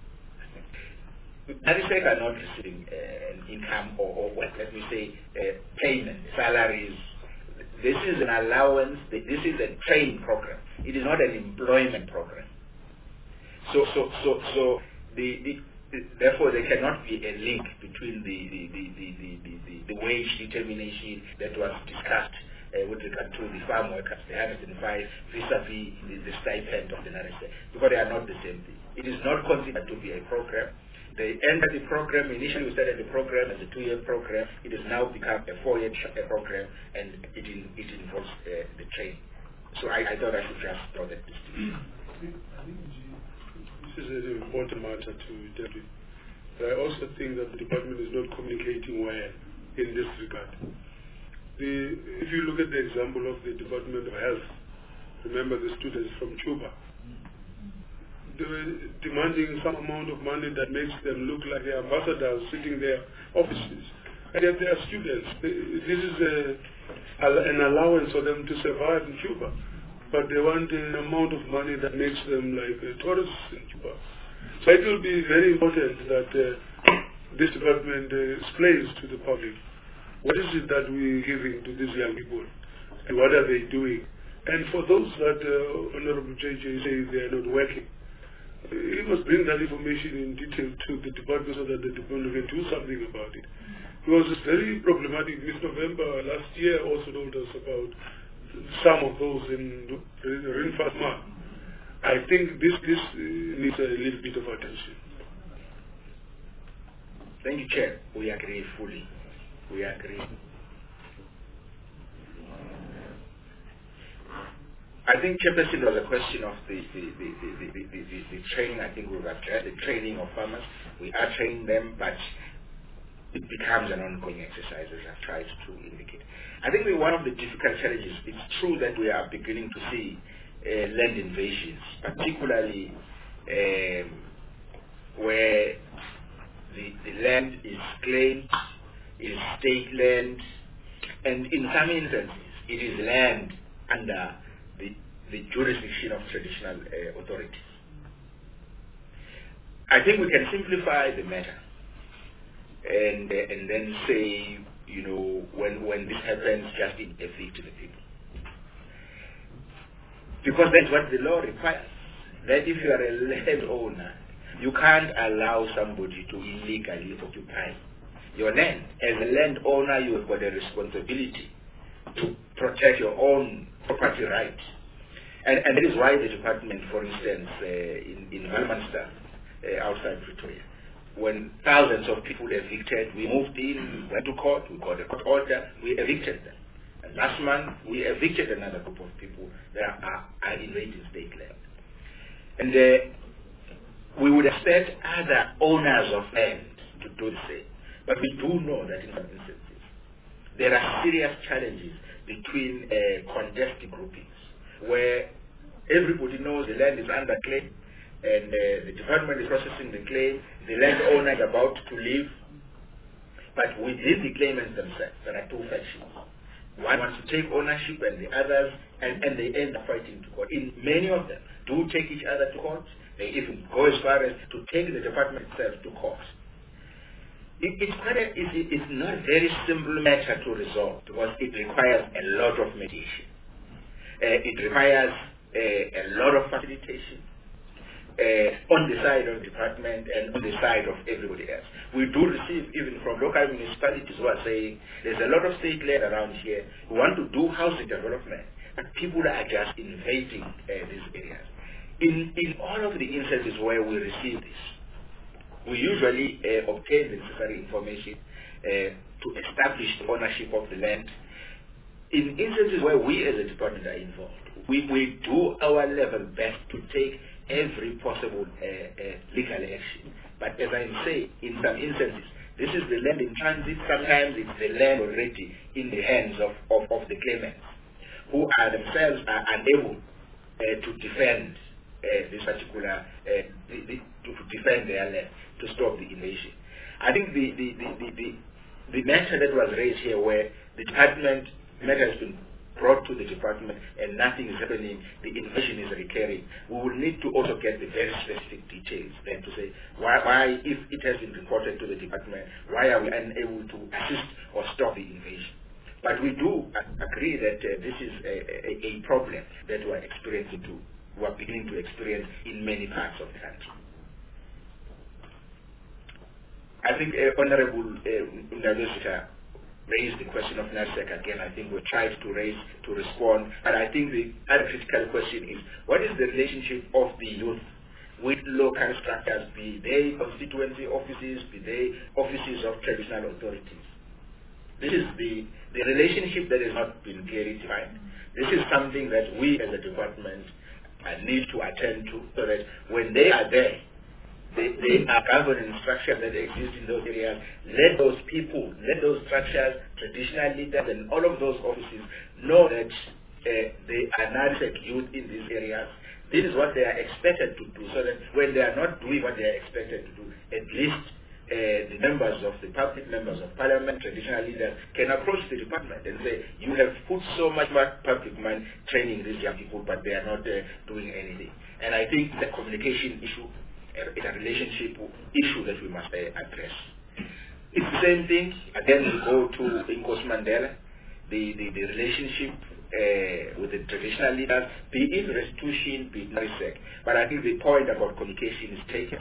NARISEC are not receiving uh, an income or, or what, let me say, uh, payment, salaries. This is an allowance, this is a training program. It is not an employment program. So, so, so, so the, the, the, therefore there cannot be a link between the, the, the, the, the, the, the wage determination that was discussed uh, with regard to the farm workers, the one hundred five vis-a-vis the, the stipend of the NARISEC, because they are not the same thing. It is not considered to be a program. They ended the program, initially we started the program as a two-year program. It has now become a four-year program, and it, in, it involves uh, the training. So I, I thought I should just draw that distinction. This is an important matter to David. But I also think that the department is not communicating well in this regard. The, if you look at the example of the Department of Health, remember the students from Cuba, they were demanding some amount of money that makes them look like the ambassadors sitting in their offices. And yet they are students. This is a, an allowance for them to survive in Cuba. But they want an amount of money that makes them like uh, tourists in Cuba. So it will be very important that uh, this department uh, explains to the public what is it that we're giving to these young people and what are they doing. And for those that uh, Honorable J J says they are not working, he must bring that information in detail to the department so that the department can do something about it. Because it's very problematic. Miz November last year also told us about some of those in Rinfasma. I think this, this needs a little bit of attention. Thank you, Chair. We agree fully. We agree. I think, Chairperson, there was a question of the, the, the, the, the, the, the, the training. I think we've addressed the training of farmers. We are training them, but it becomes an ongoing exercise, as I've tried to indicate. I think one of the difficult challenges, it's true that we are beginning to see uh, land invasions, particularly um, where the, the land is claimed, is state land, and in some instances, it is land under the, the jurisdiction of traditional uh, authorities. I think we can simplify the matter and, uh, and then say you know, when, when this happens, just evict the people. Because that's what the law requires. That if you are a landowner, you can't allow somebody to illegally occupy your land. As a landowner, you have got a responsibility to protect your own property rights. And, and that is why the department, for instance, uh, in, in Valmanster, uh, outside Pretoria, when thousands of people evicted, we moved in, we went to court, we got a court order, we evicted them. And last month, we evicted another group of people that are, are invading state land. And uh, we would expect other owners of land to do the same. But we do know that in some instances, there are serious challenges between uh, contested groupings, where everybody knows the land is under claim, and uh, the department is processing the claim, the landowner is about to leave, but within the claimants themselves, there are two factions. One wants to take ownership and the others, and, and they end up fighting to court. In many of them do take each other to court. They even go as far as to take the department itself to court. It, it's, quite a, it's, it's not a very simple matter to resolve because it requires a lot of mediation. Uh, it requires uh, a lot of facilitation uh, on the side of the department and on the side of everybody else. We do receive even from local municipalities who are saying there's a lot of state land around here who want to do housing development, but people are just invading uh, these areas. In, in all of the instances where we receive this, we usually uh, obtain the necessary information uh, to establish the ownership of the land. In instances where we as a department are involved, we, we do our level best to take every possible uh, uh, legal action. But as I say, in some instances, this is the land in transit. Sometimes it's the land already in the hands of, of, of the claimants, who are themselves are unable uh, to defend uh, this particular, uh, the, the, to, to defend their land, to stop the invasion. I think the, the, the, the, the, the matter that was raised here, where the department matter has been brought to the department and nothing is happening, the invasion is recurring, we will need to also get the very specific details then to say why, why if it has been reported to the department, why are we unable to assist or stop the invasion? But we do agree that uh, this is a, a, a problem that we are experiencing too, we are beginning to experience in many parts of the country. I think uh, Honorable uh, Ndabezitha raised the question of NARSEC again. I think we tried to raise, to respond. And I think the other critical question is, what is the relationship of the youth with local structures, be they constituency offices, be they offices of traditional authorities? This is the, the relationship that has not been clearly defined. This is something that we as a department uh, need to attend to, so that when they are there, They, they are governance structures that exist in those areas. Let those people, let those structures, traditional leaders and all of those offices know that uh, they are NARSEC youth in these areas. This is what they are expected to do, so that when they are not doing what they are expected to do, at least uh, the members of the public, members of parliament, traditional leaders can approach the department and say, you have put so much public money training these young people, but they are not uh, doing anything. And I think the communication issue, it's a relationship issue that we must uh, address. It's the same thing, again we go to Inkosi Mandela, the, the, the relationship uh, with the traditional leaders, be it restitution, be it NARSEC. But I think the point about communication is taken.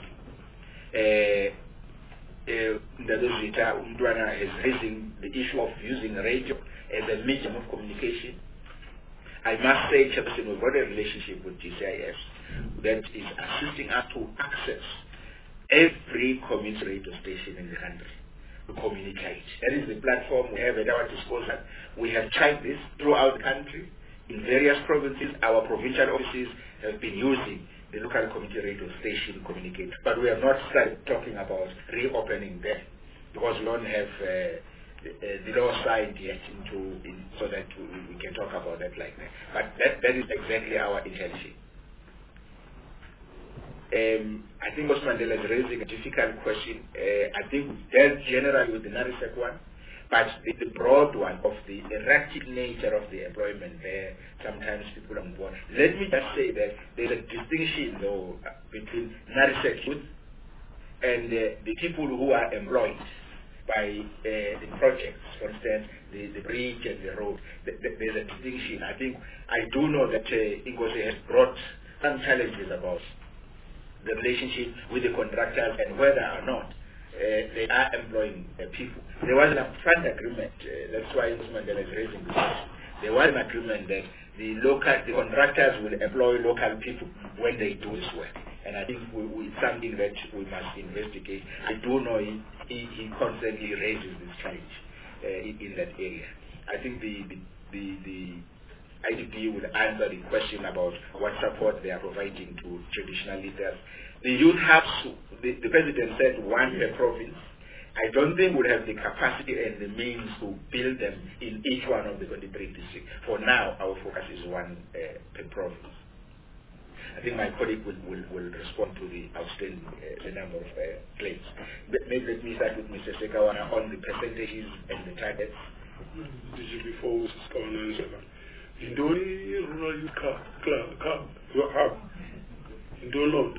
Ndabezitha Umntwana is raising the issue of using radio as a medium of communication. I must say, Chairperson, we've got a relationship with G C I S that is assisting us to access every community radio station in the country to communicate. That is the platform we have at our disposal. We have tried this throughout the country. In various provinces, our provincial offices have been using the local community radio station to communicate. But we have not started talking about reopening them because we don't have uh, the, uh, the law side yet into, in, so that we, we can talk about that like that. But that, that is exactly our intention. Um, I think Inkosi Mandela is raising a difficult question. Uh, I think we dealt generally with the NARSEC one, but the, the broad one of the erratic nature of the employment there, sometimes people are born. Let me just say that there's a distinction though between NARSEC youth and uh, the people who are employed by uh, the projects, for instance, the, the bridge and the road. The, the, there's a distinction. I think I do know that uh, Inkosi has brought some challenges about the relationship with the contractors and whether or not uh, they are employing uh, people. There was an upfront agreement. Uh, that's why Mandela is raising this issue. There was an agreement that the local, the contractors will employ local people when they do this work. And I think we, we, something that we must investigate. I do know he, he, he constantly raises this challenge uh, in, in that area. I think the, the, the, the I D P will answer the question about what support they are providing to traditional leaders. The youth hubs, the, the president said one per province. I don't think we'll have the capacity and the means to build them in each one of the twenty-three districts. For now, our focus is one uh, per province. I think my colleague will, will, will respond to the outstanding uh, the number of uh, claims. Maybe let me start with Mister Sekawana on the percentages and the targets. Did you before Missus Kawana answer that? In Dori rural youth club, you have in Dolon.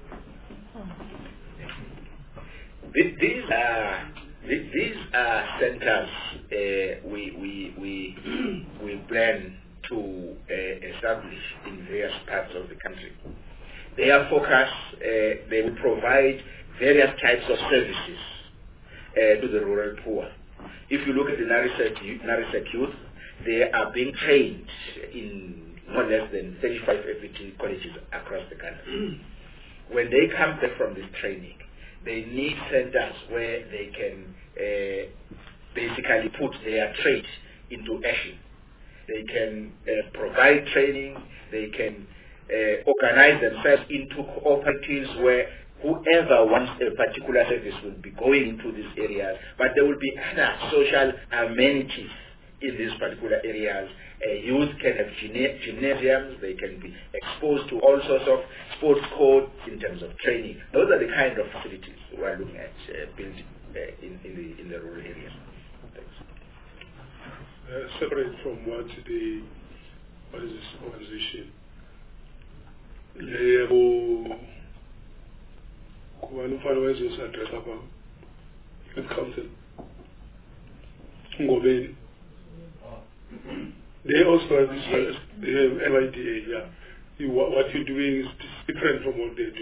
These are these are centers uh, we we we we plan to uh, establish in various parts of the country. Their focus, uh, they will provide various types of services uh, to the rural poor. If you look at the Narisek youth, they are being trained in no less than thirty-five F E T colleges across the country. When they come back from this training, they need centers where they can uh, basically put their trade into action. They can uh, provide training, they can uh, organize themselves into cooperatives where whoever wants a particular service will be going into these areas, but there will be other social amenities in these particular areas. Uh, youth can have gymna- gymnasiums, they can be exposed to all sorts of sports codes in terms of training. Those are the kind of facilities we are looking at uh, building uh, in, in, the, in the rural areas. Thanks. Uh, separate from what the, what is this organization? Lebo, Kuanu Fanways address about the council. Ngobeni. They also have this, they have N Y D A, yeah. You, what, what you're doing is different from what they do.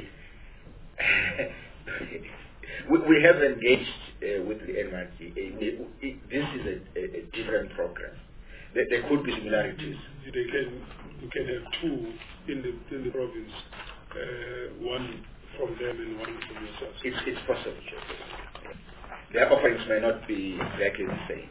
we, we have engaged uh, with the N Y D A. We, we, this is a, a, a different program. There, there could be similarities. They can, you can have two in the, in the province, uh, one from them and one from yourself. It's, it's possible. Their offerings may not be exactly the same.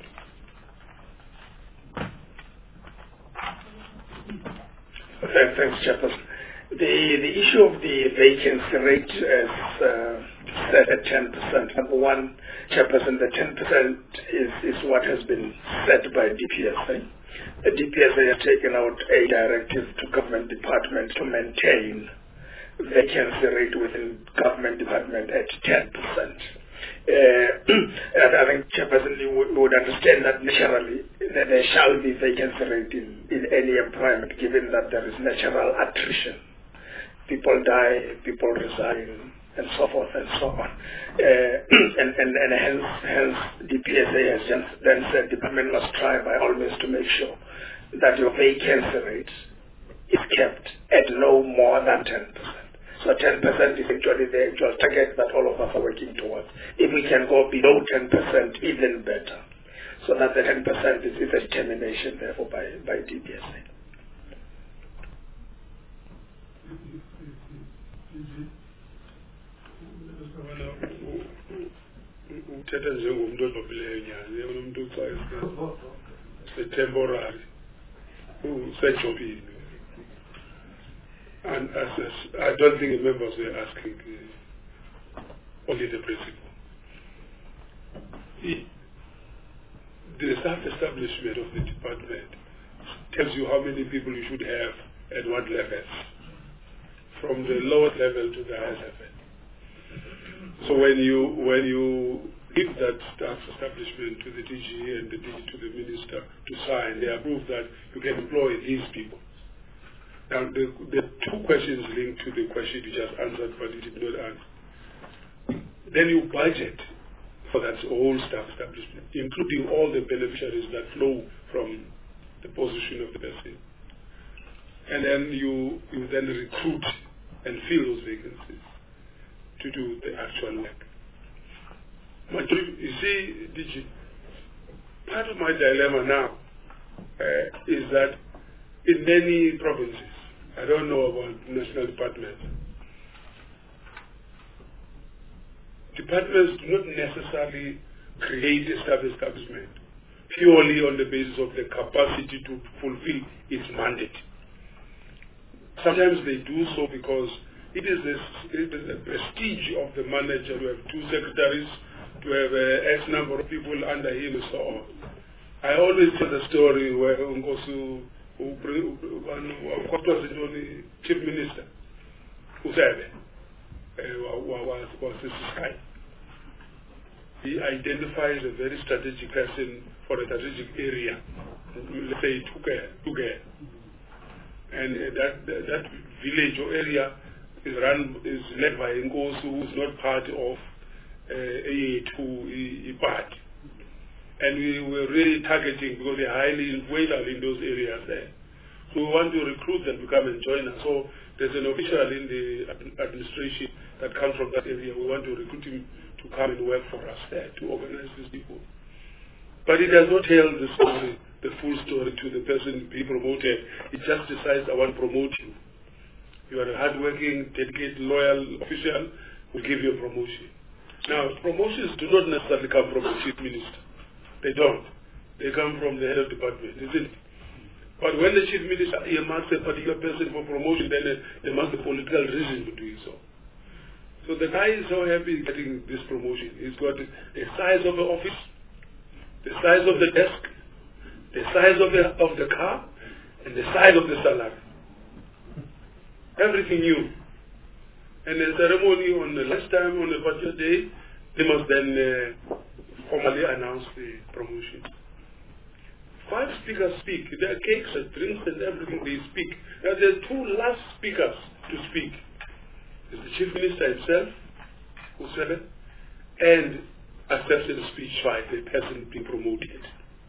Thanks, Chairperson. The, the issue of the vacancy rate is uh, set at ten percent. Number one, Chairperson, the ten percent is, is what has been set by D P S A. The D P S A has taken out a directive to government departments to maintain vacancy rate within government department at ten percent. Uh, and I think, Chairperson, you would, would understand that naturally that there shall be vacancy rate in, in any employment, given that there is natural attrition. People die, people resign, and so forth and so on. Uh, and, and, and hence, hence D P S A has just then said the government must try by all means to make sure that your vacancy rate is kept at no more than ten percent. So ten percent is actually the actual target that all of us are working towards. If we can go below ten percent, even better. So that the ten percent is, is a determination, therefore, by, by D P S A. Uthetha njengomuntu odlophileyo nyani umuntu xa temporary usejobini. And as, as I don't think the members were asking uh, only the principal. The, the self-establishment of the department tells you how many people you should have at what levels, from the lowest level to the highest level. So when you when you give that staff establishment to the D G and the D G to the minister to sign, they approve that you can employ these people. Now, the, the two questions linked to the question you just answered, but you did not answer. Then you budget for that whole staff establishment, including all the beneficiaries that flow from the position of the person. And then you, you then recruit and fill those vacancies to do the actual work. You see, D G, part of my dilemma now uh, is that in many provinces, I don't know about national departments, departments do not necessarily create a staff establishment purely on the basis of the capacity to fulfill its mandate. Sometimes they do so because it is the, it is the prestige of the manager to have two secretaries, to have uh, X number of people under him and so on. I always tell the story where Unkosu, what was it, only Chief Minister, who said, uh, was, was this guy. He identifies a very strategic person for a strategic area, let's say Tuge. And uh, that, that that village or area is run is led by Nkosu, who is not part of uh, A two party. And we were really targeting because they're highly influential in those areas there. So we want to recruit them to come and join us. So there's an official in the administration that comes from that area. We want to recruit him to come and work for us there, to organize these people. But it does not tell the story, the full story to the person being promoted. It just decides, I want to promote you. You are a hardworking, dedicated, loyal official, we'll give you a promotion. Now, promotions do not necessarily come from the chief minister. They don't. They come from the head of department, isn't it? But when the chief minister earmarks a particular person for promotion, then uh, there must be political reason for doing so. So the guy is so happy getting this promotion. He's got the size of the office, the size of the desk, the size of the of the car, and the size of the salary. Everything new. And the ceremony on the last time on the budget day, they must then uh, formally announce the promotion. Five speakers speak. There are cakes and drinks and everything they speak. Now there are two last speakers to speak. There's the chief minister himself, who said it, and accepted the speech by the person being promoted.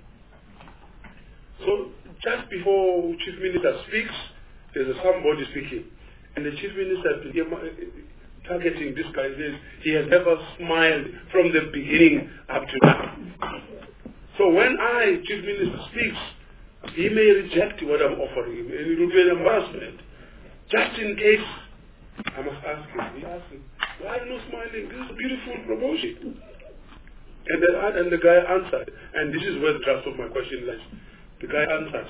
So just before chief minister speaks, there's somebody speaking. And the chief minister targeting this guy says he has never smiled from the beginning up to now. So when I, chief minister, speaks, he may reject what I'm offering him, and it will be an embarrassment. Just in case, I must ask him, he asks him, why are you not smiling? This is a beautiful promotion. And the, and the guy answered, and this is where the thrust of my question lies. The guy answers,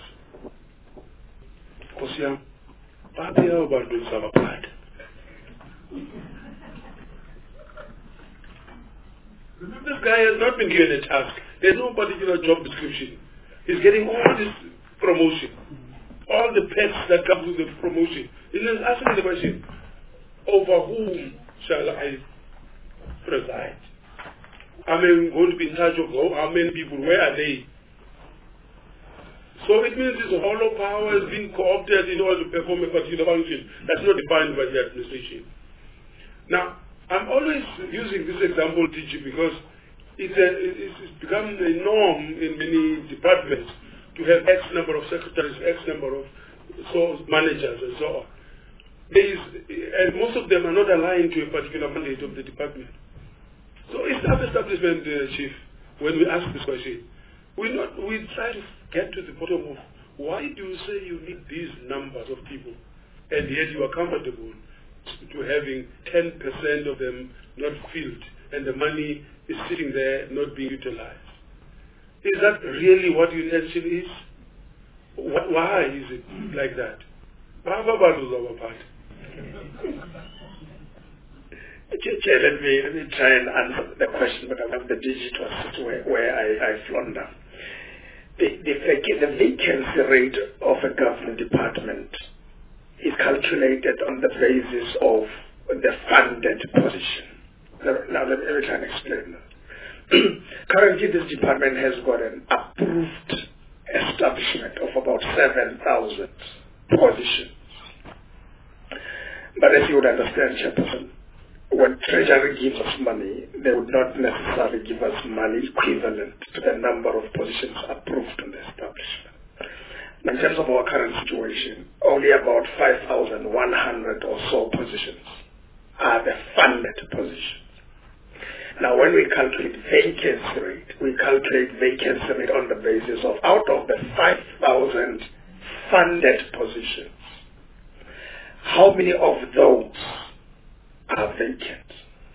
Kosiam, Papi Aubandu Samapad. This guy has not been given a task. There's no particular job description. He's getting all this promotion, all the perks that come with the promotion. He's asking the question, over whom shall I preside? Am I going to be in charge of how many people? Where are they? So it means this hollow power is being co-opted in order to perform a particular function that's not defined by the administration. Now, I'm always using this example, D G, because it's, a, it's become a norm in many departments to have X number of secretaries, X number of so managers, and so on. There is, and most of them are not aligned to a particular mandate of the department. So it's staff establishment, uh, Chief, when we ask this question, we not we try to get to the bottom of why do you say you need these numbers of people, and yet you are comfortable to having ten percent of them not filled, and the money is sitting there not being utilized. Is that really what your intention is? Why is it like that? Chair, let me, let me try and answer the question, but I have the digital where, where I, I flounder. The, the, the vacancy rate of a government department is calculated on the basis of the funded position. Now let me, let me try and explain that. Currently this department has got an approved establishment of about seven thousand positions. But as you would understand, Chairperson, when Treasury gives us money, they would not necessarily give us money equivalent to the number of positions approved in the establishment. In terms of our current situation, only about five thousand one hundred or so positions are the funded positions. Now, when we calculate vacancy rate, we calculate vacancy rate on the basis of out of the five thousand funded positions, how many of those are vacant?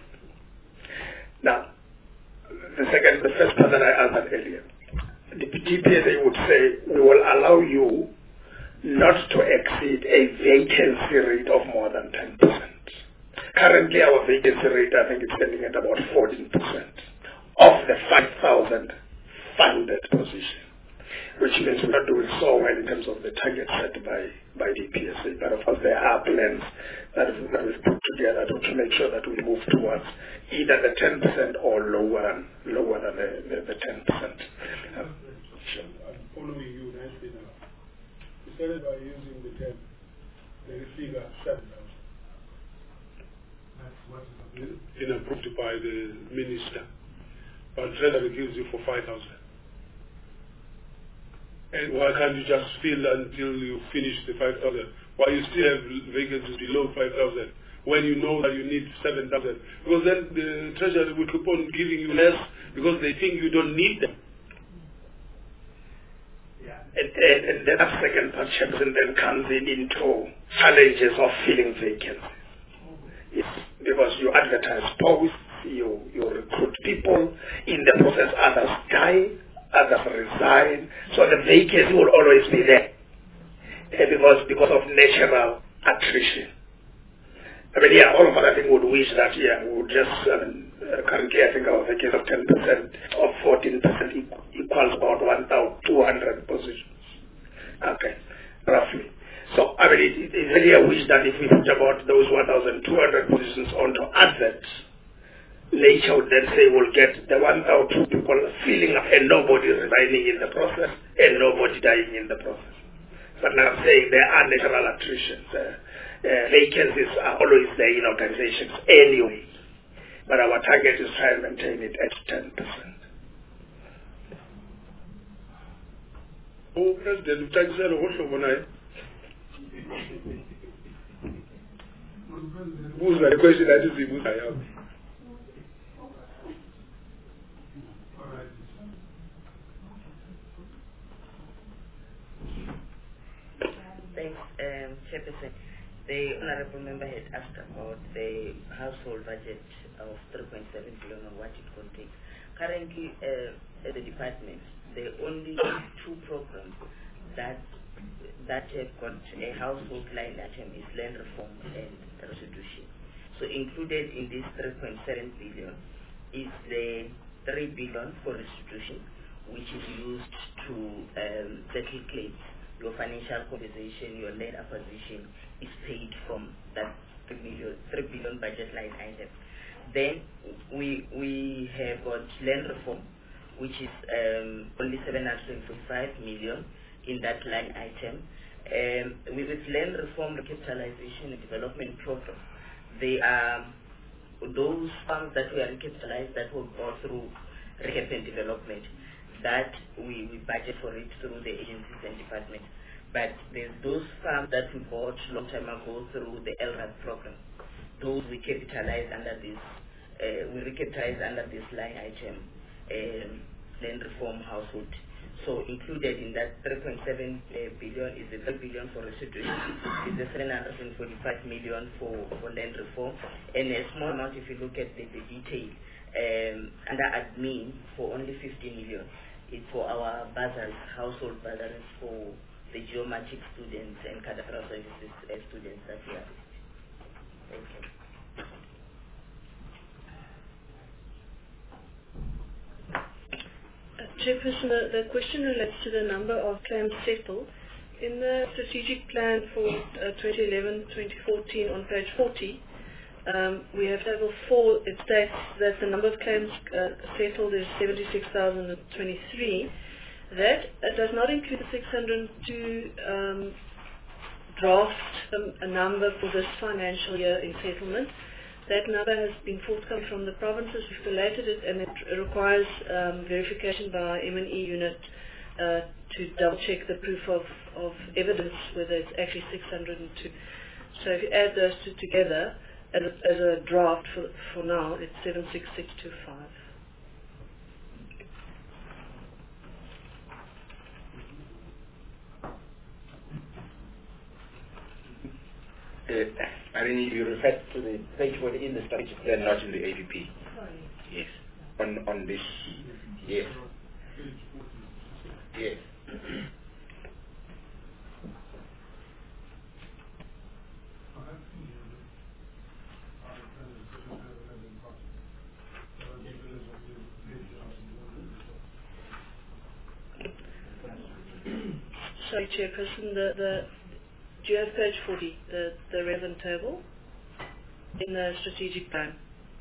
Now, the second, the first part that I answered earlier, the D P S A would say we will allow you not to exceed a vacancy rate of more than ten percent. Currently, our vacancy rate, I think, is standing at about fourteen percent of the five thousand funded position, which means we're not doing so well in terms of the target set by, by D P S A. But of course, there are plans that we've, that we've put together to, to make sure that we move towards either the ten percent or lower than, lower than the, the, the ten percent. Um, sure. I'm following you nicely now. You started by using the ten, the figure seven thousand. That's what is been approved by the minister. But Treasury gives you for five thousand. And why can't you just fill until you finish the five thousand? Why you still have vacancies below five thousand when you know that you need seven thousand? Because then the Treasury will keep on giving you less because they think you don't need them. Yeah. And, and, and then that second part then comes in into challenges of filling vacancies. Yes, because you advertise posts, you, you recruit people, in the process others die, others resign, so the vacancy will always be there uh, because, because of natural attrition. I mean, yeah, all of us I think would wish that, yeah, we would just, I mean, uh, currently I think our vacancy of ten percent of fourteen percent equals about one thousand two hundred positions. Okay, roughly. So, I mean, it, it, it's really a wish that if we put about those one thousand two hundred positions onto adverts, nature would then say we'll get the one thousand people filling up and nobody resigning in the process and nobody dying in the process. But now I'm saying there are natural attritions. Uh, uh, vacancies are always there in organizations anyway. But our target is to try and maintain it at ten percent. Oh, President, thanks very much. Who's the question that is in I have? Thanks, um, Chairperson. The Honourable Member had asked about the household budget of three point seven billion and what it contains. Currently, uh, at the department, there are only two programs that that have got a household line item is land reform and restitution. So included in this three point seven billion is the three billion for restitution, which is used to um, settle claims. Your financial compensation, your land acquisition is paid from that three billion budget line item. Then we we have got land reform, which is um, only seven hundred forty-five million in that line item. Um, with land reform, recapitalization and development program, they are those funds that we are recapitalized that will go through recap and development, that we, we budget for it through the agencies and departments. But there's those funds that we bought long time ago through the L R A D program. Those we capitalize under this, uh, we recapitalize under this line item, um, land reform household. So included in that three point seven uh, billion is the three billion for restitution, is the seven hundred forty-five million for, for land reform, and a small amount if you look at the, the detail um, under admin for only fifty million. It's for our bursaries, household bursaries for the geomatic students and cadastral services uh, students that we are. Thank you. Chairperson, the, the question relates to the number of claims settled. In the strategic plan for uh, twenty eleven to twenty fourteen on page forty, um, we have table four. It states that the number of claims uh, settled is seventy-six thousand twenty-three. That uh, does not include the six hundred two um, draft um, a number for this financial year in settlement. That number has been forthcoming from the provinces. We've collated it, and it requires um, verification by M and E unit uh, to double-check the proof of, of evidence, whether it's actually six hundred two. So if you add those two together, as a, as a draft for, for now, it's seven six six two five. Uh, Irene, you referred to the page one in the strategic plan, not in the A P P. Sorry. Yes. On on this. Yes. Yes. Sorry, Chairperson, the, the, do you have page forty, the, the relevant table in the strategic plan?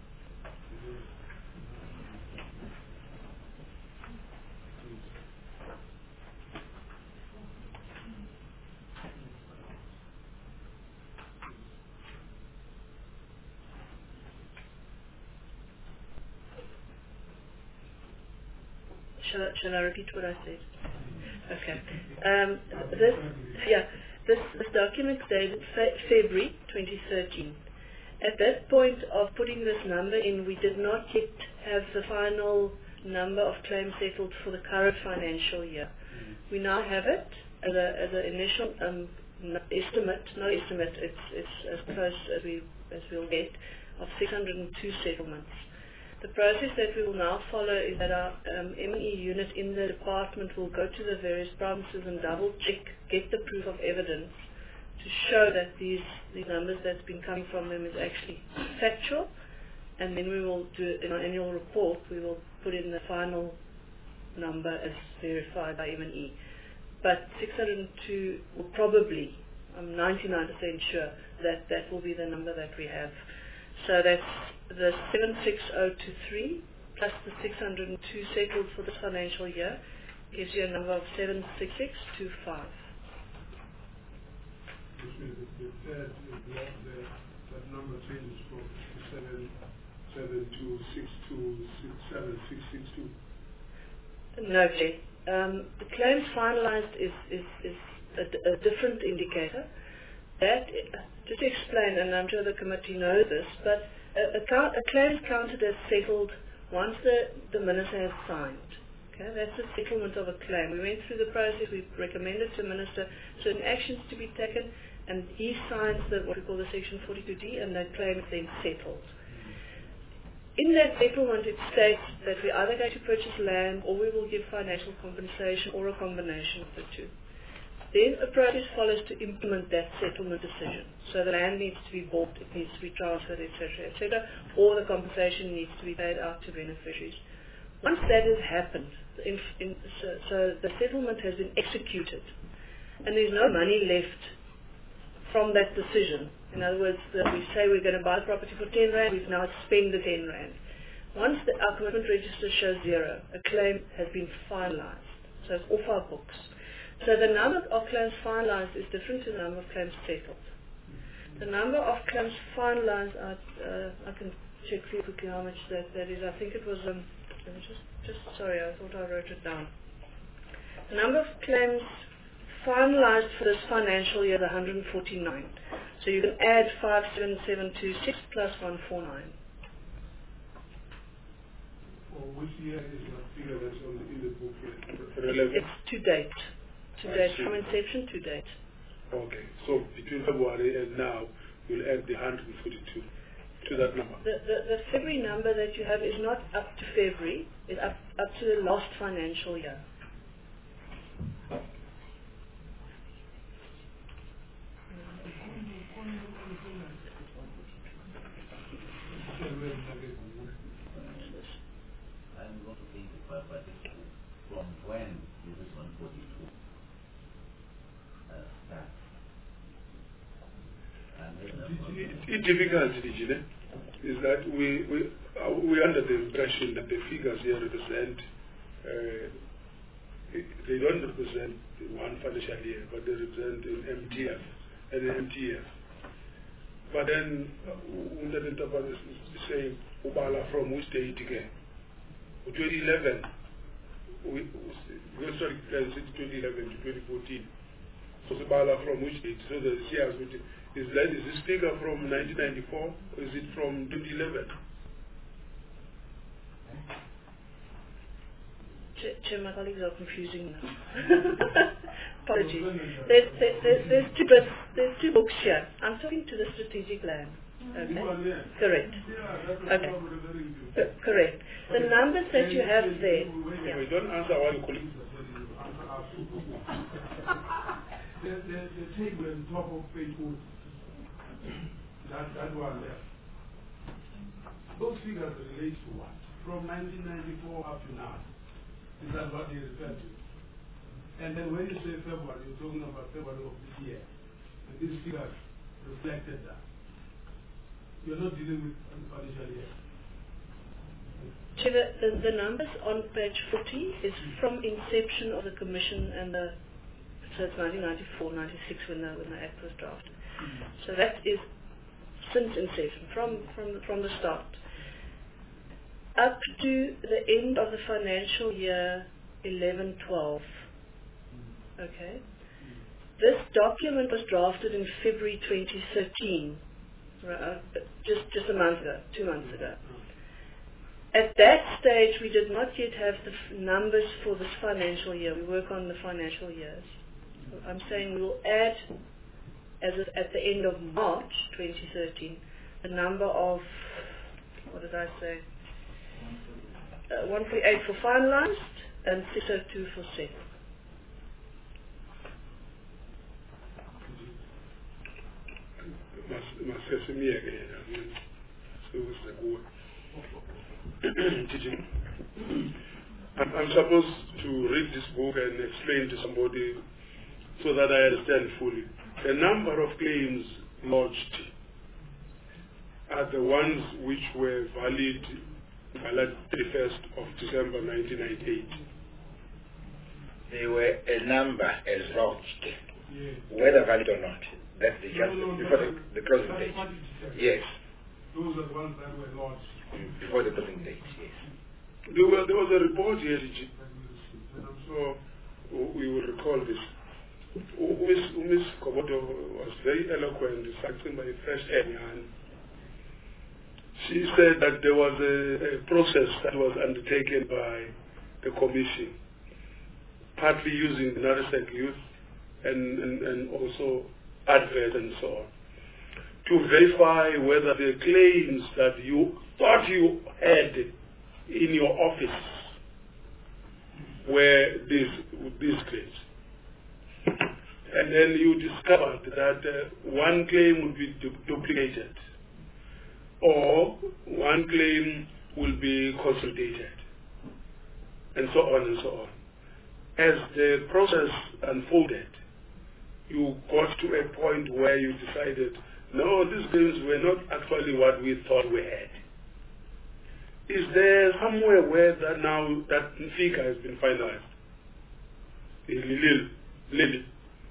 Shall, shall I repeat what I said? Okay. Um, this, yeah, this, this document dated fe February twenty thirteen. At that point of putting this number in, we did not yet have the final number of claims settled for the current financial year. We now have it as a as an initial um, estimate, no estimate, it's it's as close as we as we'll get, of six hundred two settlements. The process that we will now follow is that our um, M and E unit in the department will go to the various provinces and double check, get the proof of evidence to show that these, these numbers that's been coming from them is actually factual, and then we will do in our annual report, we will put in the final number as verified by M and E. But six hundred two will probably, I'm ninety-nine percent sure that that will be the number that we have. So that's the seven six zero two three plus the six hundred two settled for this financial year gives you a number of seven six six two five. Which means that the third block there, that number changes from seven seven two six two six seven six six two. No, Jay. Um, the claims finalized is, is, is a, a different indicator. That, just to explain, and I'm sure the committee knows this, but a, a, count, a claim is counted as settled once the, the minister has signed. Okay, that's the settlement of a claim. We went through the process, we recommended to the minister certain actions to be taken, and he signs the, what we call the section forty-two D, and that claim is then settled. In that settlement, it states that we're either going to purchase land, or we will give financial compensation, or a combination of the two. Then a process follows to implement that settlement decision. So the land needs to be bought, it needs to be transferred, et cetera, et cetera, or the compensation needs to be paid out to beneficiaries. Once that has happened, in, in, so, so the settlement has been executed, and there's no money left from that decision. In other words, the, we say we're going to buy property for ten rand, we've now spent the ten rand. Once the, our commitment register shows zero, a claim has been finalized. So it's off our books. So the number of claims finalized is different to the number of claims settled. The number of claims finalized, I, uh, I can check for you quickly how much that, that is. I think it was, um, let me just, just, sorry, I thought I wrote it down. The number of claims finalized for this financial year is one hundred forty-nine. So you can add five seven seven two six plus one four nine. For which year is that figure that's on the, in the book here? Relevant? It's to date. To I date, see. from inception to date. Okay, so between February and now, you'll add the one hundred forty-two to that number. The, the, the February number that you have is not up to February, it's up, up to the last financial year. From when is this one forty-two? The difficulty, Gene, is that we we uh, we under the impression that the figures here represent uh, they don't represent one financial year, but they represent an M T F and an M T F. But then, Umdad Taban is saying, Ubala from which date again? twenty eleven. We, we also twenty eleven to twenty fourteen. So Ubala from which date? So the C R S, is that, is this figure from nineteen ninety-four or is it from twenty eleven? Chair, my colleagues are confusing now. Apologies. There's, there's, there's, two, but there's two books here. I'm talking to the strategic plan. Okay? Correct. Okay. C- correct. The numbers that you have there. Yeah. Wait, don't answer all the colleagues. the, the, the table on top of page four, that, that one there. Those figures relate to what? From nineteen ninety-four up to now. Is that what you refer to? And then when you say February, you're talking about February of this year. And these figures reflected that. You're not dealing with the financial year. So the, the, the numbers on page forty is from inception of the commission and the, so it's nineteen ninety-four, ninety-six when the, when the act was drafted. Mm-hmm. So that is since inception, from, from, from the start. Up to the end of the financial year eleven twelve. Okay. This document was drafted in February twenty thirteen, right, just just a month ago, two months ago. At that stage, we did not yet have the f- numbers for this financial year. We work on the financial years. So I'm saying we will add, as of, at the end of March twenty thirteen, a number of, what did I say? Uh, one forty-eight for finalized and six oh two for set. I'm supposed to read this book and explain to somebody so that I understand fully. The number of claims lodged are the ones which were valid valid thirty-first of December nineteen ninety-eight. There were a number as lodged, yes. Whether valid or not. That's the just no, no, before no, the, the closing date. Yes. Those are the ones that were lodged. Before the closing date, yes. There, were, there was a report here, so we will recall this. Miss Komodo was very eloquent, starting by fresh air. And she said that there was a, a process that was undertaken by the commission, partly using the Narisek youth and, and, and also advert and so on, to verify whether the claims that you thought you had in your office were these, these claims. And then you discovered that uh, one claim would be du- duplicated, or one claim will be consolidated, and so on and so on. As the process unfolded, you got to a point where you decided, no, these claims were not actually what we thought we had. Is there somewhere where that now that figure has been finalized? Lil, Lil.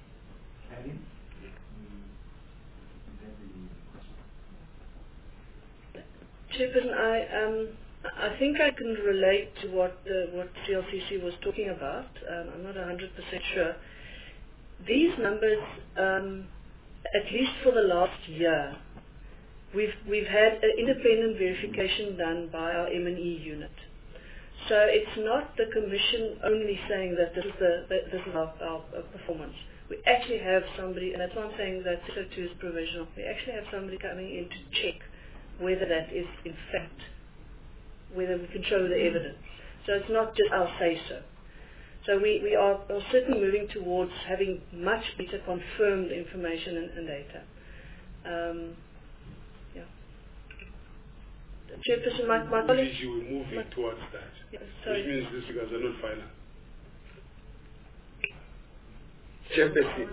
Chairperson, I um, I think I can relate to what uh, what C L C C was talking about. Um, I'm not one hundred percent sure. These numbers, um, at least for the last year, we've we've had an independent verification done by our M and E unit. So it's not the Commission only saying that this is the that this is our, our, our performance. We actually have somebody, and that's why I'm saying that six oh two is provisional. We actually have somebody coming in to check whether that is in fact, whether we can show the evidence. So it's not just our say-so. So we, we are, are certainly moving towards having much better confirmed information and, and data. Um, yeah. Chairperson, my, my colleague... You were moving my, towards that, yeah, sorry. which means these figures are not final. Chairperson,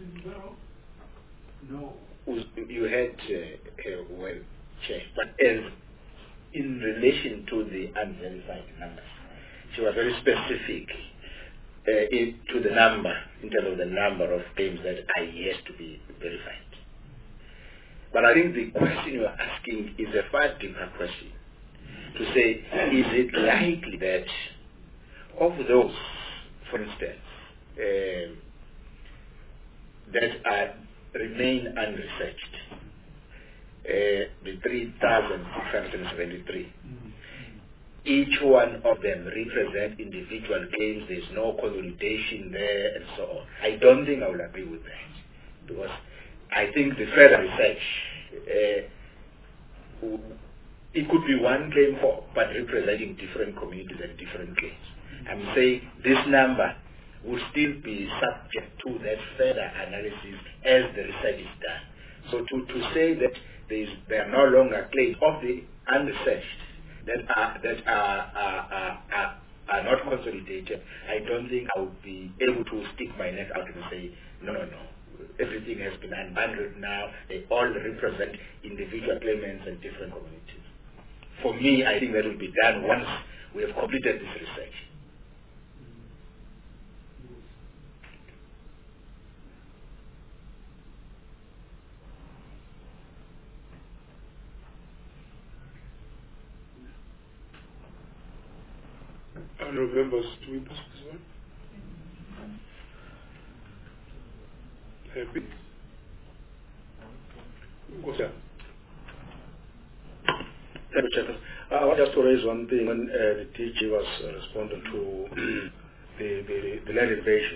no. You had uh, uh, well, Chair, but as in relation to the unverified numbers, she was very specific uh, in, to the number, in terms of the number of claims that are yet to be verified. But I think the question you are asking is a far deeper question. To say, is it likely that of those, for instance, uh, that are, remain unresearched, uh, the three thousand six hundred seventy-three, each one of them represent individual claims, there's no consolidation there and so on. I don't think I will agree with that, because I think the further research, uh, it could be one claim for, but representing different communities and different claims. I'm saying this number will still be subject to that further analysis as the research is done. So to, to say that there, is, there are no longer claims of the unresearched that are that are, are, are, are, are not consolidated, I don't think I would be able to stick my neck out and say, no, no, no. Everything has been unbundled now. They all represent individual claimants and different communities. For me, I think that will be done once we have completed this research. Honourable members, do we pass this one? Happy? Go, sir. Thank you, Chairman. I want just to raise one thing when uh, the D G was uh, responding to the, the, the land invasions.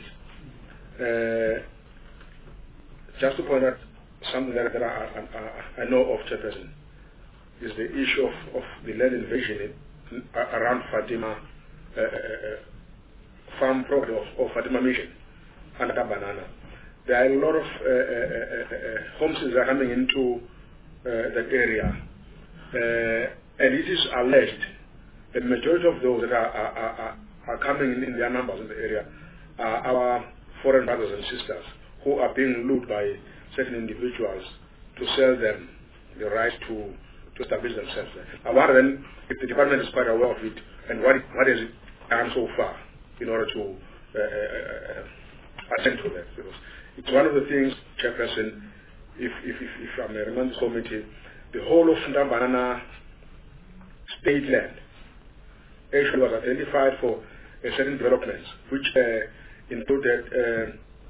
Uh, just to point out something that, that I, I, I know of, Chairperson, is the issue of, of the land invasion in, uh, around Fatima uh, uh, farm property of, of Fatima Mission and Banana. There are a lot of uh, uh, uh, homes that are coming into uh, that area. Uh, and it is alleged that the majority of those that are, are, are, are coming in, in their numbers in the area are our foreign brothers and sisters who are being lured by certain individuals to sell them the right to, to establish themselves there. Now, what then, if the department is quite aware of it, and what, what has it done so far in order to uh, uh, attend to that? Because it's one of the things, Chairperson, if, if, if, if I may remind this committee, the whole of Ndambanana state land actually was identified for a certain developments, which uh, included uh,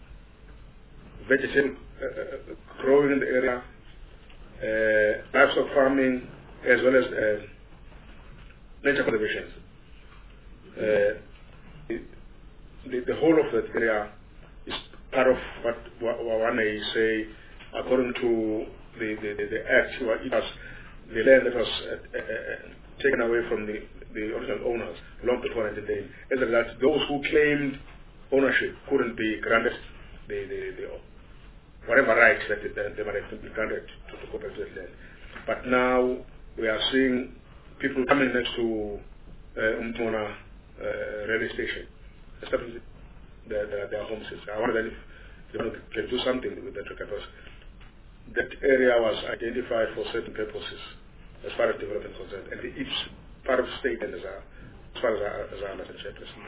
vegetable uh, growing in the area, uh, livestock farming, as well as uh, nature conservation. Uh, the, the, the whole of that area is part of what, what one may say, according to the, the, the, the Act, it was the land that was uh, uh, taken away from the, the original owners long before nineteen eighty. As a result, those who claimed ownership couldn't be granted the, the, the whatever rights that they, they might have been granted to, to cooperate with land. But now we are seeing people coming next to uh, Umtona uh, railway station, establishing their, their, their homes. I wonder if they can do something with that, because that area was identified for certain purposes as far as development is concerned, and it's part of state and as, a, as far as I, as I understand, Chairperson.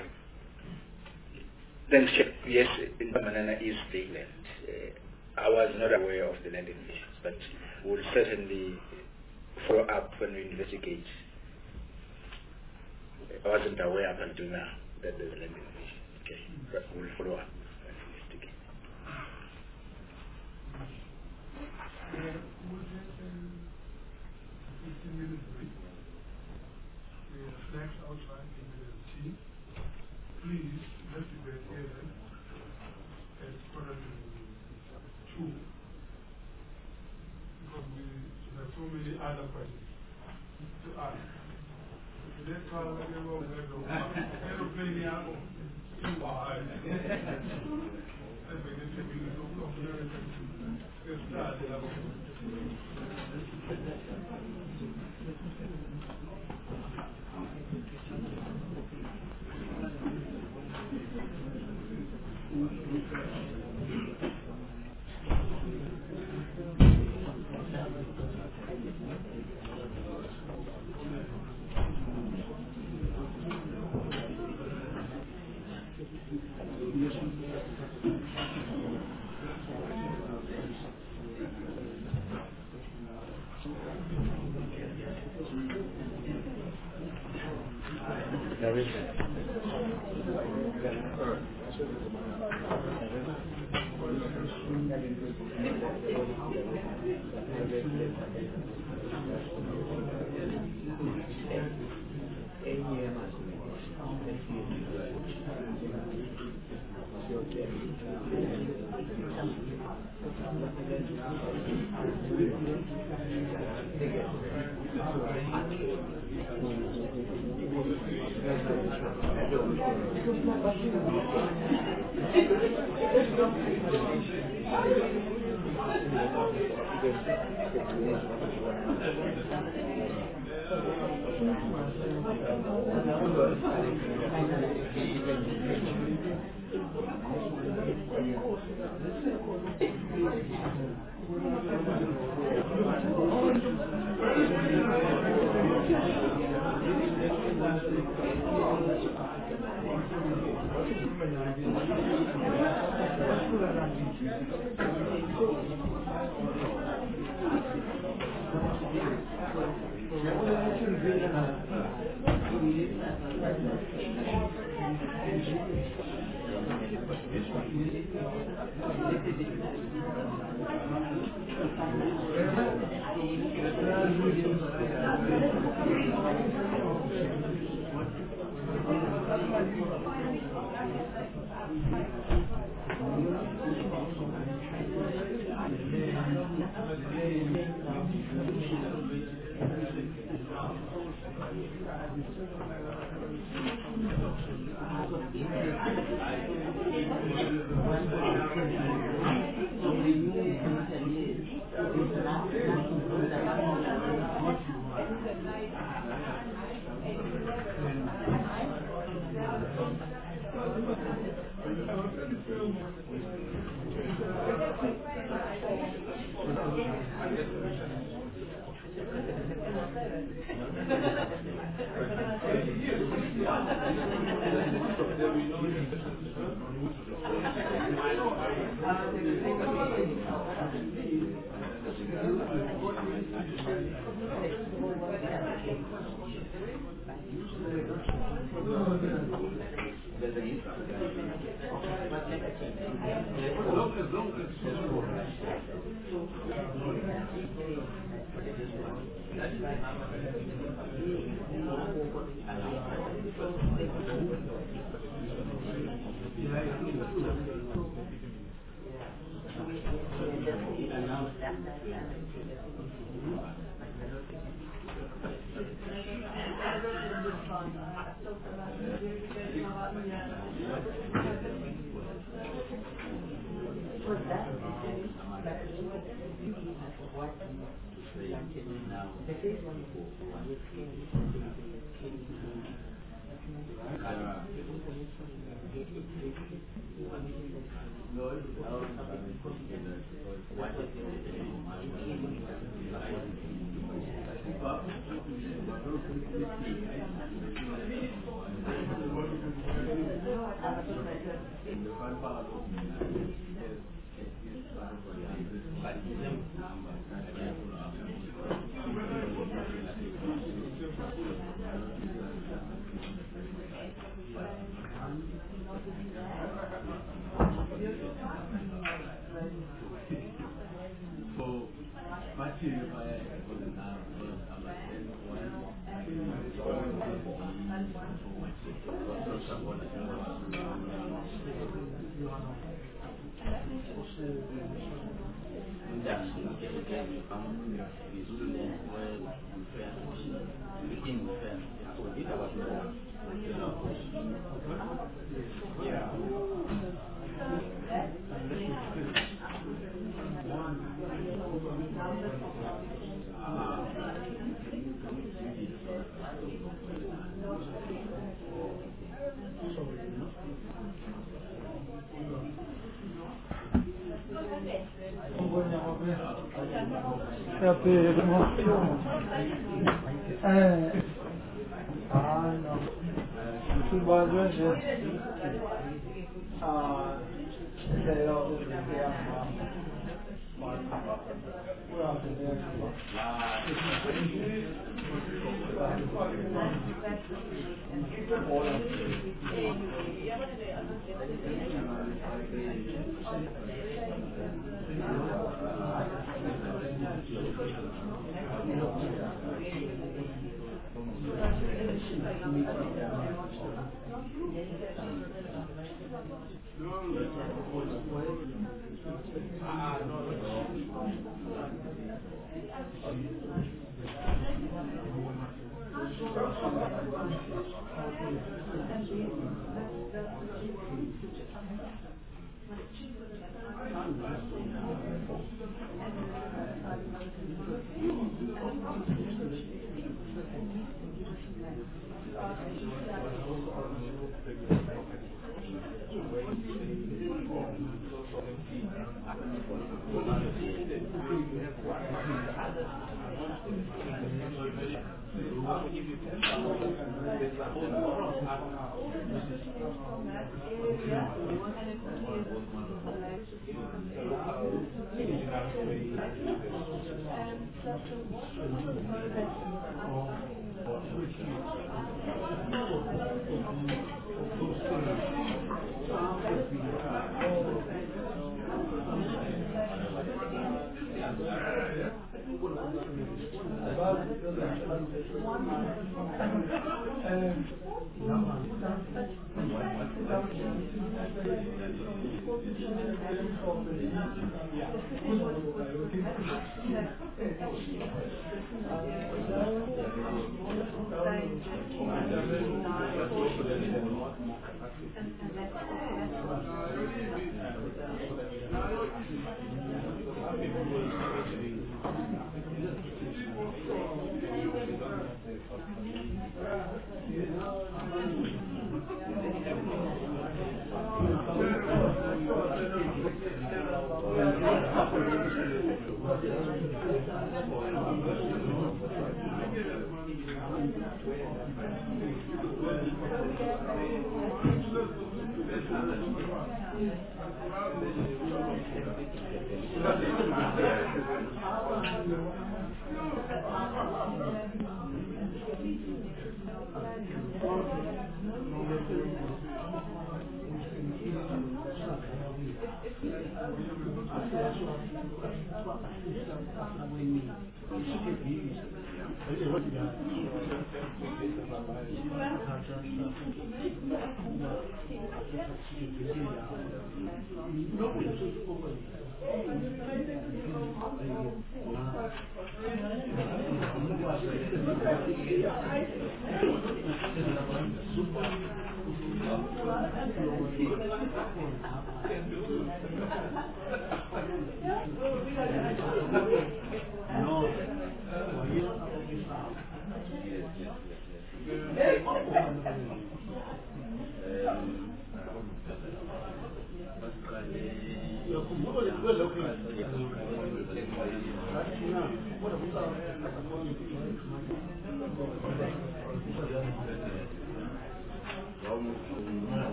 Thanks, Chair. Yes, Ndambanana is state land. Uh, I was not aware of the land invasions, but we'll certainly follow up when we investigate. I wasn't aware up until now that there's land invasion. Okay, but we'll follow up and investigate. fifteen minutes break. We have snacks outside in the tea. Please, let's be very careful. It's quarter to two. Because we have so many other questions to ask. Let's call it a roll. Aeroplane here. Two hours. Let's start.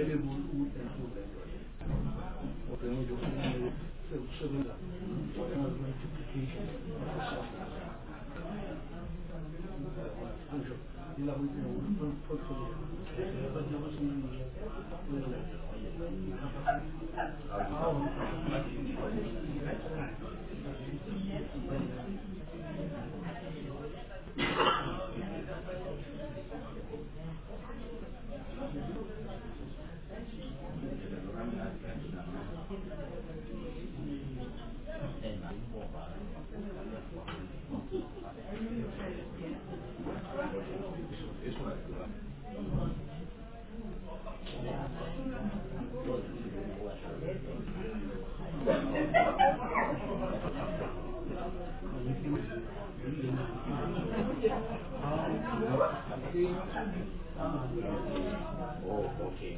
available wood and food. What we do is seven multiplication. Oh, okay.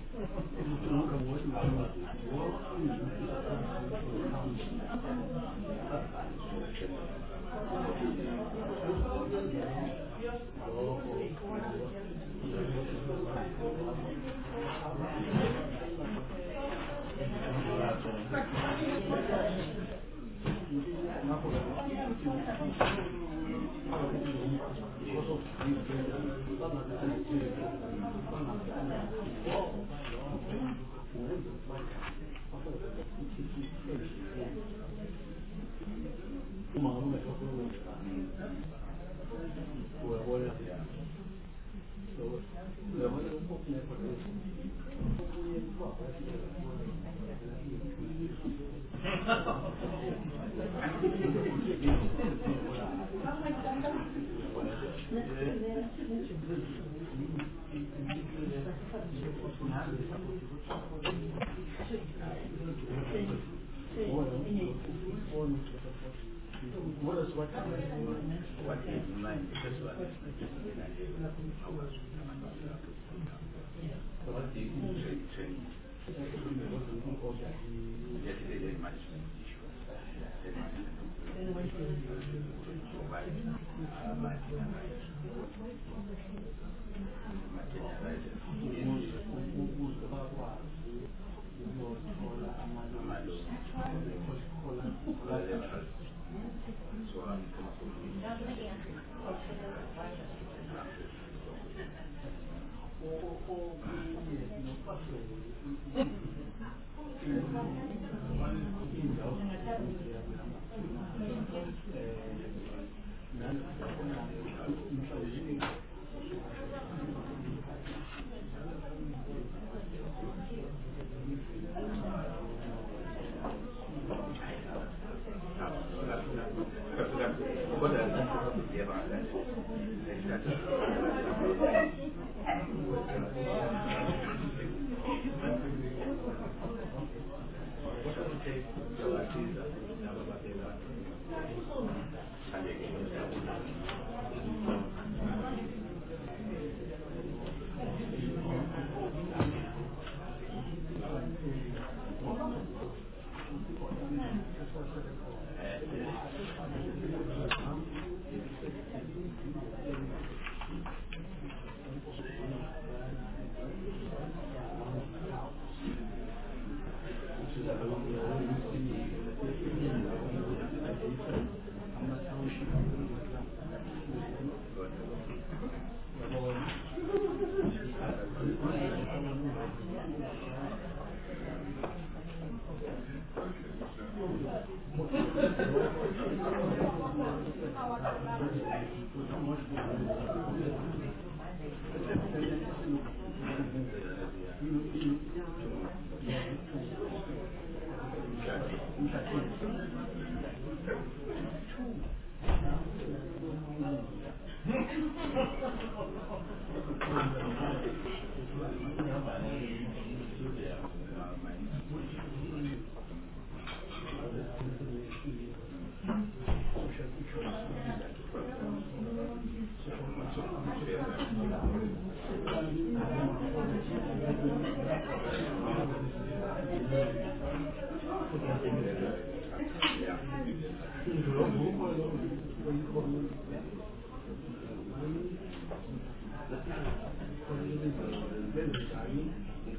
What is what? What is mine? This one is what do you train train? Yesterday management issue.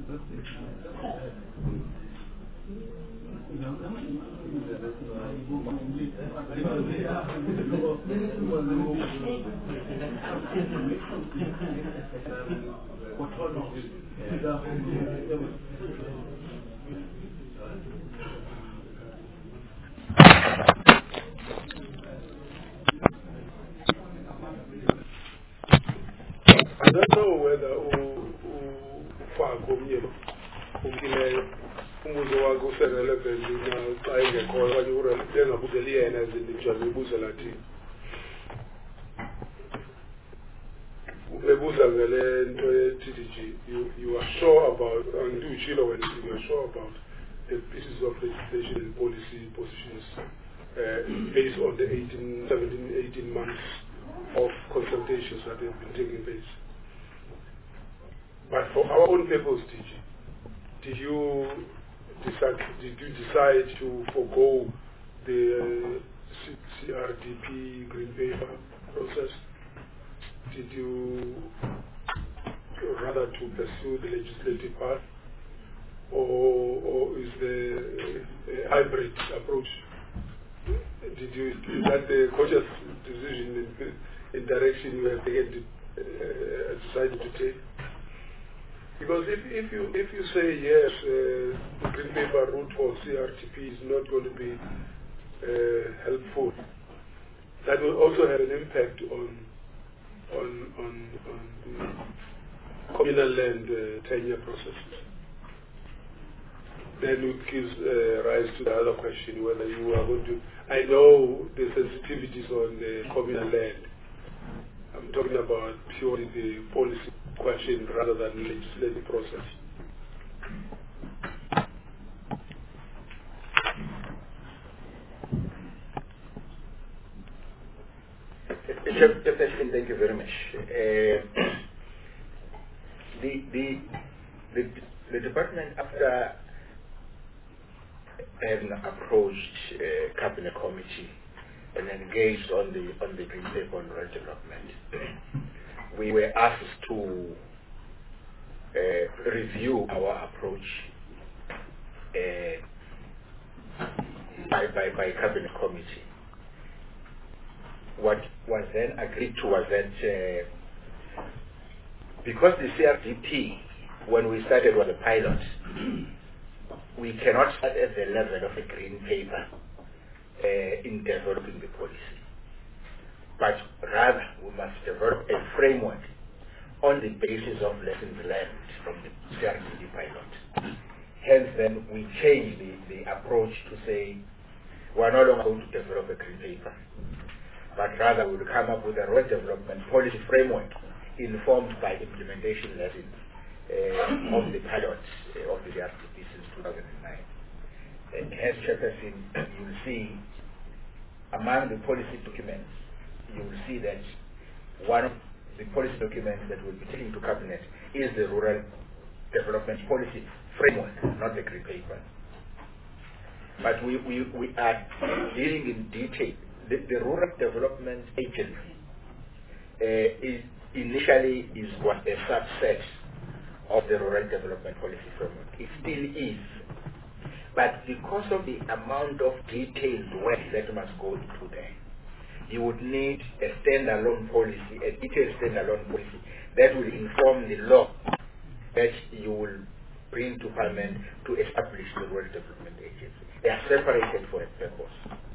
I don't know whether ufako umyelo umkileyo umbuzo wakho userelevant na xa ingekho okanye urelevant yena ezindividual ubuzo lathi ubebuza ngale nto ye-T D G. You, you are sure about, and do Chilo when you are sure about the pieces of legislation and policy positions uh, based on the eighteen, seventeen, eighteen months of consultations that have been taking place. But for our own purpose, T G, did you decide, did you decide to forego the uh, C R D P green paper process? Did you rather to pursue the legislative path, or, or is the uh, hybrid approach? Did you, is that the conscious decision in, in direction you have taken, uh, decided to take? Because if, if you if you say yes, uh, the green paper route for C R T P is not going to be uh, helpful, that will also have an impact on on on, on the communal land uh, tenure processes. Then it gives uh, rise to the other question whether you are going to. I know the sensitivities on the communal land. I'm talking about purely the policy question rather than the legislative process. Chairperson, thank you very much. Uh, the, the the the department, after having approached uh, cabinet committee and engaged on the on the green paper on rural development, we were asked to uh, review our approach uh, by, by by cabinet committee. What was then agreed to was that uh, because the C R D P, when we started, was a pilot, we cannot start at the level of a green paper uh, in developing the policy. But rather, we must develop a framework on the basis of lessons learned from the C R D P pilot. Hence, then, we changed the, the approach to say, we're no longer going to develop a green paper, but rather we will come up with a rural development policy framework informed by implementation lessons uh, of the pilot uh, of the C R D P since two thousand nine. Uh, as Chairperson, you will see among the policy documents, you will see that one of the policy documents that will be taken to Cabinet is the Rural Development Policy Framework, not the green paper. But we, we, we are dealing in detail. The, the Rural Development Agency uh, is initially is what a subset of the Rural Development Policy Framework. It still is. But because of the amount of detailed work that must go into there, you would need a standalone policy, a detailed standalone policy that will inform the law that you will bring to Parliament to establish the Rural Development Agency. They are separated for a purpose.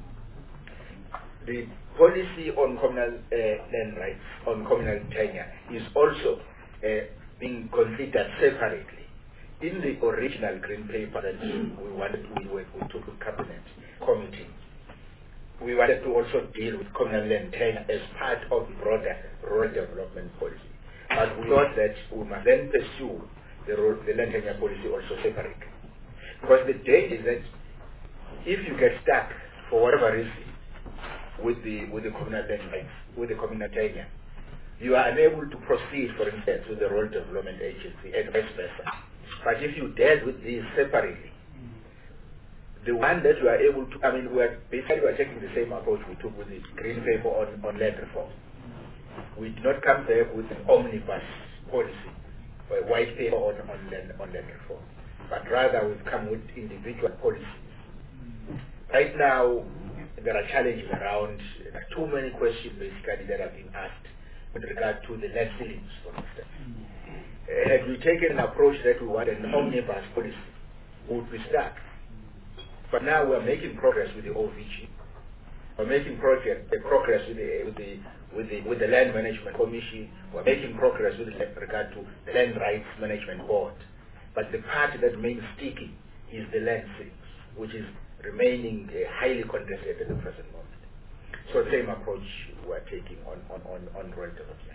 The policy on communal uh, land rights, on communal tenure, is also uh, being considered separately. In the original green paper that we wanted, we were we took to cabinet committee, we wanted to also deal with communal land tenure as part of the broader rural development policy. But we thought that we must then pursue the, the land tenure policy also separately. Because the danger is that if you get stuck for whatever reason with the with the communal land rights, with the communal tenure, you are unable to proceed, for instance, with the rural development agency and vice versa. But if you dealt with these separately, the one that we are able to, I mean, we are basically we are taking the same approach we took with the green paper on, on land reform. We did not come there with an omnibus policy a white paper on, on, land, on land reform, but rather we've come with individual policies. Right now, there are challenges around, there are too many questions basically that have been asked with regard to the land ceilings, for instance. Uh, had we taken an approach that we want an omnibus policy, we would be stuck. But now we're making progress with the O V G. We're making progress, the progress with the, with the with the with the Land Management Commission. We're making progress with regard to the Land Rights Management Board. But the part that remains sticky is the land ceilings, which is remaining uh, highly contested at the present moment. So the same approach we're taking on on on on rural development.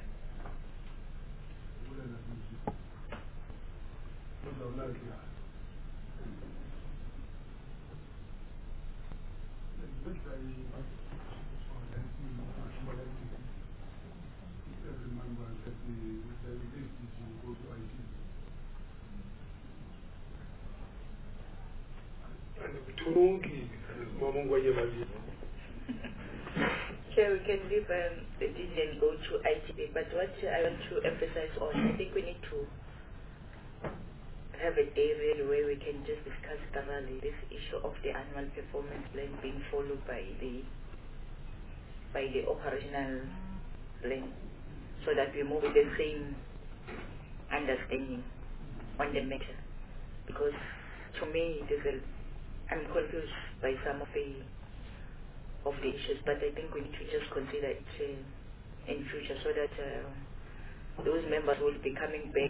Chair, we can leave um, the D G and go to I T B, but what I want to emphasize on, I think we need to have a day really where we can just discuss thoroughly this issue of the annual performance plan being followed by the by the operational plan, so that we move with the same understanding on the matter. Because to me, it is a, I'm confused by some of the of the issues, but I think we need to just consider it uh, in future, so that uh, those members will be coming back.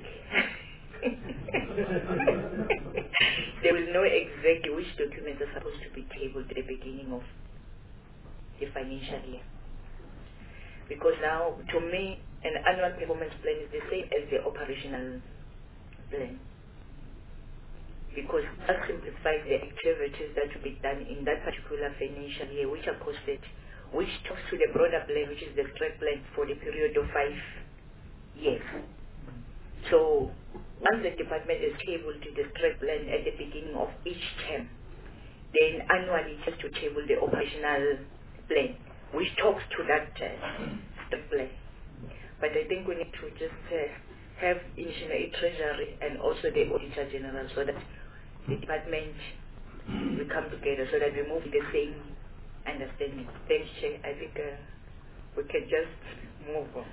They will know exactly which documents are supposed to be tabled at the beginning of the financial year. Because now, to me, an annual performance plan is the same as the operational plan. Because that simplifies the activities that will be done in that particular financial year, which are posted, which talks to the broader plan, which is the strat plan for the period of five years. So once the department is tabled to the strat plan at the beginning of each term, then annually it has to table the operational plan, which talks to that uh, strat plan. But I think we need to just uh, have initially treasury and also the auditor general, so that the department will come together, so that we move with the same understanding. Thanks, Chair. I think uh, we can just move on.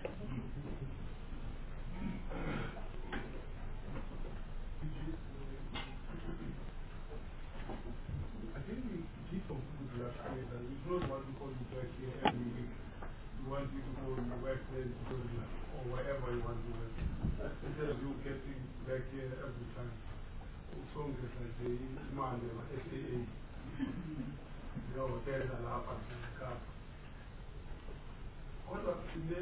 I think we keep on food last year that we don't want to call you back here every week. We want you to go in the workplace or wherever you want to work. Instead of you getting back here every time. Songs like the man, the S A A. You know, there is a lot of car. What about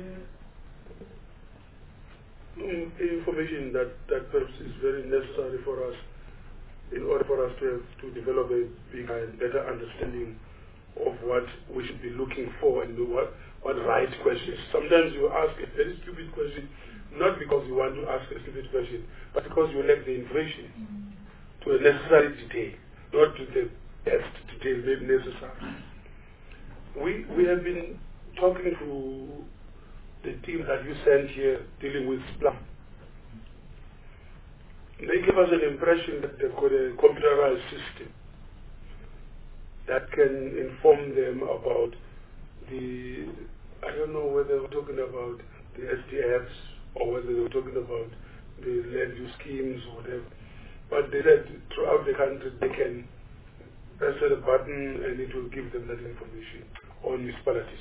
the information that, that perhaps is very necessary for us in order for us to have to develop a bigger and better understanding of what we should be looking for and what, what right questions. Sometimes you ask a very stupid question, not because you want to ask a stupid question, but because you lack the information. Mm-hmm. To a necessary detail, not to the best detail maybe necessary. We we have been talking to the team that you sent here dealing with SPLAM. They give us an impression that they've got a computerized system that can inform them about the, I don't know whether we're talking about the S D Fs or whether they were talking about the land use schemes or whatever. But they said throughout the country they can press a button and it will give them that information on municipalities.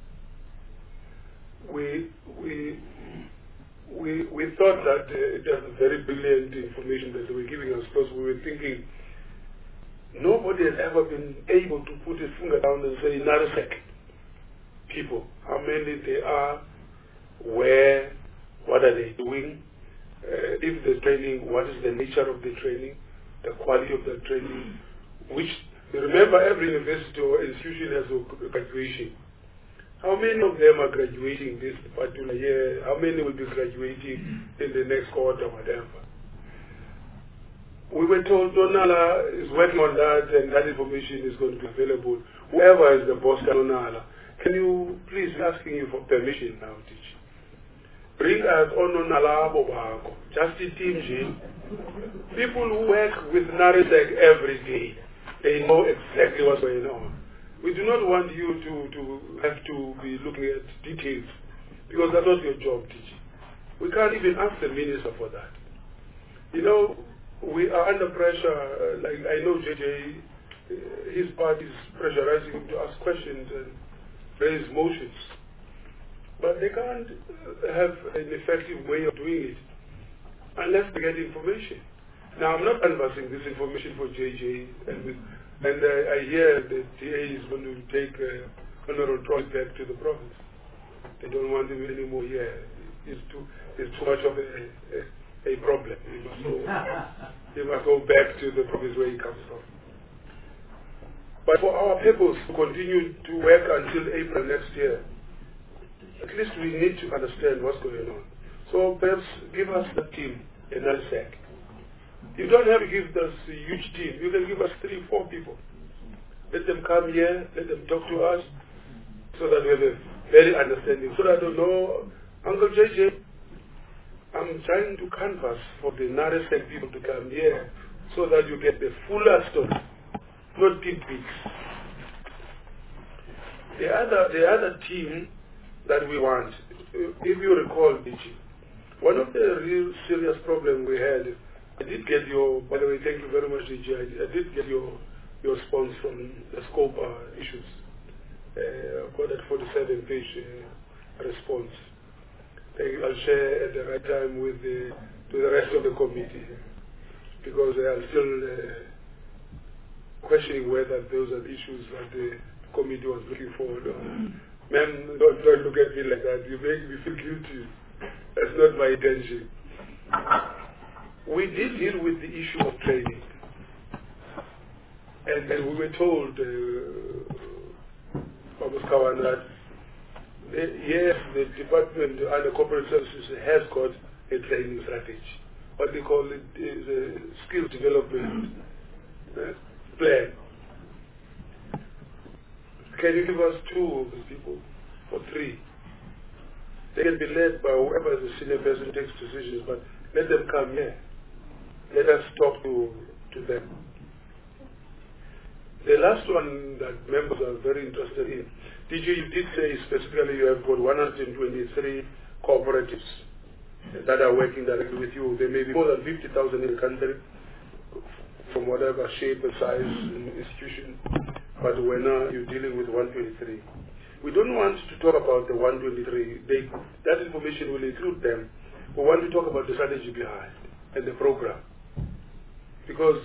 We we we we thought that uh, it was very brilliant information that they were giving us, because we were thinking nobody has ever been able to put his finger down and say, Narasek people, how many they are, where, what are they doing. Uh, if the training, what is the nature of the training, the quality of the training, which, remember, every university or institution has a graduation. How many of them are graduating this particular year? How many will be graduating in the next quarter, whatever? We were told Donala is working on that and that information is going to be available. Whoever is the boss, Donala, can you please asking you for permission now, teach? bring us on nalabo bako, just the team G. People who work with NARESEC every day, they know exactly what's going on. We do not want you to, to have to be looking at details, because that's not your job, D G. We can't even ask the minister for that. You know, we are under pressure, uh, like I know J J, uh, his party is pressurizing him to ask questions and raise motions. But they can't uh, have an effective way of doing it unless they get information. Now, I'm not canvassing this information for J J, and, with, and uh, I hear the T A is going to take uh, Honorable Troy back to the province. They don't want him anymore here. It's too, it's too much of a, a a problem. He must, go, he must go back to the province where he comes from. But for our purpose to continue to work until April next year, at least we need to understand what's going on. So perhaps give us the team in NARESEC. You don't have to give us a huge team. You can give us three, four people. Let them come here, let them talk to us, so that we have a very understanding. So that you know, Uncle J J, I'm trying to canvass for the NARESEC people to come here so that you get the fuller story, not tidbits. The other, the other team that we want, if you recall, D G, one of the real serious problems we had, I did get your, by the way, thank you very much, D G, I, I did get your, your response from the SCOPA issues. Uh, I've got that forty-seven page uh, response. I'll share at the right time with the, to the rest of the committee, because I am still uh, questioning whether those are the issues that the committee was looking for. No. Ma'am, don't, don't look at me like that. You make me feel guilty. That's not my intention. We did deal with the issue of training. And, and we were told, uh, Thomas Kawan, that Uh, yes, the Department under Corporate Services has got a training strategy. What they call it is a skills development uh, plan. Can you give us two of these people, or three? They can be led by whoever the senior person takes decisions, but let them come here. Let us talk to, to them. The last one that members are very interested in, D G, you did say specifically you have got one hundred twenty-three cooperatives that are working directly with you. There may be more than fifty thousand in the country, from whatever shape and size and institution, but when uh, you're dealing with one hundred twenty-three. We don't want to talk about the one hundred twenty-three. They, that information will include them. We want to talk about the strategy behind and the program. Because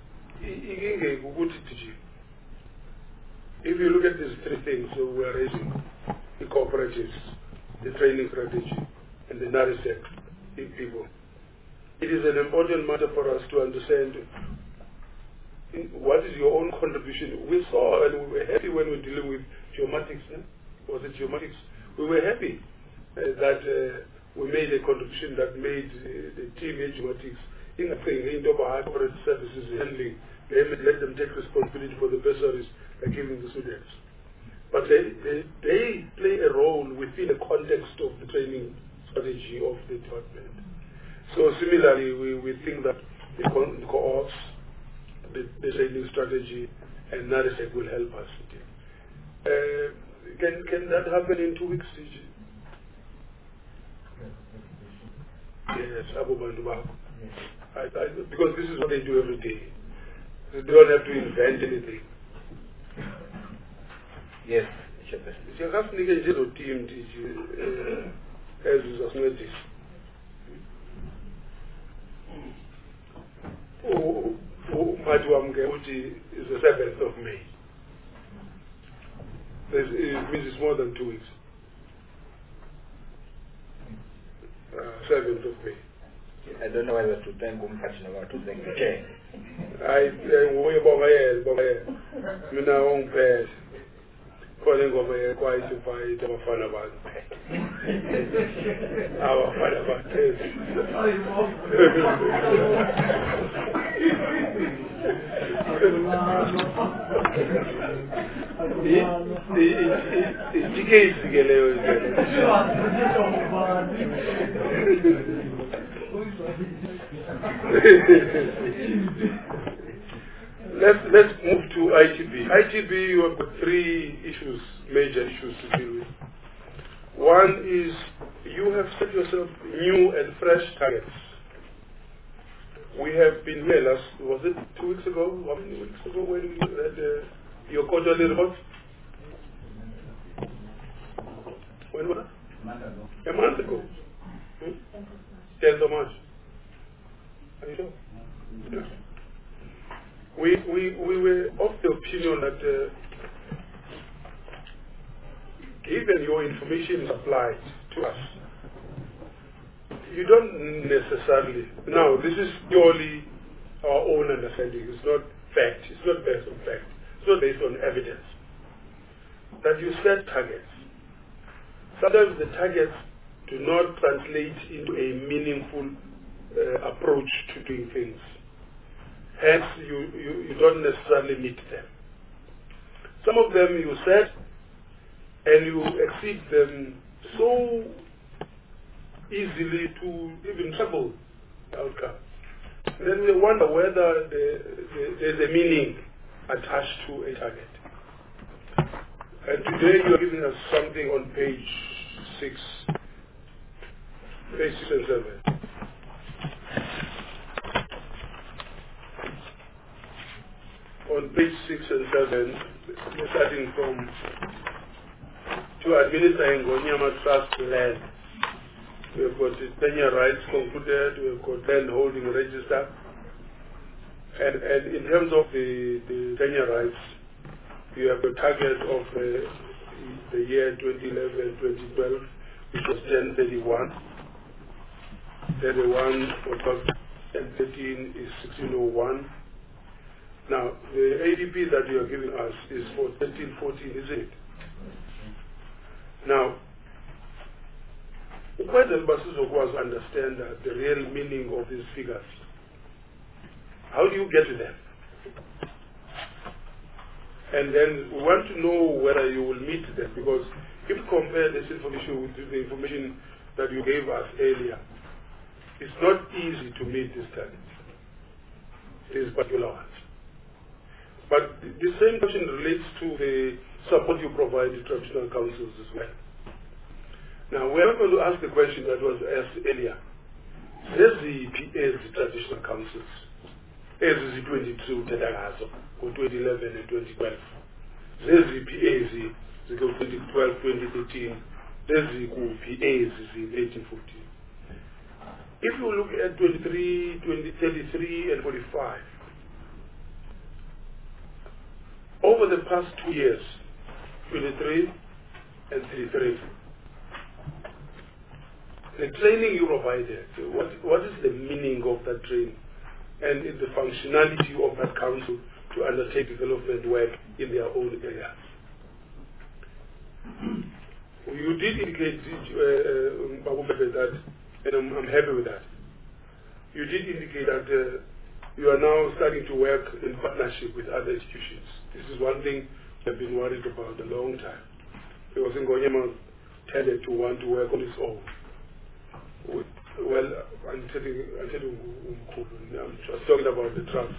if you look at these three things, so we are raising the cooperatives, the training strategy, and the NARESEC people. It is an important matter for us to understand what is your own contribution. We saw and we were happy when we were dealing with geomatics. Eh? Was it geomatics? We were happy uh, that uh, we made a contribution that made uh, the team in geomatics in a thing, in corporate services handling. They let them take responsibility for the bursaries they're giving the students. But they, they, they play a role within the context of the training strategy of the department. So similarly, we, we think that the, co the co-ops, the, the training strategy, and NARESEC will help us. Uh, can, can that happen in two weeks, D G? Yes, Abu Banduba. I, I, because this is what they do every day. They don't have to invent anything. Yes, Chairperson. Siyakafunike nje lo team nje ezizosincedisa. Umphathi wami ke uthi is the seventh of May. It means it's more than two weeks. Uh, seventh of May. I don't know whether to thank Umphathi or to thank the chair. I nguye bonga yena, bonga yena. Mina ungiphethe. Khona ingoma yekwaito fight abafana bami. Abafana bathi. Let's, let's move to I T B. I T B, you have got three issues, major issues to deal with. One is you have set yourself new and fresh targets. We have been here last, was it two weeks ago? How many weeks ago when you had uh, your quarterly report? When was that? A month ago. Hmm? tenth of March. Are you sure? Yeah. We, we, we were of the opinion that uh, given your information supplied to us, you don't necessarily, now this is purely our own understanding, it's not fact, it's not based on fact, it's not based on evidence, that you set targets. Sometimes the targets do not translate into a meaningful uh, approach to doing things. Hence, you, you, you don't necessarily meet them. Some of them you set, and you exceed them so easily to even trouble the outcome. And then we wonder whether the, the, there's a meaning attached to a target. And today you're giving us something on page six, page six and seven. On page six and seven, starting from to administer Ngonyama Trust land. We have got the tenure rights concluded, we have got land holding register. And, and in terms of the, the tenure rights, you have a target of uh, the year twenty eleven twenty twelve, which was ten thirty-one. thirty-one for ten thirteen is sixteen oh one. Now, the A D P that you are giving us is for thirteen fourteen, isn't it? Now, whether Basuzo was understand that the real meaning of these figures, how do you get to them? And then we want to know whether you will meet them, because if you compare this information with the information that you gave us earlier, it's not easy to meet these targets, these particular ones. But the same question relates to the support you provide to traditional councils as well. Now, we are going to ask the question that was asked earlier. There's the P As, the traditional councils. There's the twenty-two Tedagazo, for twenty eleven and twenty twelve. There's the P As, the twenty twelve twenty thirteen. There's the P As, the eighteen fourteen. If you look at twenty-three, twenty, thirty-three, and forty-five, over the past two years, twenty-three and thirty-three, the training you provided, what, what is the meaning of that training? And is the functionality of that council to undertake development work in their own areas? You did indicate, uh, uh, that, and I'm, I'm happy with that. You did indicate that uh, you are now starting to work in partnership with other institutions. This is one thing I've been worried about a long time. Because Ngonyama tended to want to work on his own. Well, I'm telling, I'm telling I'm just talking about the trust.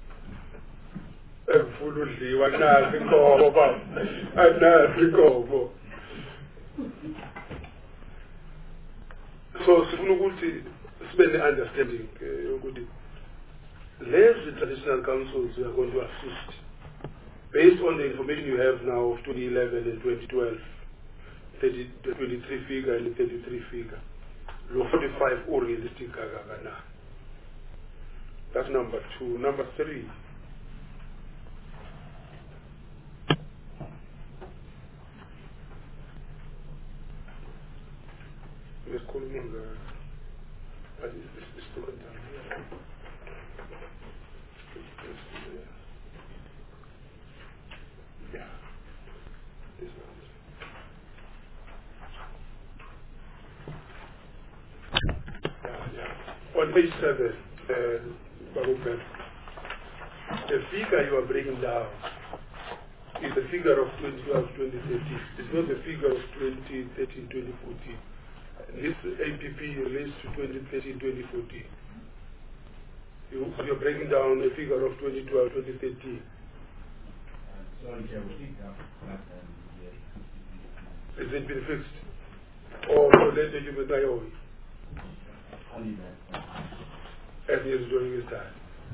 So, spend the understanding. There's the traditional councils we are going to assist. Based on the information you have now of twenty eleven and twenty twelve, thirty, the twenty-three figure and the thirty-three figure, forty-five or realistic. That's number two. Number three. Let's call him on the. What is this? This student down here. Yeah. This one. Yeah, yeah. On page seven, uh, the figure you are bringing down is the figure of twenty twelve twenty thirteen. It's not the figure of twenty thirteen twenty fourteen. This A P P relates to twenty thirteen twenty fourteen. You, you're breaking down a figure of twenty twelve twenty thirteen. Sorry, Chair, we think that, that um, yeah. Has it been fixed? Or so later you will die away? Only that. As he is doing his time.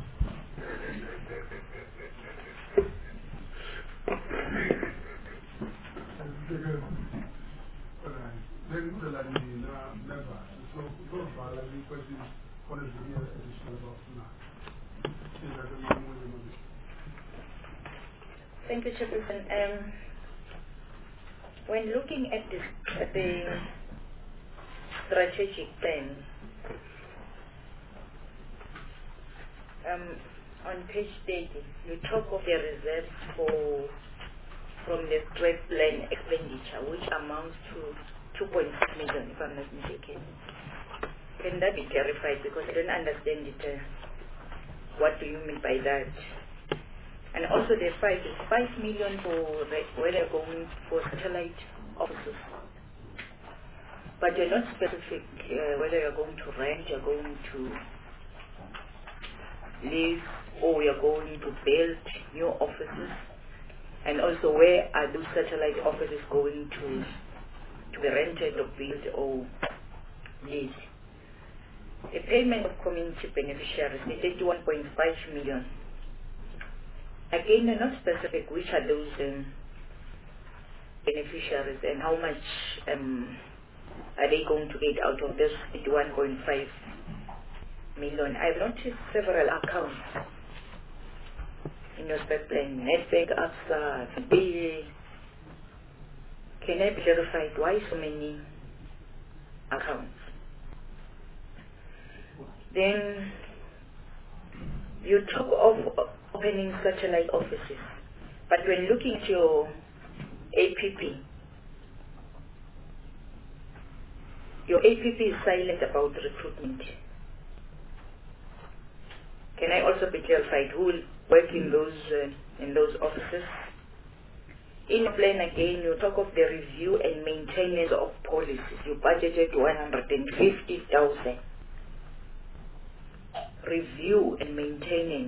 Thank you, Chairperson. Um, when looking at, this, at the strategic plan, um, on page thirty, you talk of the reserves for from the stress plan expenditure, which amounts to two point six million, if I'm not mistaken. Can that be clarified? Because I don't understand it. Uh, what do you mean by that? And also the five is five million for the, where they're going for satellite offices. But you're not specific uh, whether you're going to rent, you're going to lease, or you're going to build new offices. And also where are those satellite offices going to, to be rented or built or leased? The payment of community beneficiaries is eighty-one point five million. Again, they're not specific which are those um, beneficiaries and how much um, are they going to get out of this eighty-one point five million. I've noticed several accounts in your spec plan, Nedbank, ABSA, B A. Can I be clarified why so many accounts? Then you talk of opening satellite offices, but when looking at your A P P, your A P P is silent about recruitment. Can I also be clarified who will work in those uh, in those offices? In the plan again, you talk of the review and maintenance of policies. You budgeted one hundred fifty thousand. Review and maintenance.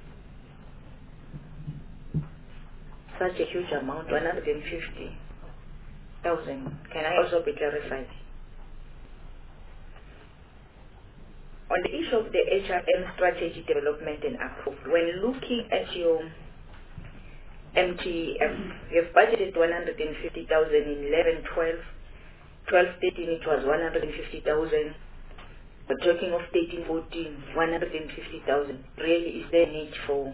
Such a huge amount, one hundred fifty thousand. Can I also be clarified? On the issue of the H R M strategy development and approved, when looking at your M T F, you've budgeted one hundred fifty thousand in eleven twelve, twelve thirteen it was one hundred fifty thousand. But talking of thirteen fourteen, one hundred fifty thousand. Really, is there a need for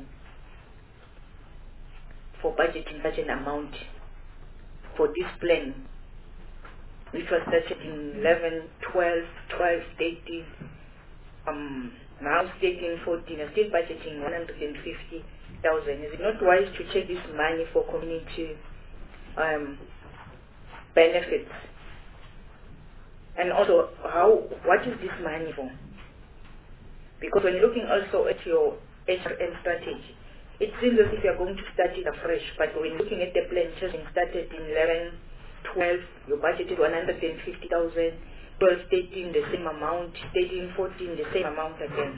for budgeting such an amount for this plan, which was started in eleven, twelve, twelve, thirteen, um, now thirteen, fourteen, are still budgeting one hundred fifty thousand. Is it not wise to check this money for community um, benefits? And also, how what is this money for? Because when looking also at your H R M strategy, it seems as if you are going to start it afresh. But when looking at the plan, just started in eleven, twelve, you budgeted one hundred fifty thousand, twelve, thirteen, the same amount, thirteen, fourteen, the same amount again.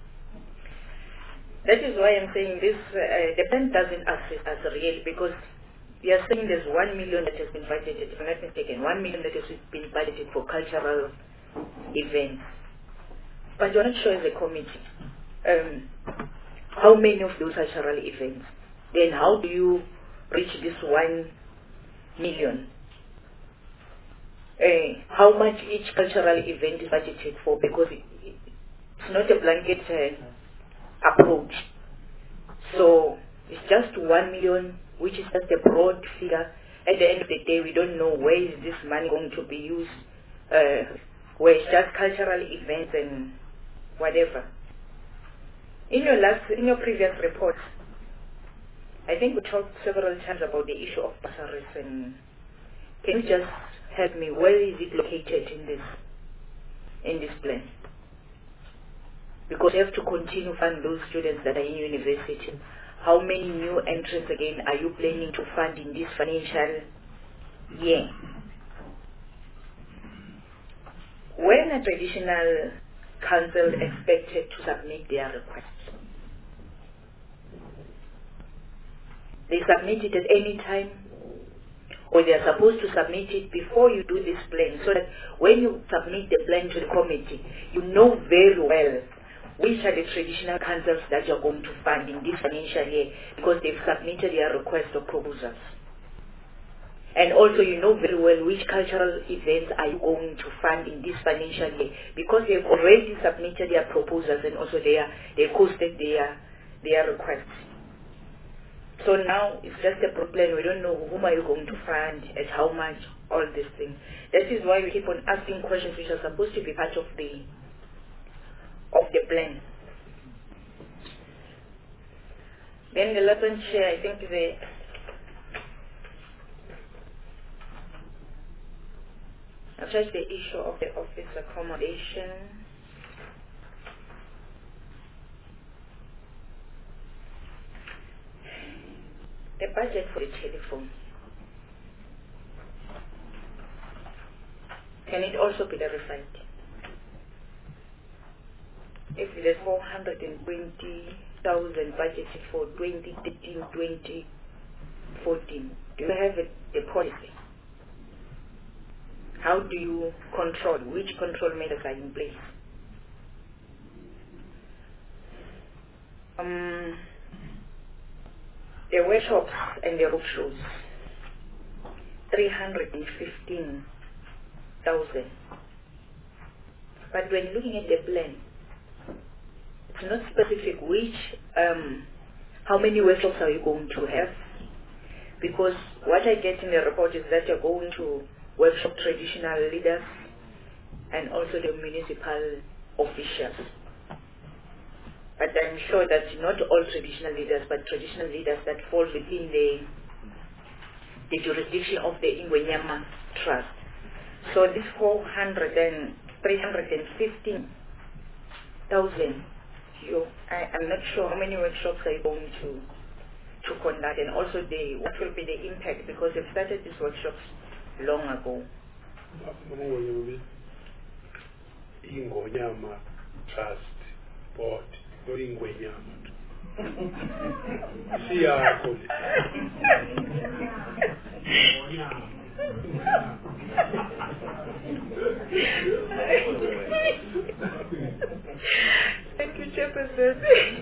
That is why I'm saying this, uh, the plan doesn't assess as real, because we are saying there's one million that has been budgeted, if I'm not mistaken, one million that has been budgeted for cultural events. But you're not sure as a committee um, how many of those cultural events. Then how do you reach this one million? Uh, how much each cultural event is budgeted for? Because it, it's not a blanket uh, approach. So it's just one million, which is just a broad figure. At the end of the day, we don't know where is this money going to be used, uh, where it's just cultural events and whatever. In your last, in your previous report, I think we talked several times about the issue of bursaries, and can you just help me, where is it located in this, in this plan? Because you have to continue to fund those students that are in university. how many new entrants again are you planning to fund in this financial year? When a traditional council expected to submit their request? They submit it at any time, or they are supposed to submit it before you do this plan, so that when you submit the plan to the committee, you know very well which are the traditional councils that you're going to fund in this financial year, because they've submitted their request or proposals. And also you know very well which cultural events are you going to fund in this financial year, because they've already submitted their proposals and also their, they posted their, their requests. So now it's just a problem. We don't know whom are you going to fund, at how much, all these things. That is why we keep on asking questions which are supposed to be part of the of the plan. Then the last one, Chair, I think the I've touched the issue of the office accommodation. The budget for the telephone. Can it also be verified? If there's four hundred twenty thousand budgeted for twenty thirteen to twenty fourteen, do you have a, a policy? How do you control? Which control measures are in place? Um, the workshops and the roadshows, three hundred fifteen thousand. But when looking at the plan, it's not specific which, um, how many workshops are you going to have? Because what I get in the report is that you're going to workshop traditional leaders and also the municipal officials. But I'm sure that not all traditional leaders, but traditional leaders that fall within the, the jurisdiction of the Ingwenyama Trust. So this four hundred and three hundred fifteen thousand, you, I, I'm not sure how many workshops are you going to to conduct, and also the what will be the impact, because you've started these workshops long ago. Ingwenyama Trust Board, not Ingwenyama. Siyakho. Thank you, Chairperson.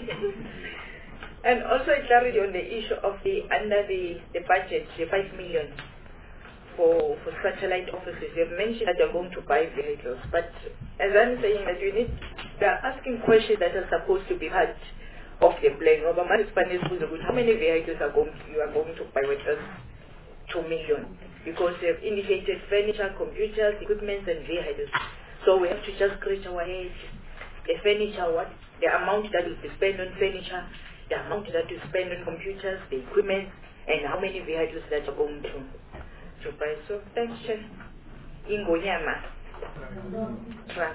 And also clarity on the issue of the under the, the budget, the five million for for satellite offices. You've mentioned that you're going to buy vehicles, but as I'm saying that you need, they are asking questions that are supposed to be part of the plan. How many vehicles are going to, you are going to buy with us? Two million, because they've indicated furniture, computers, equipment, and vehicles. So we have to just scratch our heads. The furniture, what the amount that will be spent on furniture, the amount that will spend on computers, the equipment, and how many vehicles that are going to to buy. So thanks, Chair. Ingwenyama Trust.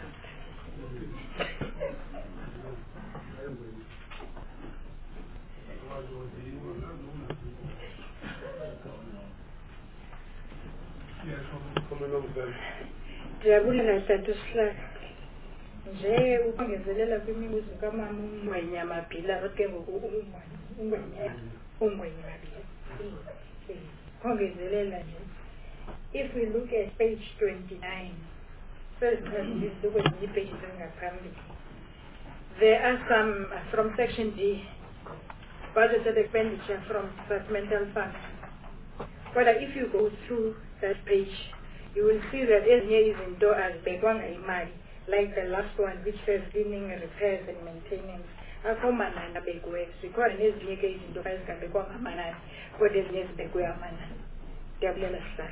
Ndiyabulela Santu Sihlalo. Nje ukongezelela kwimibuzo kamama uNgwenyama Bhila ke ngoku uNgwenyama uNgwenyama Bhila. Kongezelela nje. If we look at page twenty-nine, first look at the page there are some uh, from section D, budgeted expenditure from supplemental funds. But if you go through that page, you will see that ezinye izinto azibhekwanga imali, like the last one which says cleaning, repairs and maintenance. Akho manani abekwe, zikhona nezinye ke izinto ezingabhekwanga amanani, kodwa ezinye zibekwe amanani. Ndiyabulela Sihlalo.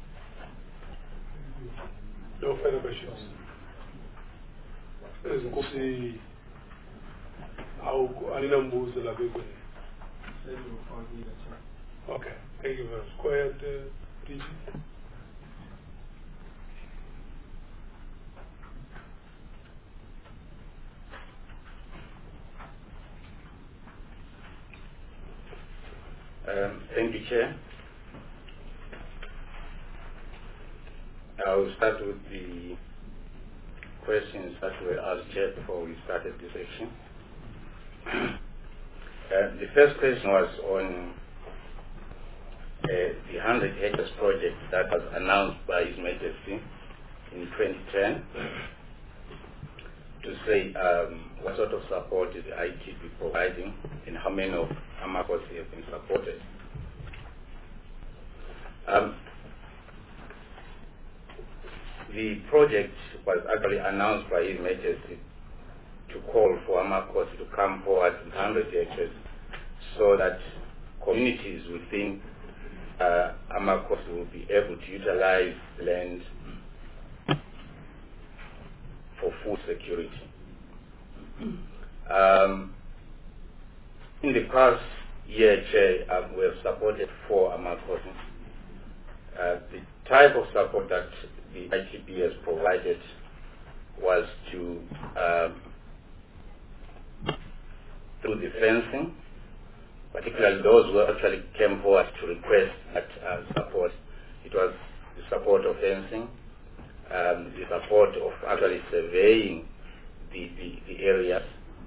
No further questions. Ezinkosi awukualina mbuzo la bekwe. Okay, thank you very much. Quiet, uh, D G. Um, thank you, Chair. I will start with the questions that were asked, Chair, before we started this section. uh, the first question was on uh, the one hundred hectares project that was announced by His Majesty in twenty ten to say um, what sort of support is the I T B providing and how many of Amakosi have been supported. Um, the project was actually announced by His Majesty to call for Amakosi to come forward with one hundred hectares so that communities within uh, Amakosi will be able to utilize land for food security. Um, in the past year, Chair, uh, we have supported four Amakosi. Uh, the type of support that the I T B has provided was to, um, through the fencing, particularly those who actually came forward to request that uh, support. It was the support of fencing, um, the support of actually surveying the, the, the areas,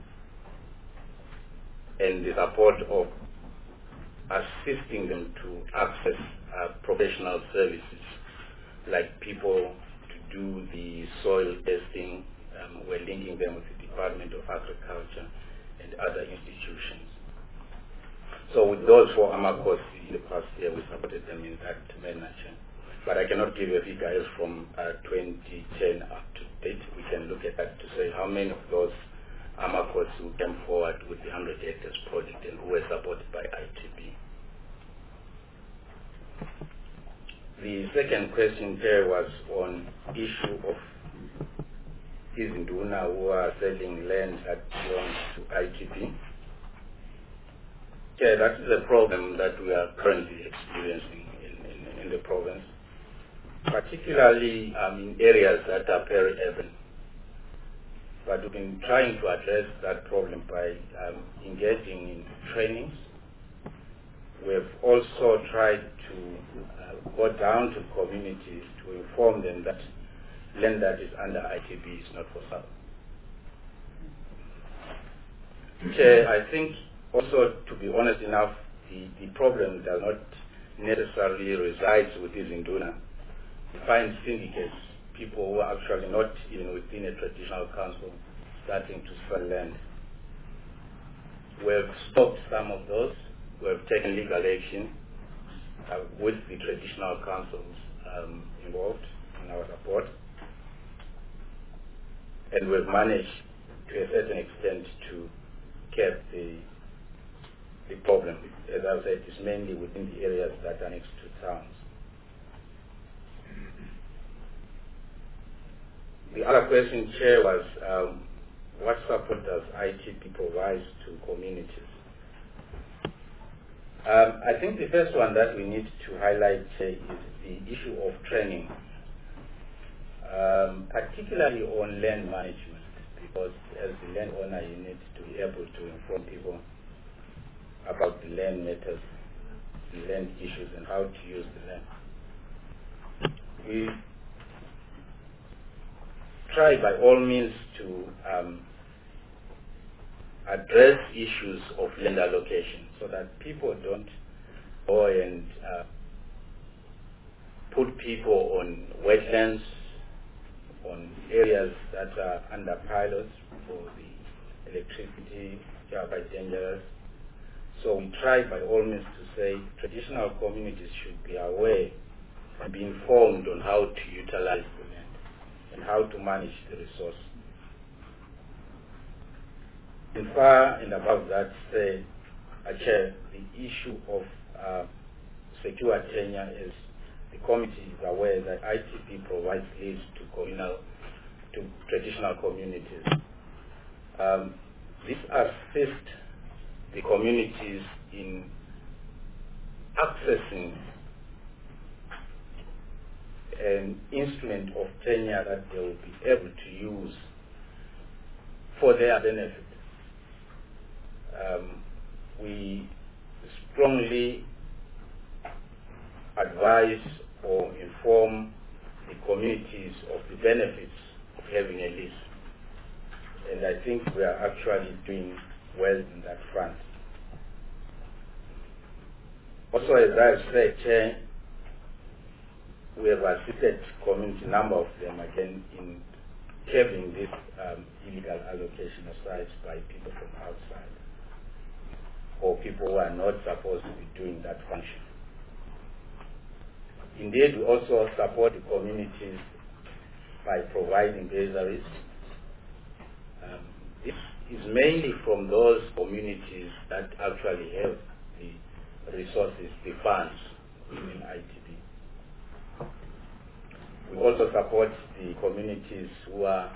and the support of assisting them to access uh, professional services, like people to do the soil testing. Um, we're linking them with the Department of Agriculture and other institutions. So with those four Amakosi in the past year, we supported them in that manner. But I cannot give you figures from uh, twenty ten up to date. We can look at that to say how many of those Amakosi who came forward with the one hundred hectares project and who were supported by I T B. The second question there was on issue of Izinduna who are selling land that belongs to I T B. Yeah, that is a problem that we are currently experiencing in, in, in the province, particularly um, in areas that are peri-urban. But we've been trying to address that problem by um, engaging in trainings. We've also tried to uh, go down to communities to inform them that land that is under I T B is not for sale. Chair, I think also, to be honest enough, the, the problem does not necessarily reside with Izinduna. We find syndicates, people who are actually not even within a traditional council, starting to sell land. We have stopped some of those. We have taken legal action uh, with the traditional councils um, involved in our support. And we've managed to a certain extent to curb the, the problem. As I said, it's mainly within the areas that are next to towns. The other question, Chair, was um, what support does I T B provide to communities? Um, I think the first one that we need to highlight uh, is the issue of training, um, particularly on land management, because as the landowner you need to be able to inform people about the land matters, the land issues, and how to use the land. We try by all means to um, address issues of land allocation so that people don't go and uh, put people on wetlands, on areas that are under pilots for the electricity, which are quite dangerous. So we try by all means to say traditional communities should be aware and be informed on how to utilize the land and how to manage the resource. And far and above that, say, uh, Chair, the issue of uh, secure tenure is the committee is aware that I T B provides leads to communal, to traditional communities. Um, this assists the communities in accessing an instrument of tenure that they will be able to use for their benefit. Um, we strongly advise or inform the communities of the benefits of having a lease. And I think we are actually doing well in that front. Also, as I've said, Chair, we have assisted community, number of them again, in curbing this um, illegal allocation of sites by people from outside, or people who are not supposed to be doing that function. Indeed, we also support the communities by providing bursaries. Um, this is mainly from those communities that actually have the resources, the funds, in I T B. We also support the communities who are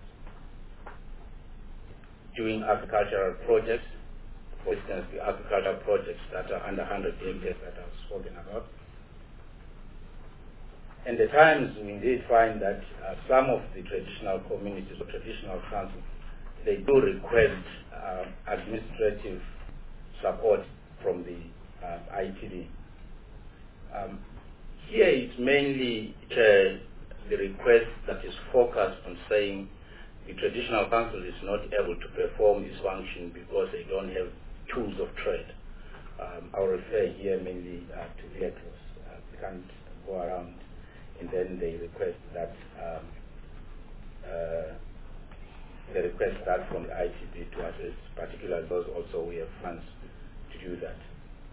doing agricultural projects. For instance, the agricultural projects that are under one hundred hectares that I've spoken about. And at times we indeed find that uh, some of the traditional communities or traditional councils, they do request uh, administrative support from the uh, I T B. Um, here it's mainly uh, the request that is focused on saying the traditional council is not able to perform this function because they don't have tools of trade. Um, I'll refer here mainly uh, to vehicles. Uh, they can't go around, and then they request that um, uh, they request that from the I T B to address, particularly those also we have funds to do that.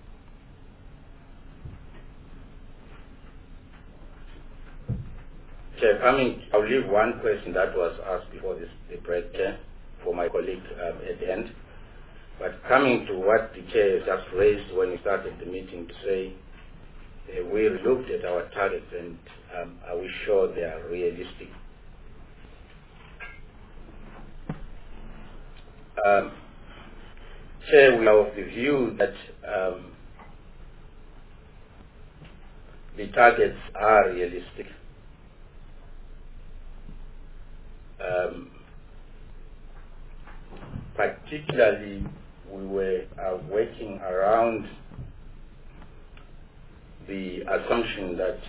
Chair, coming, I'll leave one question that was asked before this the break, Chair, for my colleague um, at the end. But coming to what the Chair just raised when we started the meeting to say, uh, we looked at our targets and um, are we sure they are realistic? Um, Chair, we are of the view that um, the targets are realistic. Um, particularly, we were uh, working around the assumption that,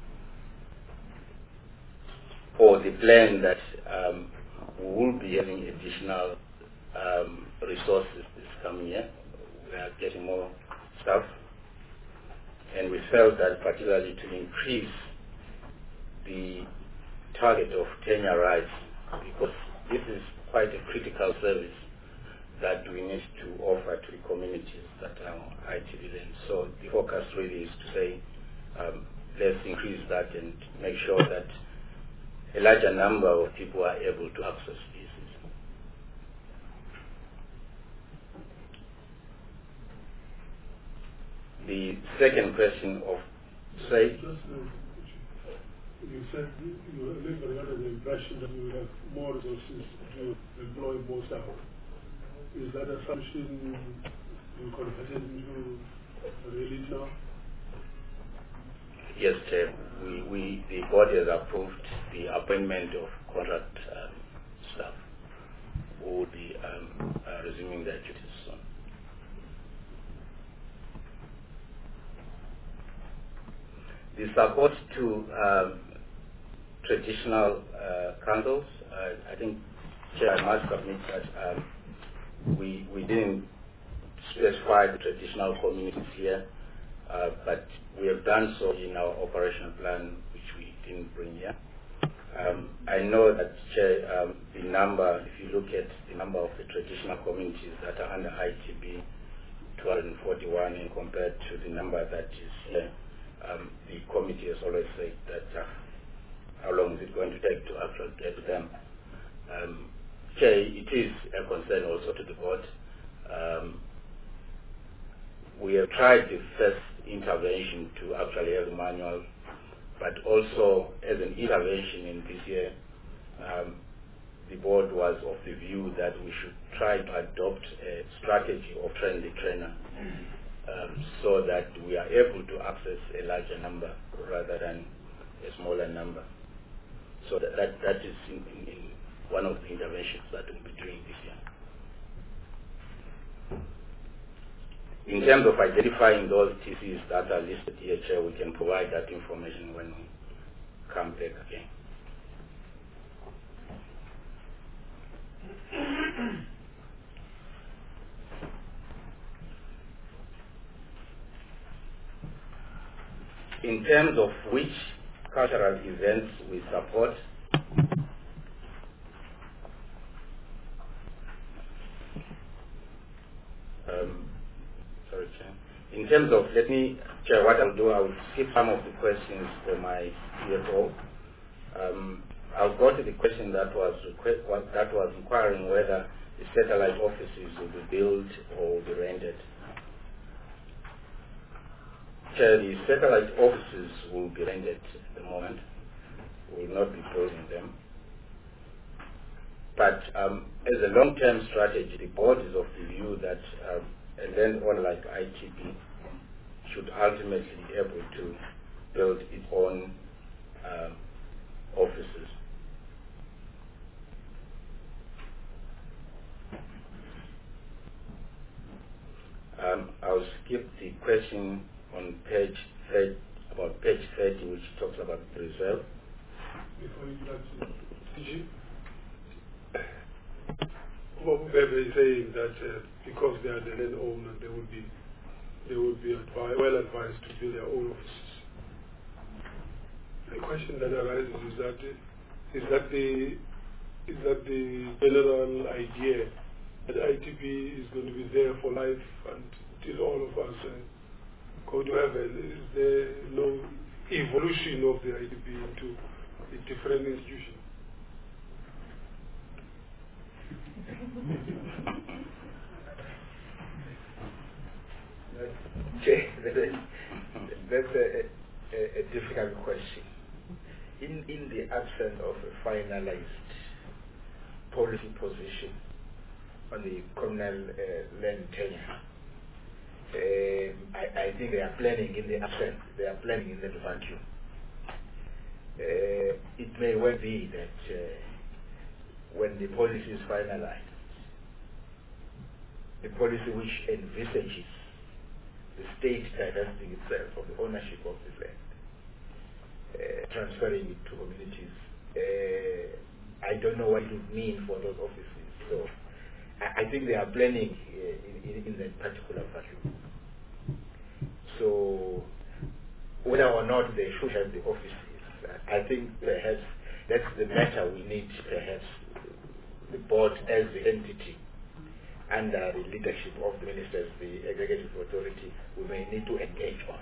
or the plan that um, we will be having additional um, resources this coming year. We are getting more staff, and we felt that particularly to increase the target of tenure rights, because this is quite a critical service that we need to offer to the communities that are I T B land. So the focus really is to say, um, let's increase that and make sure that a larger number of people are able to access this. The second question of, say, you said you, you were living under the impression that you will have more resources to employ more staff. Is that assumption you confident into really now? Yes, Chair. We, we, the board has approved the appointment of contract um, staff who will be um, uh, resuming their duties soon. The support to um, traditional uh, councils, uh, I think, Chair, I must admit that um, we, we didn't specify the traditional communities here, uh, but we have done so in our operational plan, which we didn't bring here. Um, I know that, Chair, um, the number, if you look at the number of the traditional communities that are under I T B, two hundred forty-one, and compared to the number that is here, um, the committee has always said that uh, how long is it going to take to actually get to them? Um, Chair, it is a concern also to the board. Um, we have tried the first intervention to actually have the manual, but also as an intervention in this year, um, the board was of the view that we should try to adopt a strategy of train the trainer, um, so that we are able to access a larger number rather than a smaller number. So that, that, that is in, in, in one of the interventions that we'll be doing this year. In terms of identifying those T Cs that are listed here, Chair, we can provide that information when we come back again. In terms of which cultural events we support, um, sorry, Chair. In terms of, let me, Chair, what I'll do, I will skip some of the questions for my C F O. Um, I'll go to the question that was request, that was inquiring whether the satellite offices will be built or will be rented. Chair, the satellite offices will be rented at the moment. We will not be building them. But um, as a long-term strategy, the board is of the view that um, a landowner like I T B should ultimately be able to build its own um, offices. Um, I'll skip the question on page thirty, about page thirty, which talks about the reserve. Before you do that, T G, Bob Weber is saying that uh, because they are the landowner, they would be they would be advi well advised to build their own offices. The question that arises is that uh, is that the is that the general idea that I T B is going to be there for life until all of us uh, go to heaven? Is there no evolution of the I T B into a different institution? That's a, a, a difficult question. In, in the absence of a finalized policy position on the communal uh, land tenure, uh, I, I think they are planning in the absence, they are planning in the vacuum. Uh, it may well be that uh, when the policy is finalized, the policy which envisages the state divesting itself of the ownership of this land, uh, transferring it to communities, uh, I don't know what it would mean for those offices. So I, I think they are planning uh, in, in, in that particular vacuum. So whether or not they should have the offices, I think perhaps that's the matter we need, perhaps the board as the entity under the leadership of the ministers, the executive authority, we may need to engage on.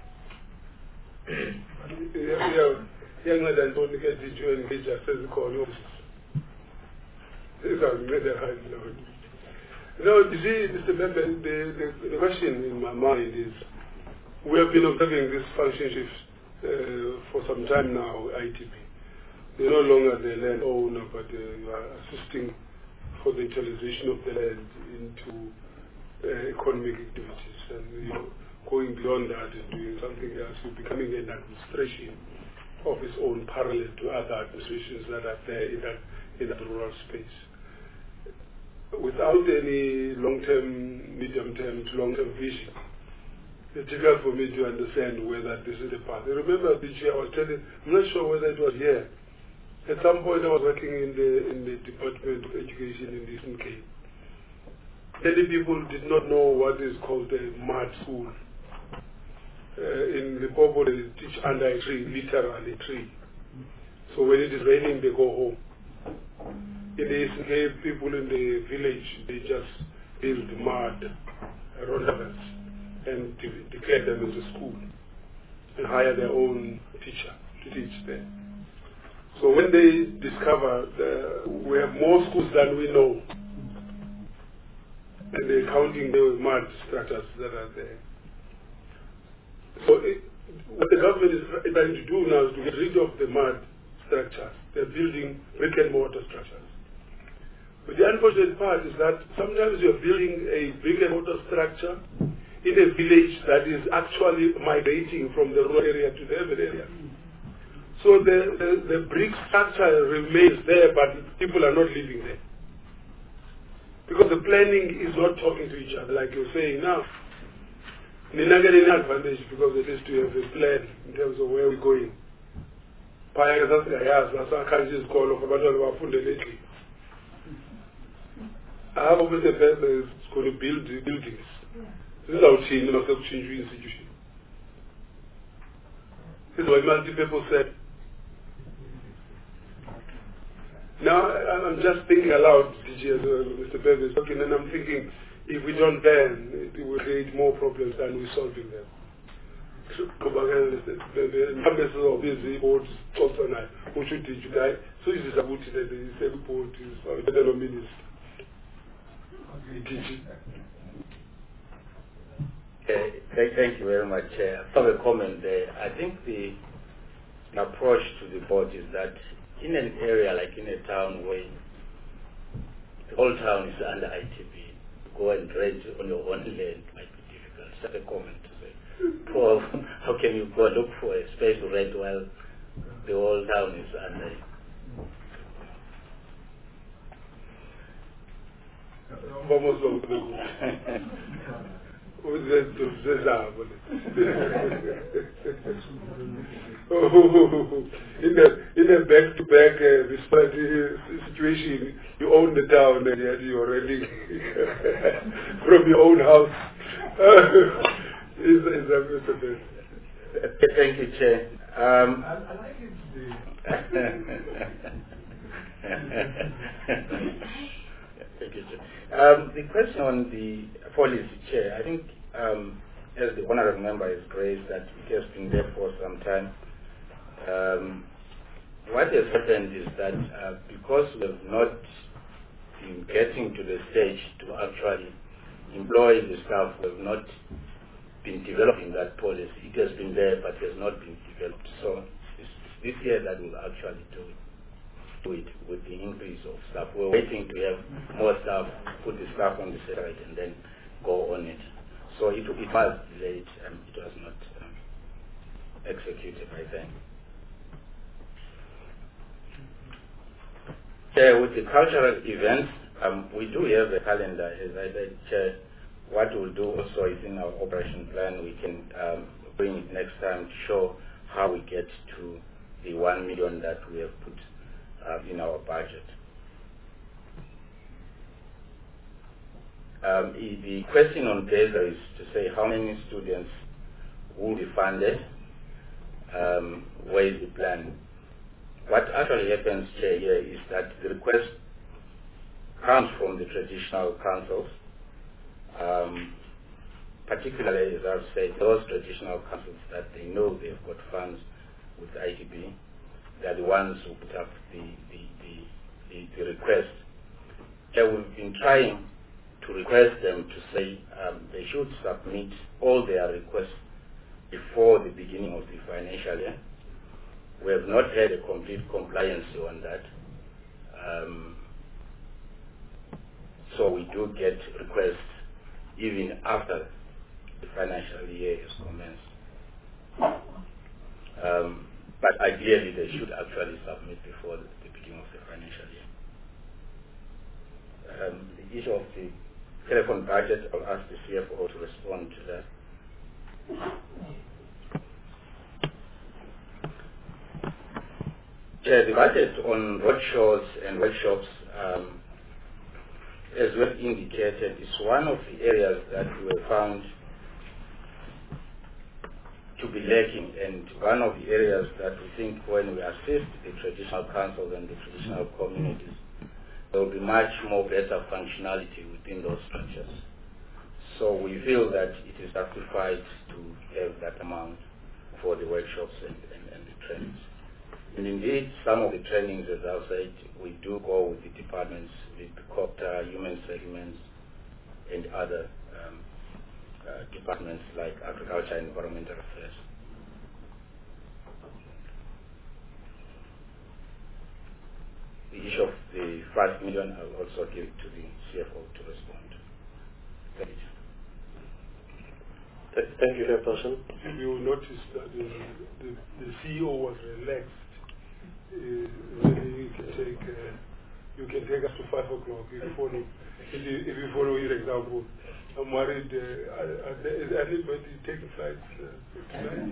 Younger than only get to engage as physical offices. These are made a high level. No, you see, Mister Member, the, the, the question in my mind is, we have been observing this function shift uh, for some time now, I T B. You're no longer the landowner, but uh, you are assisting for the utilization of the land into uh, economic activities. And you're going beyond that and doing something else. You're becoming an administration of its own, parallel to other administrations that are there in that, in that rural space. Without any long-term, medium-term to long-term vision, it's difficult for me to understand whether this is the path. I remember this year I was telling, I'm not sure whether it was here. At some point I was working in the in the Department of Education in Eastern Cape. Many people did not know what is called a mud school. Uh, in Limpopo they teach under a tree, literally a tree. So when it is raining they go home. In the Eastern Cape, people in the village, they just build mud rondavels and de declare them as a school and hire their own teacher to teach there. So when they discover that we have more schools than we know, and they're counting the mud structures that are there. So it, what the government is trying to do now is to get rid of the mud structures. They're building brick and mortar structures. But the unfortunate part is that sometimes you're building a brick and mortar structure in a village that is actually migrating from the rural area to the urban area. So the, the, the brick structure remains there, but people are not living there. Because the planning is not talking to each other, like you're saying now. Nina get an advantage because at least we have a plan in terms of where we're going. Paya that's the yes, that's our country's call of about our food lately. I have always a plan that is going to build buildings. This is our change, not a change institution. This is what multi people said. Now I'm just thinking aloud, D G, as uh, Mister Bebe is talking, and I'm thinking if we don't ban, it will create more problems than we're solving them. Numbers of busy boards, also now, who should teach you that? So this is about it, that the same board is a federal minister. Okay, thank, thank you very much. Uh, I have a comment there. I think the, the approach to the board is that in an area like in a town where the whole town is under I T B, go and rent on your own land might be difficult. Just a comment to say. Poor, how can you go look for a space to rent while the whole town is under it? Vamos ao in a in a back to back uh, situation, you own the town and yet you're renting from your own house. is is that the best? Thank you, Chair. Um, I, I like it Thank you, Chair. Um, the question on the policy, Chair, I think um, as the honourable member has raised that it has been there for some time. Um, what has happened is that uh, because we have not been getting to the stage to actually employ the staff, we have not been developing that policy. It has been there, but has not been developed. So it's this year that we'll actually do it. Do it with the increase of staff. We're waiting to have more staff, put the staff on the side, and then go on it. So it, it was delayed, and it was not um, executed by then. Uh, with the cultural events, um, we do have a calendar, as I said, Chair. What we'll do also is in our operation plan, we can um, bring it next time to show how we get to the one million that we have put uh, in our budget. Um, the question on DESA is to say how many students will be funded, um, where is the plan. What actually happens, Chair, here is that the request comes from the traditional councils, um, particularly, as I've said, those traditional councils that they know they've got funds with I D B. They're the ones who put up the, the, the, the, the request. So we've been trying to request them to say um, they should submit all their requests before the beginning of the financial year. We have not had a complete compliance on that. Um, so we do get requests even after the financial year is commenced. Um, but ideally they should actually submit before the, the beginning of the financial year. Um, the issue of the telephone budget, I'll ask the C F O to respond to that. Yeah, the budget on roadshows and workshops, um, as well indicated, is one of the areas that we have found to be lacking, and one of the areas that we think when we assist the traditional councils and the traditional communities, there will be much more better functionality within those structures. So we feel that it is justified to have that amount for the workshops and, and, and the trainings. And indeed, some of the trainings, as I've said, we do go with the departments, with the COPTA, Human Settlements, and other um, uh, departments like Agriculture and Environmental Affairs. The issue of the five million, I'll also give it to the C F O to respond. Thank you. Th thank you, Chairperson. You noticed that the, the, the C E O was relaxed. Uh, really he can take uh, you can take us to five o'clock if you follow, if you, if you follow your example. I'm worried, uh, is anybody taking flights uh, tonight?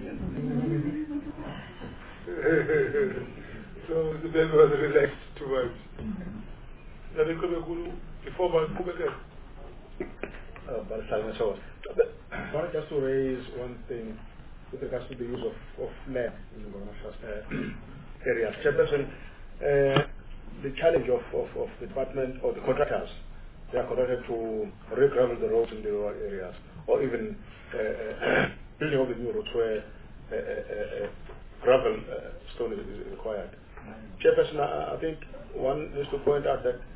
So the baby was relaxed too much. Before my Uh, but I want just to raise one thing with regards to the use of, of land in the Ngonyama Trust uh, area. Chairperson, uh, the challenge of, of, of the department or the contractors, they are contracted to re-gravel the roads in the rural areas, or even uh, uh, building of the new roads where uh, uh, uh, gravel uh, stone is, is required. Chairperson, I, I think one needs to point out that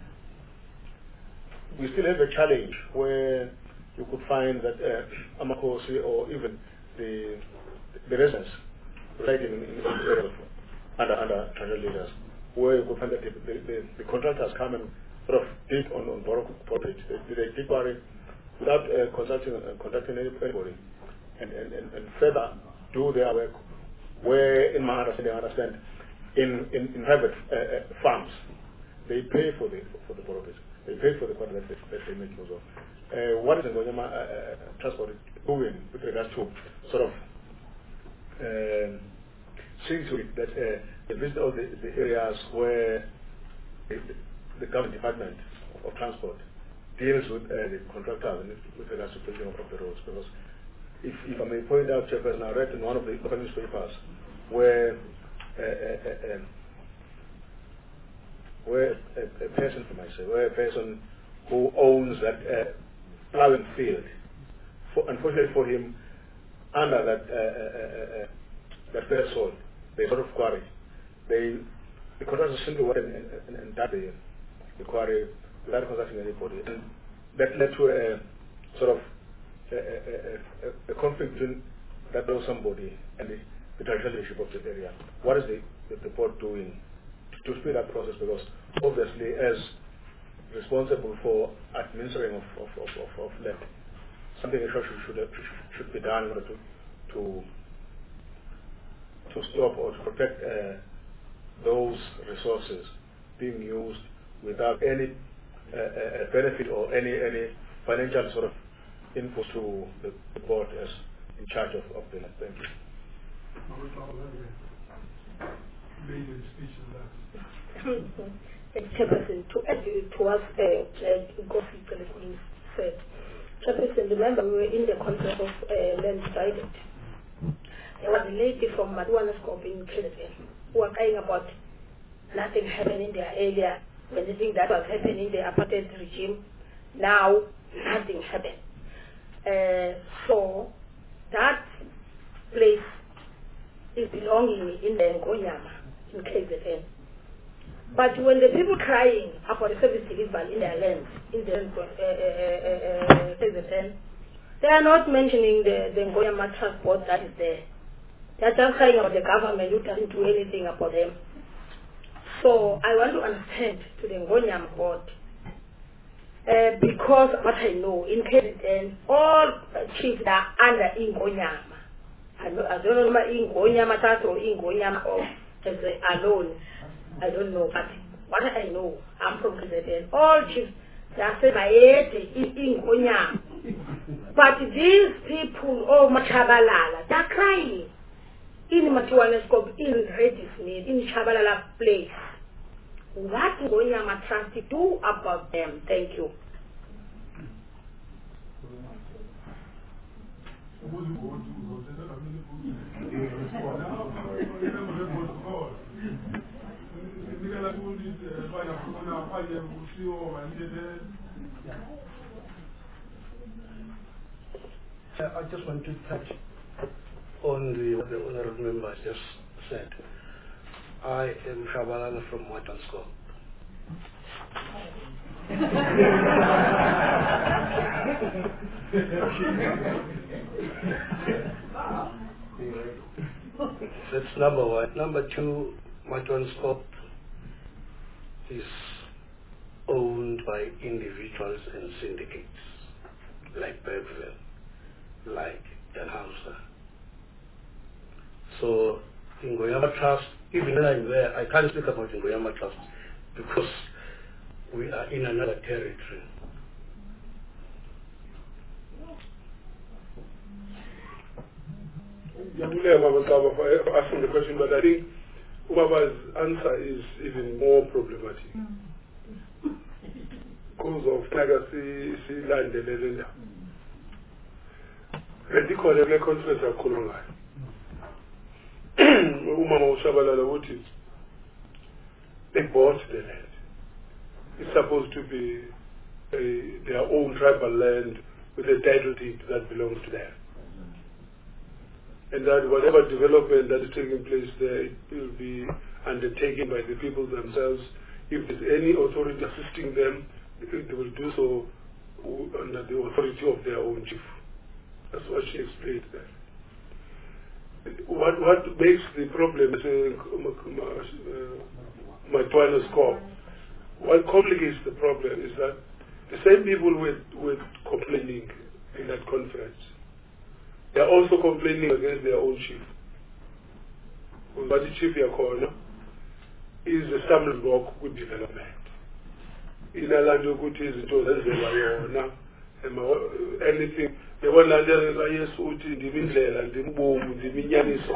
we still have a challenge where you could find that uh, Amakosi or even the the residents residing in, in, in areas under under tribal leaders, where you could find that the, the, the, the contractors come and sort of dig on on borrow property. They, they dig quarry without uh, consulting uh, contacting anybody, and, and, and, and further do their work. Where, in my understanding, I understand, in in, in private uh, uh, farms, they pay for the for the properties. They pay for the quarry that they, that they make use of. Uh, what is the Ngonyama uh, uh, Transport doing with regards to sort of uh, seeing to it that uh, they visit all the, the areas where the, the government department of, of transport deals with uh, the contractors with regards to building of the roads? Because if, if I may point out, Chairperson, I read in one of the local newspapers where uh, uh, uh, um, where a, a person, for myself, where a person who owns that uh, plowing field, for, unfortunately for him, under that uh, uh, uh, that vessel, they sort of quarry. They the contractors simply went and, and, and dug the, the quarry without consulting anybody, and that led to a sort of a, a, a, a conflict between that or somebody and the, the traditional leadership of the area. What is the, the, the board doing to speed up process? Because obviously, as responsible for administering of of of, of, of land, something should should should be done in order to to to stop or to protect uh, those resources being used without any uh, uh, benefit or any any financial sort of input to the, the board as in charge of, of the land. Thank you. Chairperson, to add to what Gofi said, Chairperson, remember we were in the context of uh, land divided. There was a lady from Matuanascope in Trinidad who was crying about nothing happening in their area, anything that was happening in the apartheid regime. Now, nothing happened. Uh, so, that place is belonging in the Ngonyama, in K Z N. But when the people crying about the service delivery in their lands, in the uh, uh, uh, K Z N, they are not mentioning the, the Ngonyama transport that is there. They are just crying about the government who doesn't do anything about them. So I want to understand to the Ngonyama board, uh, because what I know, in K Z N, all chiefs are under Ngonyama. I, know, I don't know about Ngonyama Trust or Ngonyama or as alone. I don't know, but what I know, I'm from K Z N. All chiefs, they are said by in Ngonyama. But these people, oh Machabalala, they are crying in Matuanascope, in Redisney, in Chabalala place. What Ngonyama Trust do about them? Thank you. I just want to touch on the, what the honorable member just said. I am Shabalala from Watansko. That's number one. Number two, Matwanscope is owned by individuals and syndicates, like Bergville, like Danhauser. So, in Ngonyama Trust, even when I'm there, I can't speak about Ngonyama Trust because we are in another territory. for asking the question, but I think Ubaba's answer is even more problematic. Because of Nagasi, Land, and Lenda. And the Kolele conference are Kolonga. Umama Ushabalala, what is? They bought the land. It's supposed to be a, their own tribal land with a title deed that belongs to them. And that whatever development that is taking place there, it will be undertaken by the people themselves. If there's any authority assisting them, they will do so under the authority of their own chief. That's what she explained there. What, what makes the problem, uh, Matwana score, what complicates the problem is that the same people were, were complaining in that conference. They are also complaining against their own chief. But the chief Yakona is a stumbling block with development. In a land of good is anything. They want to learn yes, Uti, the Mindel, and the Boom, the Minyaniso.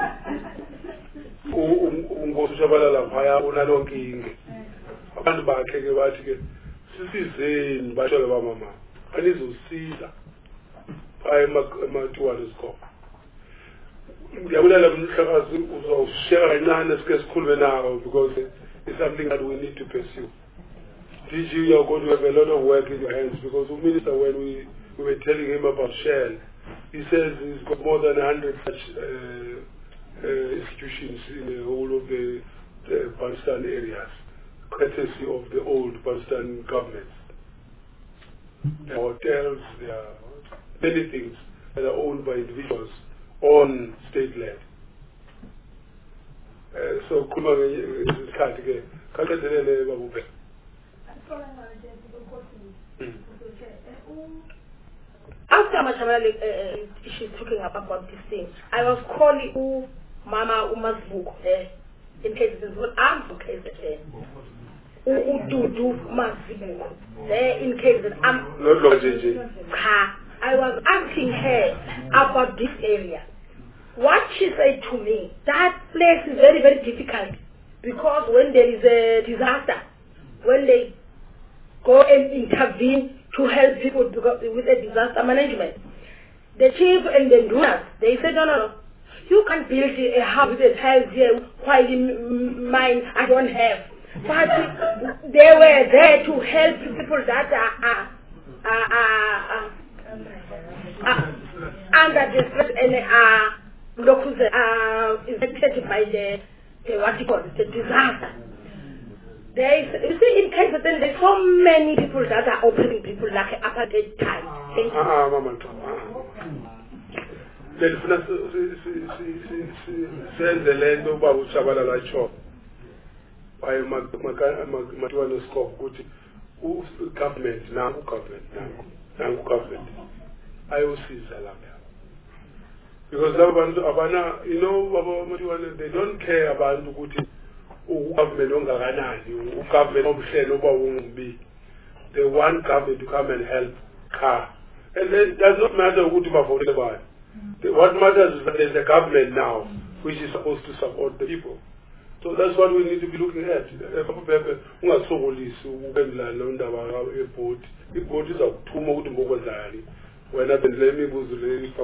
Ungo Shabalala, Paya, Unalonking. And back again. Sisi in Bachelor Mama. And this was Caesar. I am a two other score. The other share nine because it's something that we need to pursue. D G, you are going to have a lot of work in your hands because the minister, when we, we were telling him about Shell, he says he's got more than a hundred such uh, uh, institutions in the whole of the, the Pakistan areas, courtesy of the old Pakistan governments. There are hotels, there are many things that are owned by individuals on state land. Uh, so, Kuma is can't get. After Machamale, uh, she's talking about, about this thing, I was calling U Mama Uma's book uh, in case this is what I'm for case uh, U Dudu Uma's book uh, in case that I'm ha. I was asking her about this area. What she said to me, that place is very, very difficult because when there is a disaster, when they go and intervene to help people to go with a disaster management, the chief and the donors, they said, no, no, no, you can't build a house with a tiles here while in mine I don't have. But they were there to help people that are, are, are, are, are Uh, under the stress and are locals are infected by the, the what you call it, the disaster. There is, you see, in case of them, there's so many people that are operating people like apartheid time. Thank you. Ah, Mama, then send the land over to Shabalala Chop. By Matwana Scope, good government, now government, now government. I O C is allowed. Because you know, they don't care about the government. Government they want government to come and help car. And then it does not matter who to vote about. What matters is that there's a government now which is supposed to support the people. So that's what we need to be looking at. When I've been learning was really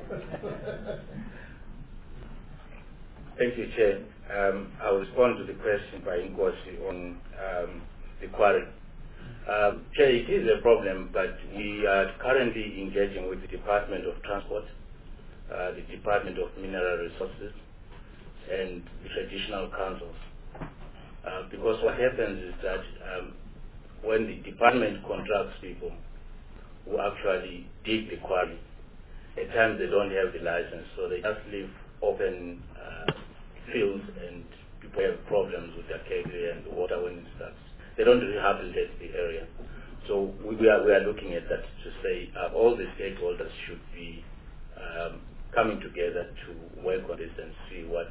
Thank you, Chair. Um, I'll respond to the question by Nkosi on um, the quarry. Um, Chair, it is a problem, but we are currently engaging with the Department of Transport, uh, the Department of Mineral Resources, and the traditional councils. Uh, because what happens is that um, when the department contracts people who actually dig the quarry, at times they don't have the license, so they just leave open uh, fields and people have problems with their kegel and the water when it starts. They don't rehabilitate the area. So we, we, are, we are looking at that to say uh, all the stakeholders should be um, coming together to work on this and see what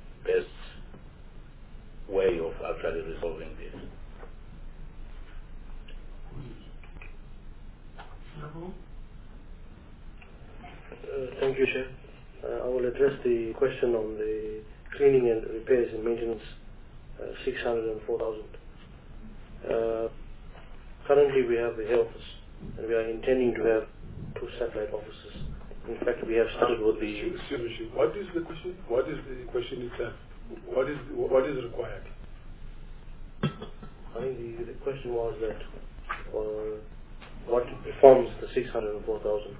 best way of actually resolving this. question on the cleaning and repairs and maintenance, uh, six hundred four thousand. Uh, currently we have the head office, and we are intending to have two satellite offices. In fact, we have started with the... What is the question? What is the question itself? What is what is required? I think the, the question was that uh, what forms the six hundred four thousand.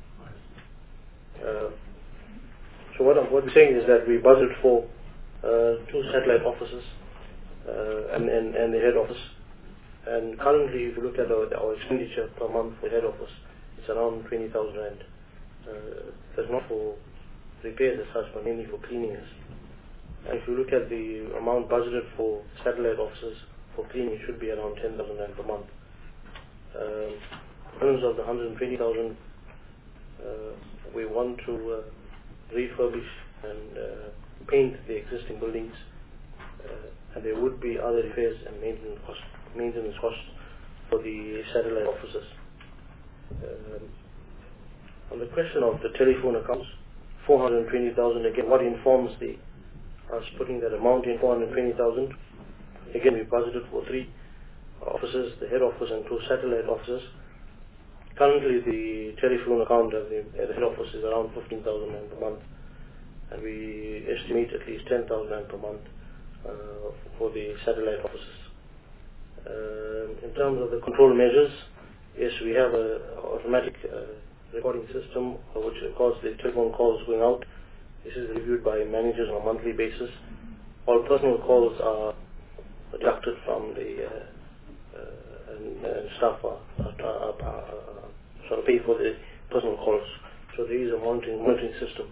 Uh, so what, I'm, what we're saying is that we budget for uh, two satellite offices uh, and, and, and the head office. And currently, if you look at our, our expenditure per month for head office, it's around twenty thousand rand. Uh, that's not for repairs as such, but mainly for cleaning. And if you look at the amount budgeted for satellite offices for cleaning, it should be around ten thousand rand per month. Um, in terms of the one hundred twenty thousand, uh, we want to uh, refurbish and uh, paint the existing buildings, uh, and there would be other repairs and maintenance costs, maintenance costs for the satellite offices. Um, on the question of the telephone accounts, four hundred twenty thousand, again, what informs the us putting that amount in four hundred twenty thousand? Again, we budgeted for three offices, the head office and two satellite offices. Currently, the telephone account at the, at the head office is around fifteen thousand rand per month, and we estimate at least ten thousand rand per month uh, for the satellite offices. Uh, in terms of the control measures, yes, we have an automatic uh, recording system uh, which records the telephone calls going out. This is reviewed by managers on a monthly basis. All personal calls are deducted from the uh, uh, and, and staff are, are, are, are sort of pay for the personal calls. So there is a monitoring, monitoring system.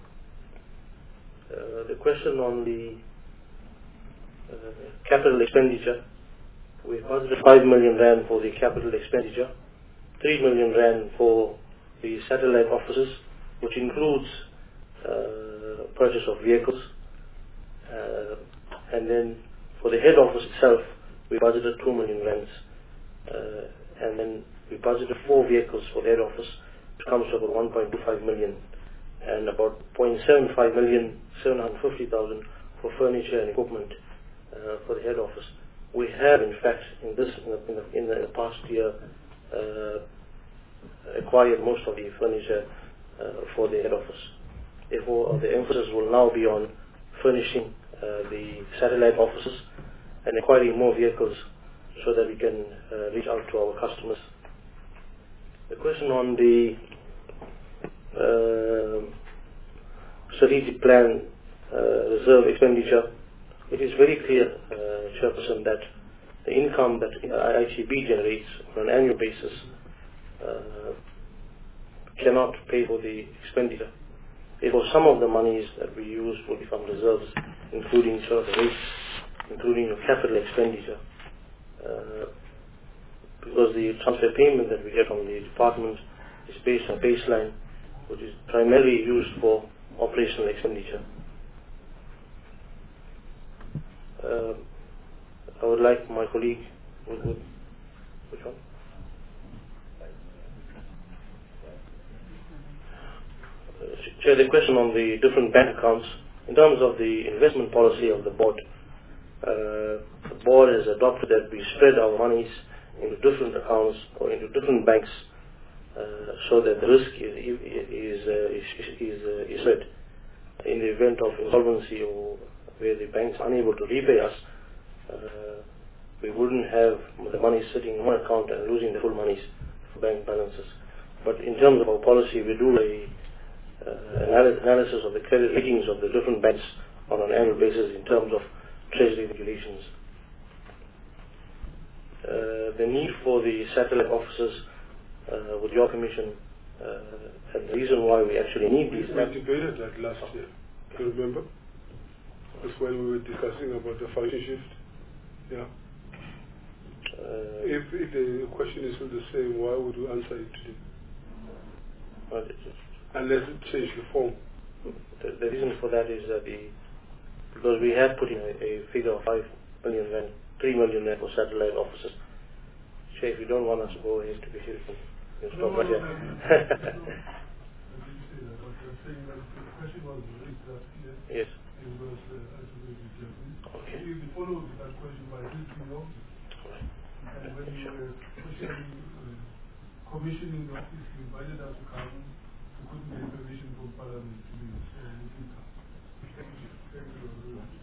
Uh, the question on the uh, capital expenditure, we budgeted five million rand for the capital expenditure, three million rand for the satellite offices, which includes uh, purchase of vehicles, uh, and then for the head office itself, we budgeted two million rands, uh, and then we budgeted four vehicles for the head office, which comes to about one point two five million, and about zero point seven five million, seven hundred fifty thousand for furniture and equipment uh, for the head office. We have, in fact, in this in the, in the, in the past year, uh, acquired most of the furniture uh, for the head office. Therefore, uh, the emphasis will now be on furnishing uh, the satellite offices and acquiring more vehicles so that we can uh, reach out to our customers. The question on the uh, strategic plan uh, reserve expenditure, it is very clear, uh, Chairperson, that the income that I C B generates on an annual basis uh, cannot pay for the expenditure. Therefore, some of the monies that we use will be from reserves, including sort of rates, including your capital expenditure. Uh, because the transfer payment that we get from the department is based on baseline, which is primarily used for operational expenditure. Uh, I would like my colleague, would, would, which one? Uh, Chair, the question on the different bank accounts, in terms of the investment policy of the board, uh, the board has adopted that we spread our monies into different accounts or into different banks uh, so that the risk is is uh, is, is, uh, is spread. In the event of insolvency or where the banks are unable to repay us, uh, we wouldn't have the money sitting in one account and losing the full monies for bank balances. But in terms of our policy, we do a uh, analysis of the credit ratings of the different banks on an annual basis in terms of treasury regulations. Uh, the need for the satellite offices uh, with your commission uh, and the reason why we actually need these. We debated that last year. Do you remember? That's when we were discussing about the function shift. Yeah. Uh, if, if the question is still the same, why would we answer it today? Well, Unless it changed the form. The, the reason for that is that the because we had put in a, a figure of five million rand, three million rand for satellite offices. So if you don't want us to go ahead to be here, you can stop right here. saying that the question was raised that yes, Yes. it was uh, isolated Japanese. Okay. If you follow that question by listening also, and when you were questioning, uh, commissioning the office, you invited us to come, you couldn't get permission from Parliament to do it, so we did come. Thank you. Thank you very much.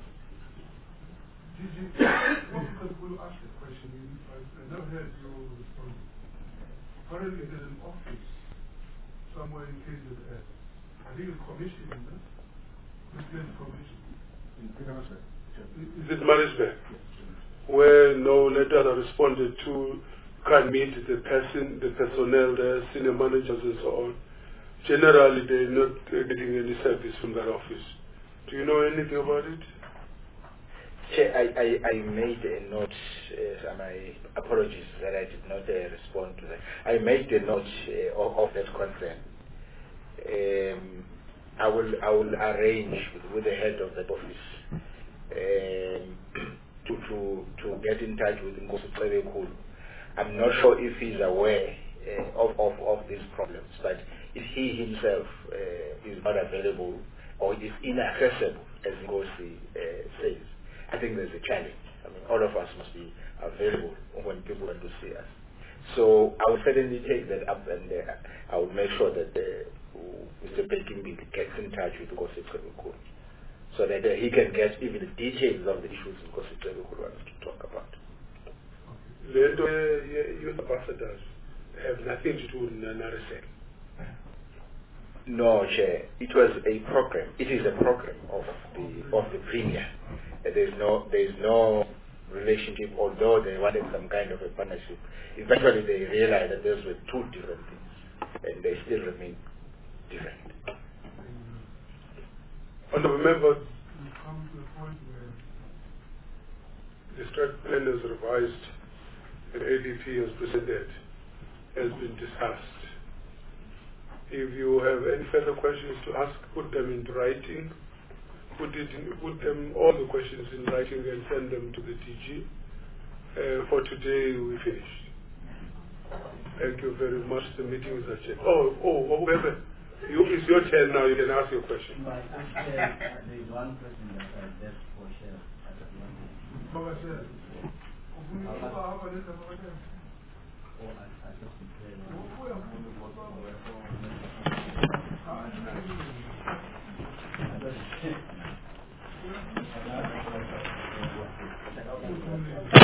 Did you, what will ask the question? I, I never heard your response. Apparently there's an office somewhere in K Z N. I think it's commissioning, no? It's been commissioned. Is it Marisburg? Where no letters are responded to, can't meet the person, the personnel there, senior managers and so on. Generally, they're not uh, getting any service from that office. Do you know anything about it? Chair, I, I, I made a note, uh, and my apologies that I did not uh, respond to that. I made a note uh, of, of that concern. Um, I will I will arrange with, with the head of that office um, to, to to get in touch with Nkosi Cebekulu. I'm not sure if he's aware uh, of, of, of these problems, but if he himself uh, is not available or is inaccessible, as Nkosi uh, says, I think there's a challenge. I mean, all of us must be available when people want to see us. So I will certainly take that up, and uh, I will make sure that uh, Mister Belkimbi gets in touch with Nkosi Cebekulu, so that uh, he can get even the details of the issues Nkosi Cebekulu wants to talk about. The uh, youth ambassadors have nothing to do with Narisek. No, Chair. It was a program. It is a program of the of the Premier. There's no there's no relationship, although they wanted some kind of a partnership. Eventually, they realized that those were two different things, and they still remain different. Honourable members, we come to a point where the strat plan is revised and A D P has presented, has been discussed. If you have any further questions to ask, put them into writing. Put, it in, put them all the questions in writing and send them to the D G. Uh, for today, we finished. Thank you very much. The meeting is adjourned. Oh, oh, whoever. You, it's your turn now. You can ask your question. But actually, uh, there is one question that I left for Shell at the moment. Baba Shell. Oh, I, I just declare.